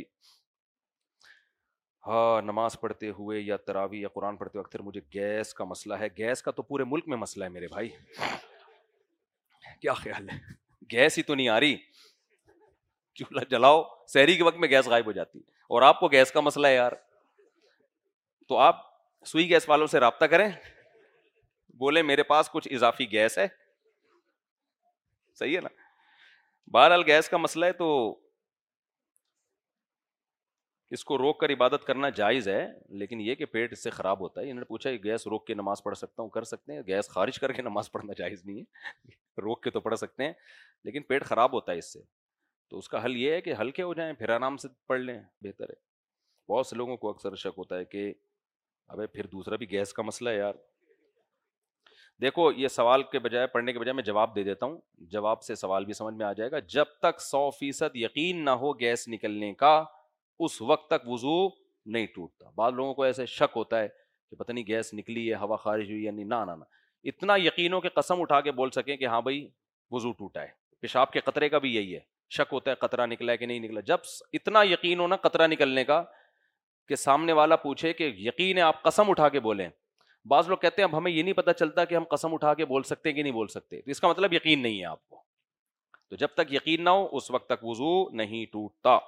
ہاں, نماز پڑھتے ہوئے یا تراویح یا قرآن پڑھتے ہوئے اکثر مجھے گیس کا مسئلہ ہے. گیس کا تو پورے ملک میں مسئلہ ہے میرے بھائی, کیا خیال ہے؟ گیس ہی تو نہیں آ رہی, چولہا جلاؤ سحری کے وقت میں گیس غائب ہو جاتی, اور آپ کو گیس کا مسئلہ ہے یار. تو آپ سوئی گیس والوں سے رابطہ کریں, بولے میرے پاس کچھ اضافی گیس ہے, صحیح ہے نا. بہرحال گیس کا مسئلہ ہے تو اس کو روک کر عبادت کرنا جائز ہے, لیکن یہ کہ پیٹ اس سے خراب ہوتا ہے. انہوں نے پوچھا کہ گیس روک کے نماز پڑھ سکتا ہوں, کر سکتے ہیں. گیس خارج کر کے نماز پڑھنا جائز نہیں ہے, روک کے تو پڑھ سکتے ہیں, لیکن پیٹ خراب ہوتا ہے اس سے. تو اس کا حل یہ ہے کہ ہلکے ہو جائیں, پھر آرام سے پڑھ لیں, بہتر ہے. بہت سے لوگوں کو اکثر شک ہوتا ہے کہ ابے پھر دوسرا بھی گیس کا مسئلہ ہے یار. دیکھو, یہ سوال کے بجائے پڑھنے کے بجائے میں جواب دے دیتا ہوں, جواب سے سوال بھی سمجھ میں آ جائے گا. جب تک سو فیصد یقین نہ ہو گیس نکلنے کا, اس وقت تک وضو نہیں ٹوٹتا. بعض لوگوں کو ایسے شک ہوتا ہے کہ پتہ نہیں گیس نکلی ہے, ہوا خارج ہوئی یا نہیں. نہ نہ اتنا یقین ہو کہ قسم اٹھا کے بول سکیں کہ ہاں بھائی وضو ٹوٹا ہے. پیشاب کے قطرے کا بھی یہی ہے, شک ہوتا ہے قطرہ نکلا ہے کہ نہیں نکلا. جب اتنا یقین ہو نا قطرہ نکلنے کا کہ سامنے والا پوچھے کہ یقین ہے, آپ قسم اٹھا کے بولیں. بعض لوگ کہتے ہیں اب ہمیں یہ نہیں پتہ چلتا کہ ہم قسم اٹھا کے بول سکتے ہیں کہ نہیں بول سکتے, تو اس کا مطلب یقین نہیں ہے آپ کو. تو جب تک یقین نہ ہو اس وقت تک وضو نہیں ٹوٹتا.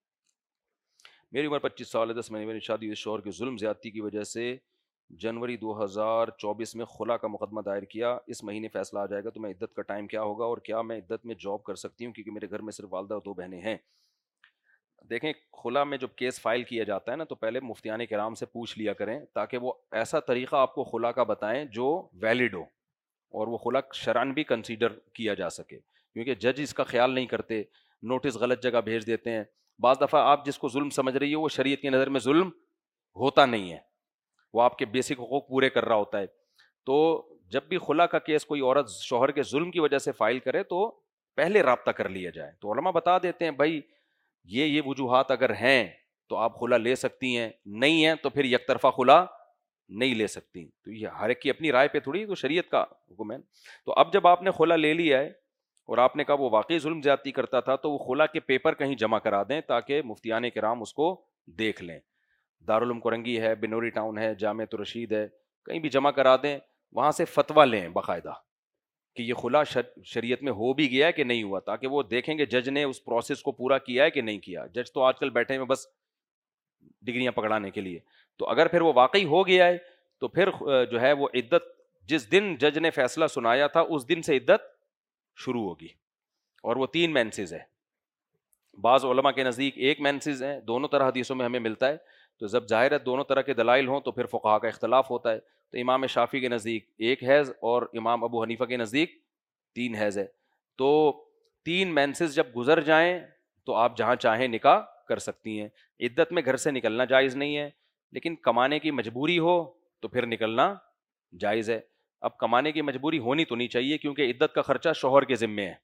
میری عمر پچیس سال ہے, دس مہینے میری شادی ہوئی, شوہر کی ظلم زیادتی کی وجہ سے جنوری دو ہزار چوبیس میں خلا کا مقدمہ دائر کیا. اس مہینے فیصلہ آ جائے گا تو میں عدت کا ٹائم کیا ہوگا, اور کیا میں عدت میں جاب کر سکتی ہوں, کیونکہ میرے گھر میں صرف والدہ اور دو بہنیں ہیں. دیکھیں, خلا میں جب کیس فائل کیا جاتا ہے نا, تو پہلے مفتیان کرام سے پوچھ لیا کریں, تاکہ وہ ایسا طریقہ آپ کو خلا کا بتائیں جو ویلڈ ہو, اور وہ خلا شرعن بھی کنسیڈر کیا جا سکے. کیونکہ جج اس کا خیال نہیں کرتے, نوٹس غلط جگہ بھیج دیتے ہیں. بعض دفعہ آپ جس کو ظلم سمجھ رہی ہو وہ شریعت کی نظر میں ظلم ہوتا نہیں ہے, وہ آپ کے بیسک حقوق پورے کر رہا ہوتا ہے. تو جب بھی خلا کا کیس کوئی عورت شوہر کے ظلم کی وجہ سے فائل کرے تو پہلے رابطہ کر لیا جائے. تو علماء بتا دیتے ہیں بھائی یہ یہ وجوہات اگر ہیں تو آپ خلا لے سکتی ہیں, نہیں ہیں تو پھر یک طرفہ خلا نہیں لے سکتی. تو یہ ہر ایک کی اپنی رائے پہ تھوڑی, تو شریعت کا حکم ہے. تو اب جب آپ نے خلا لے لیا ہے اور آپ نے کہا وہ واقعی ظلم زیادتی کرتا تھا, تو وہ خلا کے پیپر کہیں جمع کرا دیں تاکہ مفتیان کرام اس کو دیکھ لیں. دارالعلوم کرنگی ہے, بنوری ٹاؤن ہے, جامعۃ الرشید ہے, کہیں بھی جمع کرا دیں, وہاں سے فتویٰ لیں باقاعدہ کہ یہ خلا شریعت میں ہو بھی گیا ہے کہ نہیں ہوا, تاکہ وہ دیکھیں گے جج نے اس پروسیس کو پورا کیا ہے کہ نہیں کیا. جج تو آج کل بیٹھے ہیں بس ڈگریاں پکڑانے کے لیے. تو اگر پھر وہ واقعی ہو گیا ہے تو پھر جو ہے وہ عدت جس دن جج نے فیصلہ سنایا تھا اس دن سے عدت شروع ہوگی, اور وہ تین مینسز ہے. بعض علماء کے نزدیک ایک مینسز ہیں, دونوں طرح حدیثوں میں ہمیں ملتا ہے. تو جب ظاہر ہے دونوں طرح کے دلائل ہوں تو پھر فقہا کا اختلاف ہوتا ہے. تو امام شافعی کے نزدیک ایک حیض اور امام ابو حنیفہ کے نزدیک تین حیض ہے. تو تین مینسز جب گزر جائیں تو آپ جہاں چاہیں نکاح کر سکتی ہیں. عدت میں گھر سے نکلنا جائز نہیں ہے, لیکن کمانے کی مجبوری ہو تو پھر نکلنا جائز ہے. اب کمانے کی مجبوری ہونی تو نہیں چاہیے, کیونکہ عدت کا خرچہ شوہر کے ذمے ہے.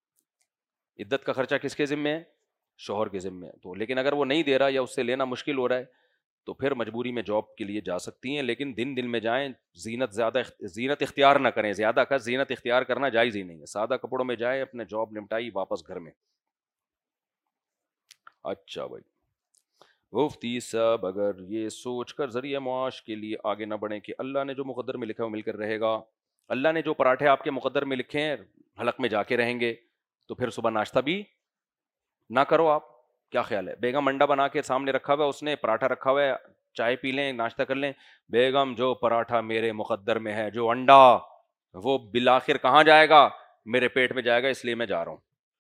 عدت کا خرچہ کس کے ذمے ہے؟ شوہر کے ذمے ہے. تو لیکن اگر وہ نہیں دے رہا یا اس سے لینا مشکل ہو رہا ہے تو پھر مجبوری میں جاب کے لیے جا سکتی ہیں, لیکن دن دن میں جائیں. زینت زیادہ زینت اختیار نہ کریں, زیادہ کا زینت اختیار کرنا جائز ہی نہیں ہے. سادہ کپڑوں میں جائیں, اپنے جاب نمٹائی, واپس گھر میں. اچھا بھائی, مفتی صاحب اگر یہ سوچ کر ذریعہ معاش کے لیے آگے نہ بڑھیں کہ اللہ نے جو مقدر میں لکھا ہے وہ مل کر رہے گا, اللہ نے جو پراٹھے آپ کے مقدر میں لکھے ہیں حلق میں جا کے رہیں گے, تو پھر صبح ناشتہ بھی نہ کرو. آپ کیا خیال ہے؟ بیگم انڈا بنا کے سامنے رکھا ہوا ہے, اس نے پراٹھا رکھا ہوا ہے, چائے پی لیں, ناشتہ کر لیں. بیگم جو پراٹھا میرے مقدر میں ہے, جو انڈا, وہ بالآخر کہاں جائے گا؟ میرے پیٹ میں جائے گا, اس لیے میں جا رہا ہوں.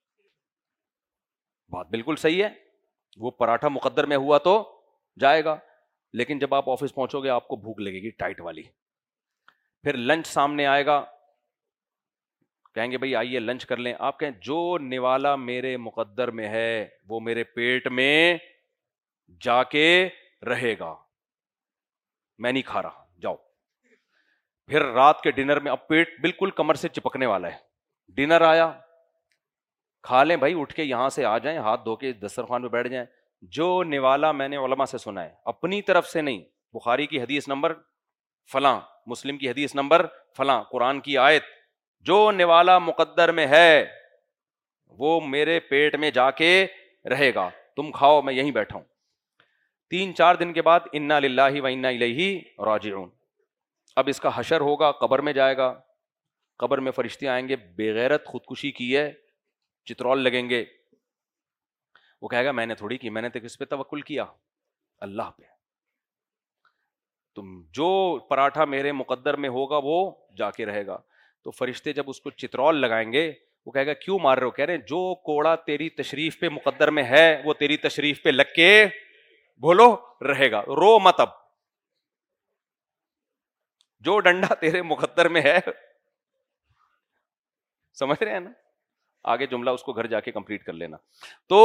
بات بالکل صحیح ہے, وہ پراٹھا مقدر میں ہوا تو جائے گا, لیکن جب آپ آفس پہنچو گے آپ کو بھوک لگے گی ٹائٹ والی, پھر لنچ سامنے آئے گا, کہیں گے بھائی آئیے لنچ کر لیں, آپ کہیں جو نوالا میرے مقدر میں ہے وہ میرے پیٹ میں جا کے رہے گا, میں نہیں کھا رہا, جاؤ. پھر رات کے ڈنر میں اب پیٹ بالکل کمر سے چپکنے والا ہے, ڈنر آیا, کھا لیں بھائی, اٹھ کے یہاں سے آ جائیں, ہاتھ دھو کے دسترخوان پہ بیٹھ جائیں. جو نوالا میں نے علماء سے سنا ہے, اپنی طرف سے نہیں, بخاری کی حدیث نمبر فلاں, مسلم کی حدیث نمبر فلاں, قرآن کی آیت, جو نوالا مقدر میں ہے وہ میرے پیٹ میں جا کے رہے گا, تم کھاؤ میں یہیں بیٹھا ہوں. تین چار دن کے بعد انا للہ و انا الیہ راجعون. اب اس کا حشر ہوگا, قبر میں جائے گا, قبر میں فرشتے آئیں گے, بے غیرت خودکشی کی ہے, چترول لگیں گے. وہ کہے گا میں نے تھوڑی کی, میں نے تو کس پہ توکل کیا, اللہ پہ. تم جو پراٹھا میرے مقدر میں ہوگا وہ جا کے رہے گا. تو فرشتے جب اس کو چترول لگائیں گے, وہ کہے گا کیوں مار رہے ہو؟ کہہ رہے ہیں جو کوڑا تیری تشریف پہ مقدر میں ہے وہ تیری تشریف پہ لگ کے بولو رہے گا, رو مت. اب جو ڈنڈا تیرے مقدر میں ہے, سمجھ رہے ہیں نا, آگے جملہ اس کو گھر جا کے کمپلیٹ کر لینا. تو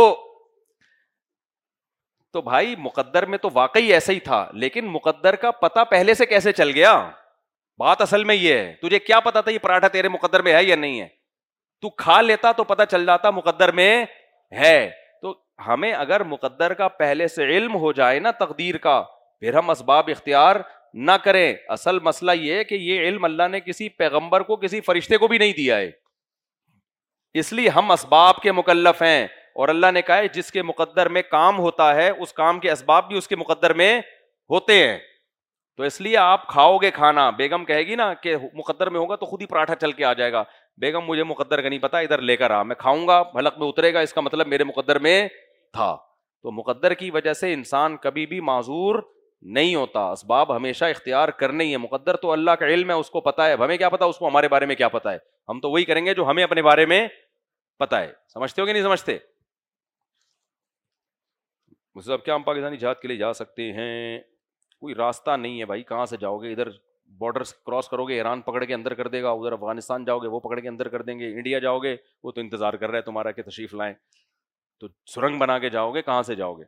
تو بھائی مقدر میں تو واقعی ایسا ہی تھا, لیکن مقدر کا پتہ پہلے سے کیسے چل گیا؟ بات اصل میں یہ ہے, تجھے کیا پتا تھا یہ پراٹھا تیرے مقدر میں ہے یا نہیں ہے؟ تو کھا لیتا تو پتہ چل جاتا مقدر میں ہے. تو ہمیں اگر مقدر کا پہلے سے علم ہو جائے نا, تقدیر کا, پھر ہم اسباب اختیار نہ کریں. اصل مسئلہ یہ ہے کہ یہ علم اللہ نے کسی پیغمبر کو, کسی فرشتے کو بھی نہیں دیا ہے, اس لیے ہم اسباب کے مکلف ہیں. اور اللہ نے کہا ہے جس کے مقدر میں کام ہوتا ہے اس کام کے اسباب بھی اس کے مقدر میں ہوتے ہیں. تو اس لیے آپ کھاؤ گے کھانا, بیگم کہے گی نا کہ مقدر میں ہوگا تو خود ہی پراٹھا چل کے آ جائے گا, بیگم مجھے مقدر کا نہیں پتا, ادھر لے کر آ, میں کھاؤں گا, حلق میں اترے گا, اس کا مطلب میرے مقدر میں تھا. تو مقدر کی وجہ سے انسان کبھی بھی معذور نہیں ہوتا, اسباب ہمیشہ اختیار کرنے ہی ہے. مقدر تو اللہ کا علم ہے, اس کو پتا ہے, ہمیں کیا پتا اس کو ہمارے بارے میں کیا پتا ہے. ہم تو وہی کریں گے جو ہمیں اپنے بارے میں پتا ہے. سمجھتے ہو کہ نہیں سمجھتے؟ مطلب کیا ہم پاکستانی جہاد کے لیے جا سکتے ہیں؟ کوئی راستہ نہیں ہے بھائی, کہاں سے جاؤ گے؟ ادھر بارڈر کراس کرو گے ایران پکڑ کے اندر کر دے گا, ادھر افغانستان جاؤ گے وہ پکڑ کے اندر کر دیں گے, انڈیا جاؤ گے وہ تو انتظار کر رہا ہے تمہارا کہ تشریف لائیں, تو سرنگ بنا کے جاؤ گے, کہاں سے جاؤ گے؟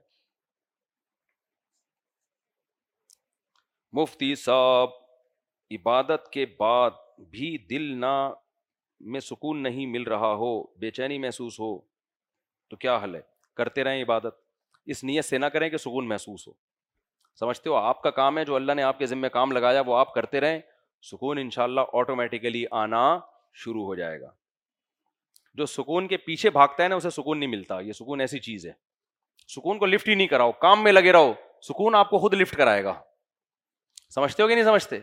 مفتی صاحب, عبادت کے بعد بھی دل نہ میں سکون نہیں مل رہا ہو, بے چینی محسوس ہو, تو کیا حل ہے؟ کرتے رہیں عبادت, اس نیت سے نہ کریں کہ سکون محسوس ہو. سمجھتے ہو آپ کا کام ہے, جو اللہ نے آپ کے ذمہ کام لگایا وہ آپ کرتے رہیں, سکون انشاءاللہ آٹومیٹیکلی آنا شروع ہو جائے گا. جو سکون کے پیچھے بھاگتا ہے نا اسے سکون نہیں ملتا. یہ سکون ایسی چیز ہے, سکون کو لفٹ ہی نہیں کراؤ, کام میں لگے رہو, سکون آپ کو خود لفٹ کرائے گا. سمجھتے ہو کہ نہیں سمجھتے؟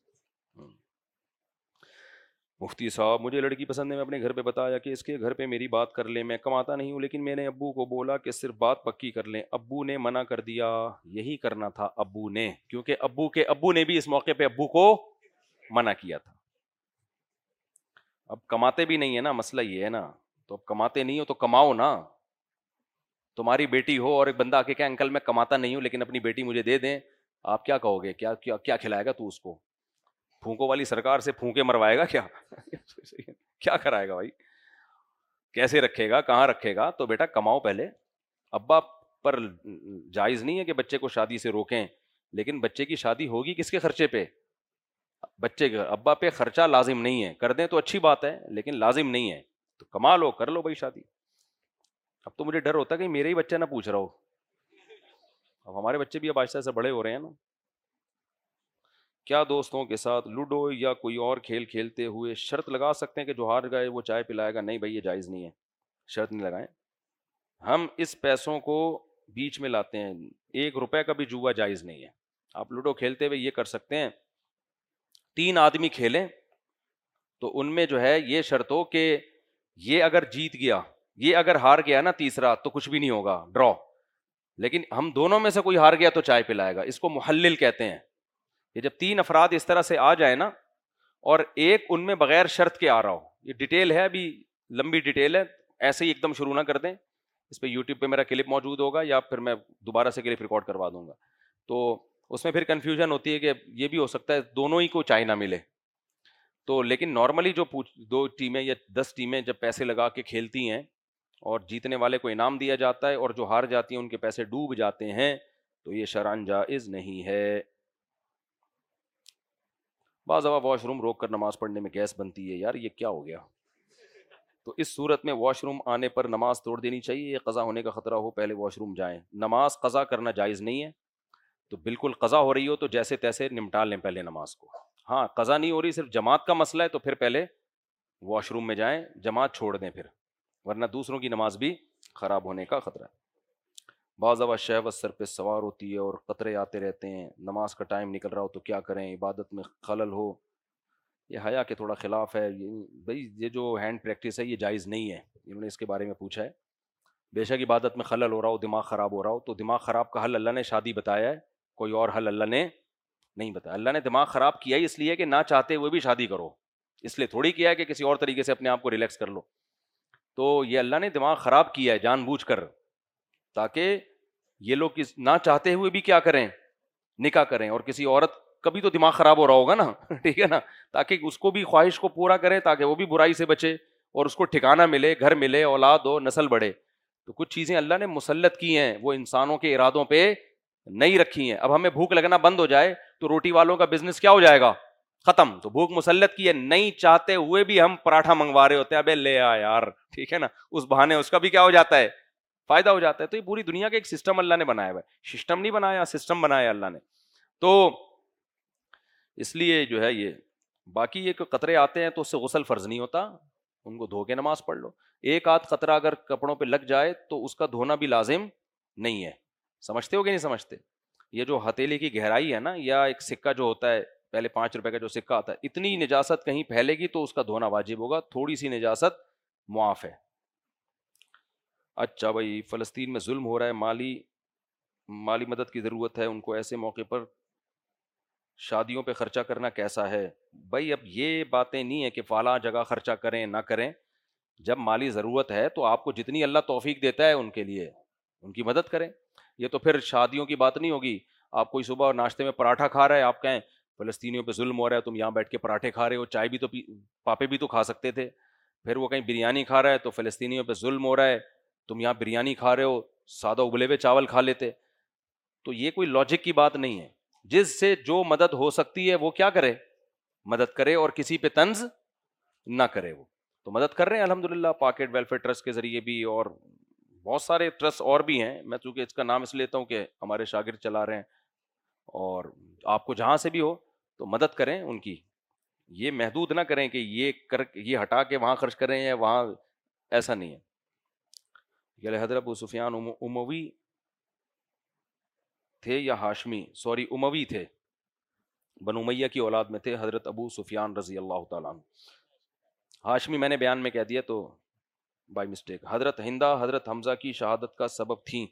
مفتی صاحب, مجھے لڑکی پسند ہے, میں اپنے گھر پہ بتایا کہ اس کے گھر پہ میری بات کر لیں, میں کماتا نہیں ہوں, لیکن میں نے ابو کو بولا کہ صرف بات پکی کر لیں, ابو نے منع کر دیا. یہی کرنا تھا ابو نے, کیونکہ ابو کے ابو نے بھی اس موقع پہ ابو کو منع کیا تھا. اب کماتے بھی نہیں ہے نا, مسئلہ یہ ہے نا, تو اب کماتے نہیں ہو تو کماؤ نا. تمہاری بیٹی ہو اور ایک بندہ آ کے کہ انکل میں کماتا نہیں ہوں لیکن اپنی بیٹی مجھے دے دیں, آپ کیا کہو گے؟ کیا کیا, کیا کھلائے گا تو اس کو؟ پھونکوں والی سرکار سے پھونکے مروائے گا کیا؟ کیا کرائے گا بھائی؟ کیسے رکھے گا, کہاں رکھے گا؟ تو بیٹا کماؤ پہلے. ابا پر جائز نہیں ہے کہ بچے کو شادی سے روکیں, لیکن بچے کی شادی ہوگی کس کے خرچے پہ؟ بچے کے ابا پہ خرچہ لازم نہیں ہے, کر دیں تو اچھی بات ہے لیکن لازم نہیں ہے. تو کما لو, کر لو بھائی شادی. اب تو مجھے ڈر ہوتا ہے کہ میرے ہی بچہ نہ پوچھ رہا ہو, اب ہمارے بچے بھی اب آہستہ سے بڑے ہو رہے ہیں نا. کیا دوستوں کے ساتھ لوڈو یا کوئی اور کھیل کھیلتے ہوئے شرط لگا سکتے ہیں کہ جو ہار گئے وہ چائے پلائے گا؟ نہیں بھائی, یہ جائز نہیں ہے, شرط نہیں لگائیں. ہم اس پیسوں کو بیچ میں لاتے ہیں, ایک روپے کا بھی جوا جائز نہیں ہے. آپ لوڈو کھیلتے ہوئے یہ کر سکتے ہیں, تین آدمی کھیلیں تو ان میں جو ہے یہ شرط ہو کہ یہ اگر جیت گیا, یہ اگر ہار گیا نا تیسرا, تو کچھ بھی نہیں ہوگا, ڈرا. لیکن ہم دونوں میں سے کوئی ہار گیا تو چائے پلائے گا. اس کو محلل کہتے ہیں. یہ جب تین افراد اس طرح سے آ جائے نا, اور ایک ان میں بغیر شرط کے آ رہا ہو, یہ ڈیٹیل ہے, ابھی لمبی ڈیٹیل ہے, ایسے ہی ایک دم شروع نہ کر دیں. اس پہ یوٹیوب پہ میرا کلپ موجود ہوگا, یا پھر میں دوبارہ سے کلپ ریکارڈ کروا دوں گا. تو اس میں پھر کنفیوژن ہوتی ہے کہ یہ بھی ہو سکتا ہے دونوں ہی کو چائے نہ ملے, تو لیکن نارملی جو دو ٹیمیں یا دس ٹیمیں جب پیسے لگا کے کھیلتی ہیں اور جیتنے والے کو انعام دیا جاتا ہے اور جو ہار جاتی ہیں ان کے پیسے ڈوب جاتے ہیں, تو یہ شرعاً جائز نہیں ہے. بعض دفعہ واش روم روک کر نماز پڑھنے میں گیس بنتی ہے, یار یہ کیا ہو گیا؟ تو اس صورت میں واش روم آنے پر نماز توڑ دینی چاہیے, یہ قضا ہونے کا خطرہ ہو پہلے واش روم جائیں. نماز قضا کرنا جائز نہیں ہے, تو بالکل قضا ہو رہی ہو تو جیسے تیسے نمٹا لیں پہلے نماز کو. ہاں قضا نہیں ہو رہی, صرف جماعت کا مسئلہ ہے, تو پھر پہلے واش روم میں جائیں, جماعت چھوڑ دیں پھر, ورنہ دوسروں کی نماز بھی خراب ہونے کا خطرہ ہے. بعض دفعہ شہوت سر پہ سوار ہوتی ہے اور قطرے آتے رہتے ہیں, نماز کا ٹائم نکل رہا ہو تو کیا کریں, عبادت میں خلل ہو, یہ حیا کے تھوڑا خلاف ہے. بھائی یہ جو ہینڈ پریکٹس ہے یہ جائز نہیں ہے, انہوں نے اس کے بارے میں پوچھا ہے. بے شک عبادت میں خلل ہو رہا ہو, دماغ خراب ہو رہا ہو, تو دماغ خراب کا حل اللہ نے شادی بتایا ہے, کوئی اور حل اللہ نے نہیں بتایا. اللہ نے دماغ خراب کیا ہی اس لیے کہ نہ چاہتے ہوئے بھی شادی کرو, اس لیے تھوڑی کیا ہے کہ کسی اور طریقے سے اپنے آپ کو ریلیکس کر لو. تو یہ اللہ نے دماغ خراب کیا ہے جان بوجھ کر, تاکہ یہ لوگ نہ چاہتے ہوئے بھی کیا کریں, نکاح کریں. اور کسی عورت کبھی تو دماغ خراب ہو رہا ہوگا نا, ٹھیک ہے نا, تاکہ اس کو بھی خواہش کو پورا کرے, تاکہ وہ بھی برائی سے بچے اور اس کو ٹھکانہ ملے, گھر ملے, اولاد ہو, نسل بڑھے. تو کچھ چیزیں اللہ نے مسلط کی ہیں, وہ انسانوں کے ارادوں پہ نہیں رکھی ہیں. اب ہمیں بھوک لگنا بند ہو جائے تو روٹی والوں کا بزنس کیا ہو جائے گا, ختم. تو بھوک مسلط کی ہے, نہیں چاہتے ہوئے بھی ہم پراٹھا منگوا رہے ہوتے ہیں, ابے لے آ یار, ٹھیک ہے نا, اس بہانے اس کا بھی کیا ہو جاتا ہے, فائدہ ہو جاتا ہے. تو یہ پوری دنیا کا ایک سسٹم اللہ نے بنایا ہوا ہے, سسٹم نہیں بنایا, سسٹم بنایا اللہ نے. تو اس لیے جو ہے یہ باقی یہ قطرے آتے ہیں تو اس سے غسل فرض نہیں ہوتا, ان کو دھو کے نماز پڑھ لو. ایک آدھ قطرہ اگر کپڑوں پہ لگ جائے تو اس کا دھونا بھی لازم نہیں ہے. سمجھتے ہو کہ نہیں سمجھتے؟ یہ جو ہتھیلی کی گہرائی ہے نا, یا ایک سکہ جو ہوتا ہے, پہلے پانچ روپے کا جو سکہ آتا ہے, اتنی نجاست کہیں پھیلے گی تو اس کا دھونا واجب ہوگا, تھوڑی سی نجاست معاف ہے. اچھا بھائی, فلسطین میں ظلم ہو رہا ہے, مالی مالی مدد کی ضرورت ہے ان کو, ایسے موقع پر شادیوں پہ خرچہ کرنا کیسا ہے؟ بھائی اب یہ باتیں نہیں ہے کہ فلاں جگہ خرچہ کریں نہ کریں. جب مالی ضرورت ہے تو آپ کو جتنی اللہ توفیق دیتا ہے ان کے لیے ان کی مدد کریں. یہ تو پھر شادیوں کی بات نہیں ہوگی. آپ کوئی صبح ناشتے میں پراٹھا کھا رہا ہے, آپ کہیں فلسطینیوں پہ ظلم ہو رہا ہے, تم یہاں بیٹھ کے پراٹھے کھا رہے ہو, چائے بھی تو پاپے بھی تو کھا سکتے تھے. پھر وہ کہیں بریانی کھا رہا ہے تو فلسطینیوں پہ ظلم ہو رہا ہے, تم یہاں بریانی کھا رہے ہو, سادہ ابلے ہوئے چاول کھا لیتے. تو یہ کوئی لاجک کی بات نہیں ہے. جس سے جو مدد ہو سکتی ہے وہ کیا کرے, مدد کرے, اور کسی پہ طنز نہ کرے. وہ تو مدد کر رہے ہیں الحمدللہ, پاکٹ ویلفیئر ٹرسٹ کے ذریعے بھی, اور بہت سارے ٹرسٹ اور بھی ہیں. میں چونکہ اس کا نام اس لیتا ہوں کہ ہمارے شاگرد چلا رہے ہیں, اور آپ کو جہاں سے بھی ہو تو مدد کریں ان کی. یہ محدود نہ کریں کہ یہ کر یہ ہٹا کے وہاں خرچ کریں یا وہاں, ایسا نہیں ہے. یہ حضرت ابو سفیان اموی تھے یا ہاشمی, سوری اموی تھے, بنو امیہ کی اولاد میں تھے حضرت ابو سفیان رضی اللہ تعالیٰ عنہ. ہاشمی میں نے بیان میں کہہ دیا تو بائی مسٹیک. حضرت ہندہ حضرت حمزہ کی شہادت کا سبب تھیں.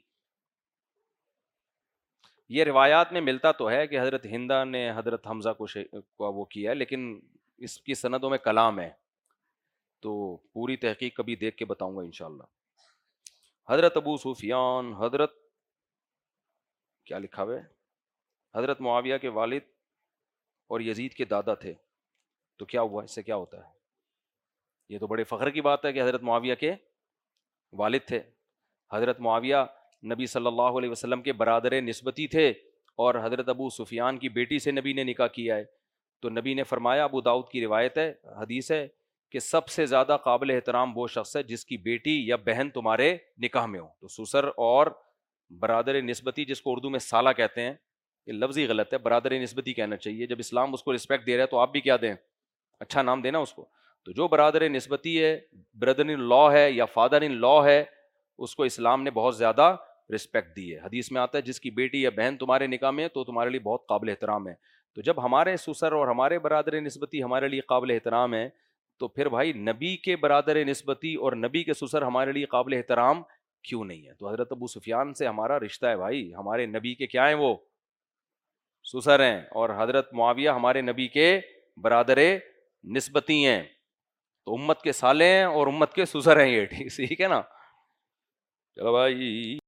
یہ روایات میں ملتا تو ہے کہ حضرت ہندہ نے حضرت حمزہ کو, کو وہ کیا ہے, لیکن اس کی سندوں میں کلام ہے, تو پوری تحقیق کبھی دیکھ کے بتاؤں گا انشاءاللہ. حضرت ابو سفیان حضرت کیا لکھا ہوا ہے, حضرت معاویہ کے والد اور یزید کے دادا تھے. تو کیا ہوا, اس سے کیا ہوتا ہے؟ یہ تو بڑے فخر کی بات ہے کہ حضرت معاویہ کے والد تھے. حضرت معاویہ نبی صلی اللہ علیہ وسلم کے برادر نسبتی تھے, اور حضرت ابو سفیان کی بیٹی سے نبی نے نکاح کیا ہے. تو نبی نے فرمایا, ابو داؤد کی روایت ہے, حدیث ہے, کہ سب سے زیادہ قابل احترام وہ شخص ہے جس کی بیٹی یا بہن تمہارے نکاح میں ہو. تو سسر اور برادر نسبتی, جس کو اردو میں سالہ کہتے ہیں, یہ لفظی غلط ہے, برادر نسبتی کہنا چاہیے. جب اسلام اس کو رسپیکٹ دے رہا ہے تو آپ بھی کیا دیں, اچھا نام دینا اس کو. تو جو برادر نسبتی ہے, بردر ان لا ہے یا فادر ان لا ہے, اس کو اسلام نے بہت زیادہ رسپیکٹ دی ہے. حدیث میں آتا ہے جس کی بیٹی یا بہن تمہارے نکاح میں ہے تو تمہارے لیے بہت قابل احترام ہے. تو جب ہمارے سسر اور ہمارے برادر نسبتی ہمارے لیے قابل احترام ہے, تو پھر بھائی نبی کے برادر نسبتی اور نبی کے سسر ہمارے لیے قابل احترام کیوں نہیں ہے؟ تو حضرت ابو سفیان سے ہمارا رشتہ ہے بھائی, ہمارے نبی کے کیا ہیں, وہ سسر ہیں, اور حضرت معاویہ ہمارے نبی کے برادر نسبتی ہیں. تو امت کے سالے ہیں اور امت کے سسر ہیں یہ, ٹھیک ہے نا. چلو بھائی.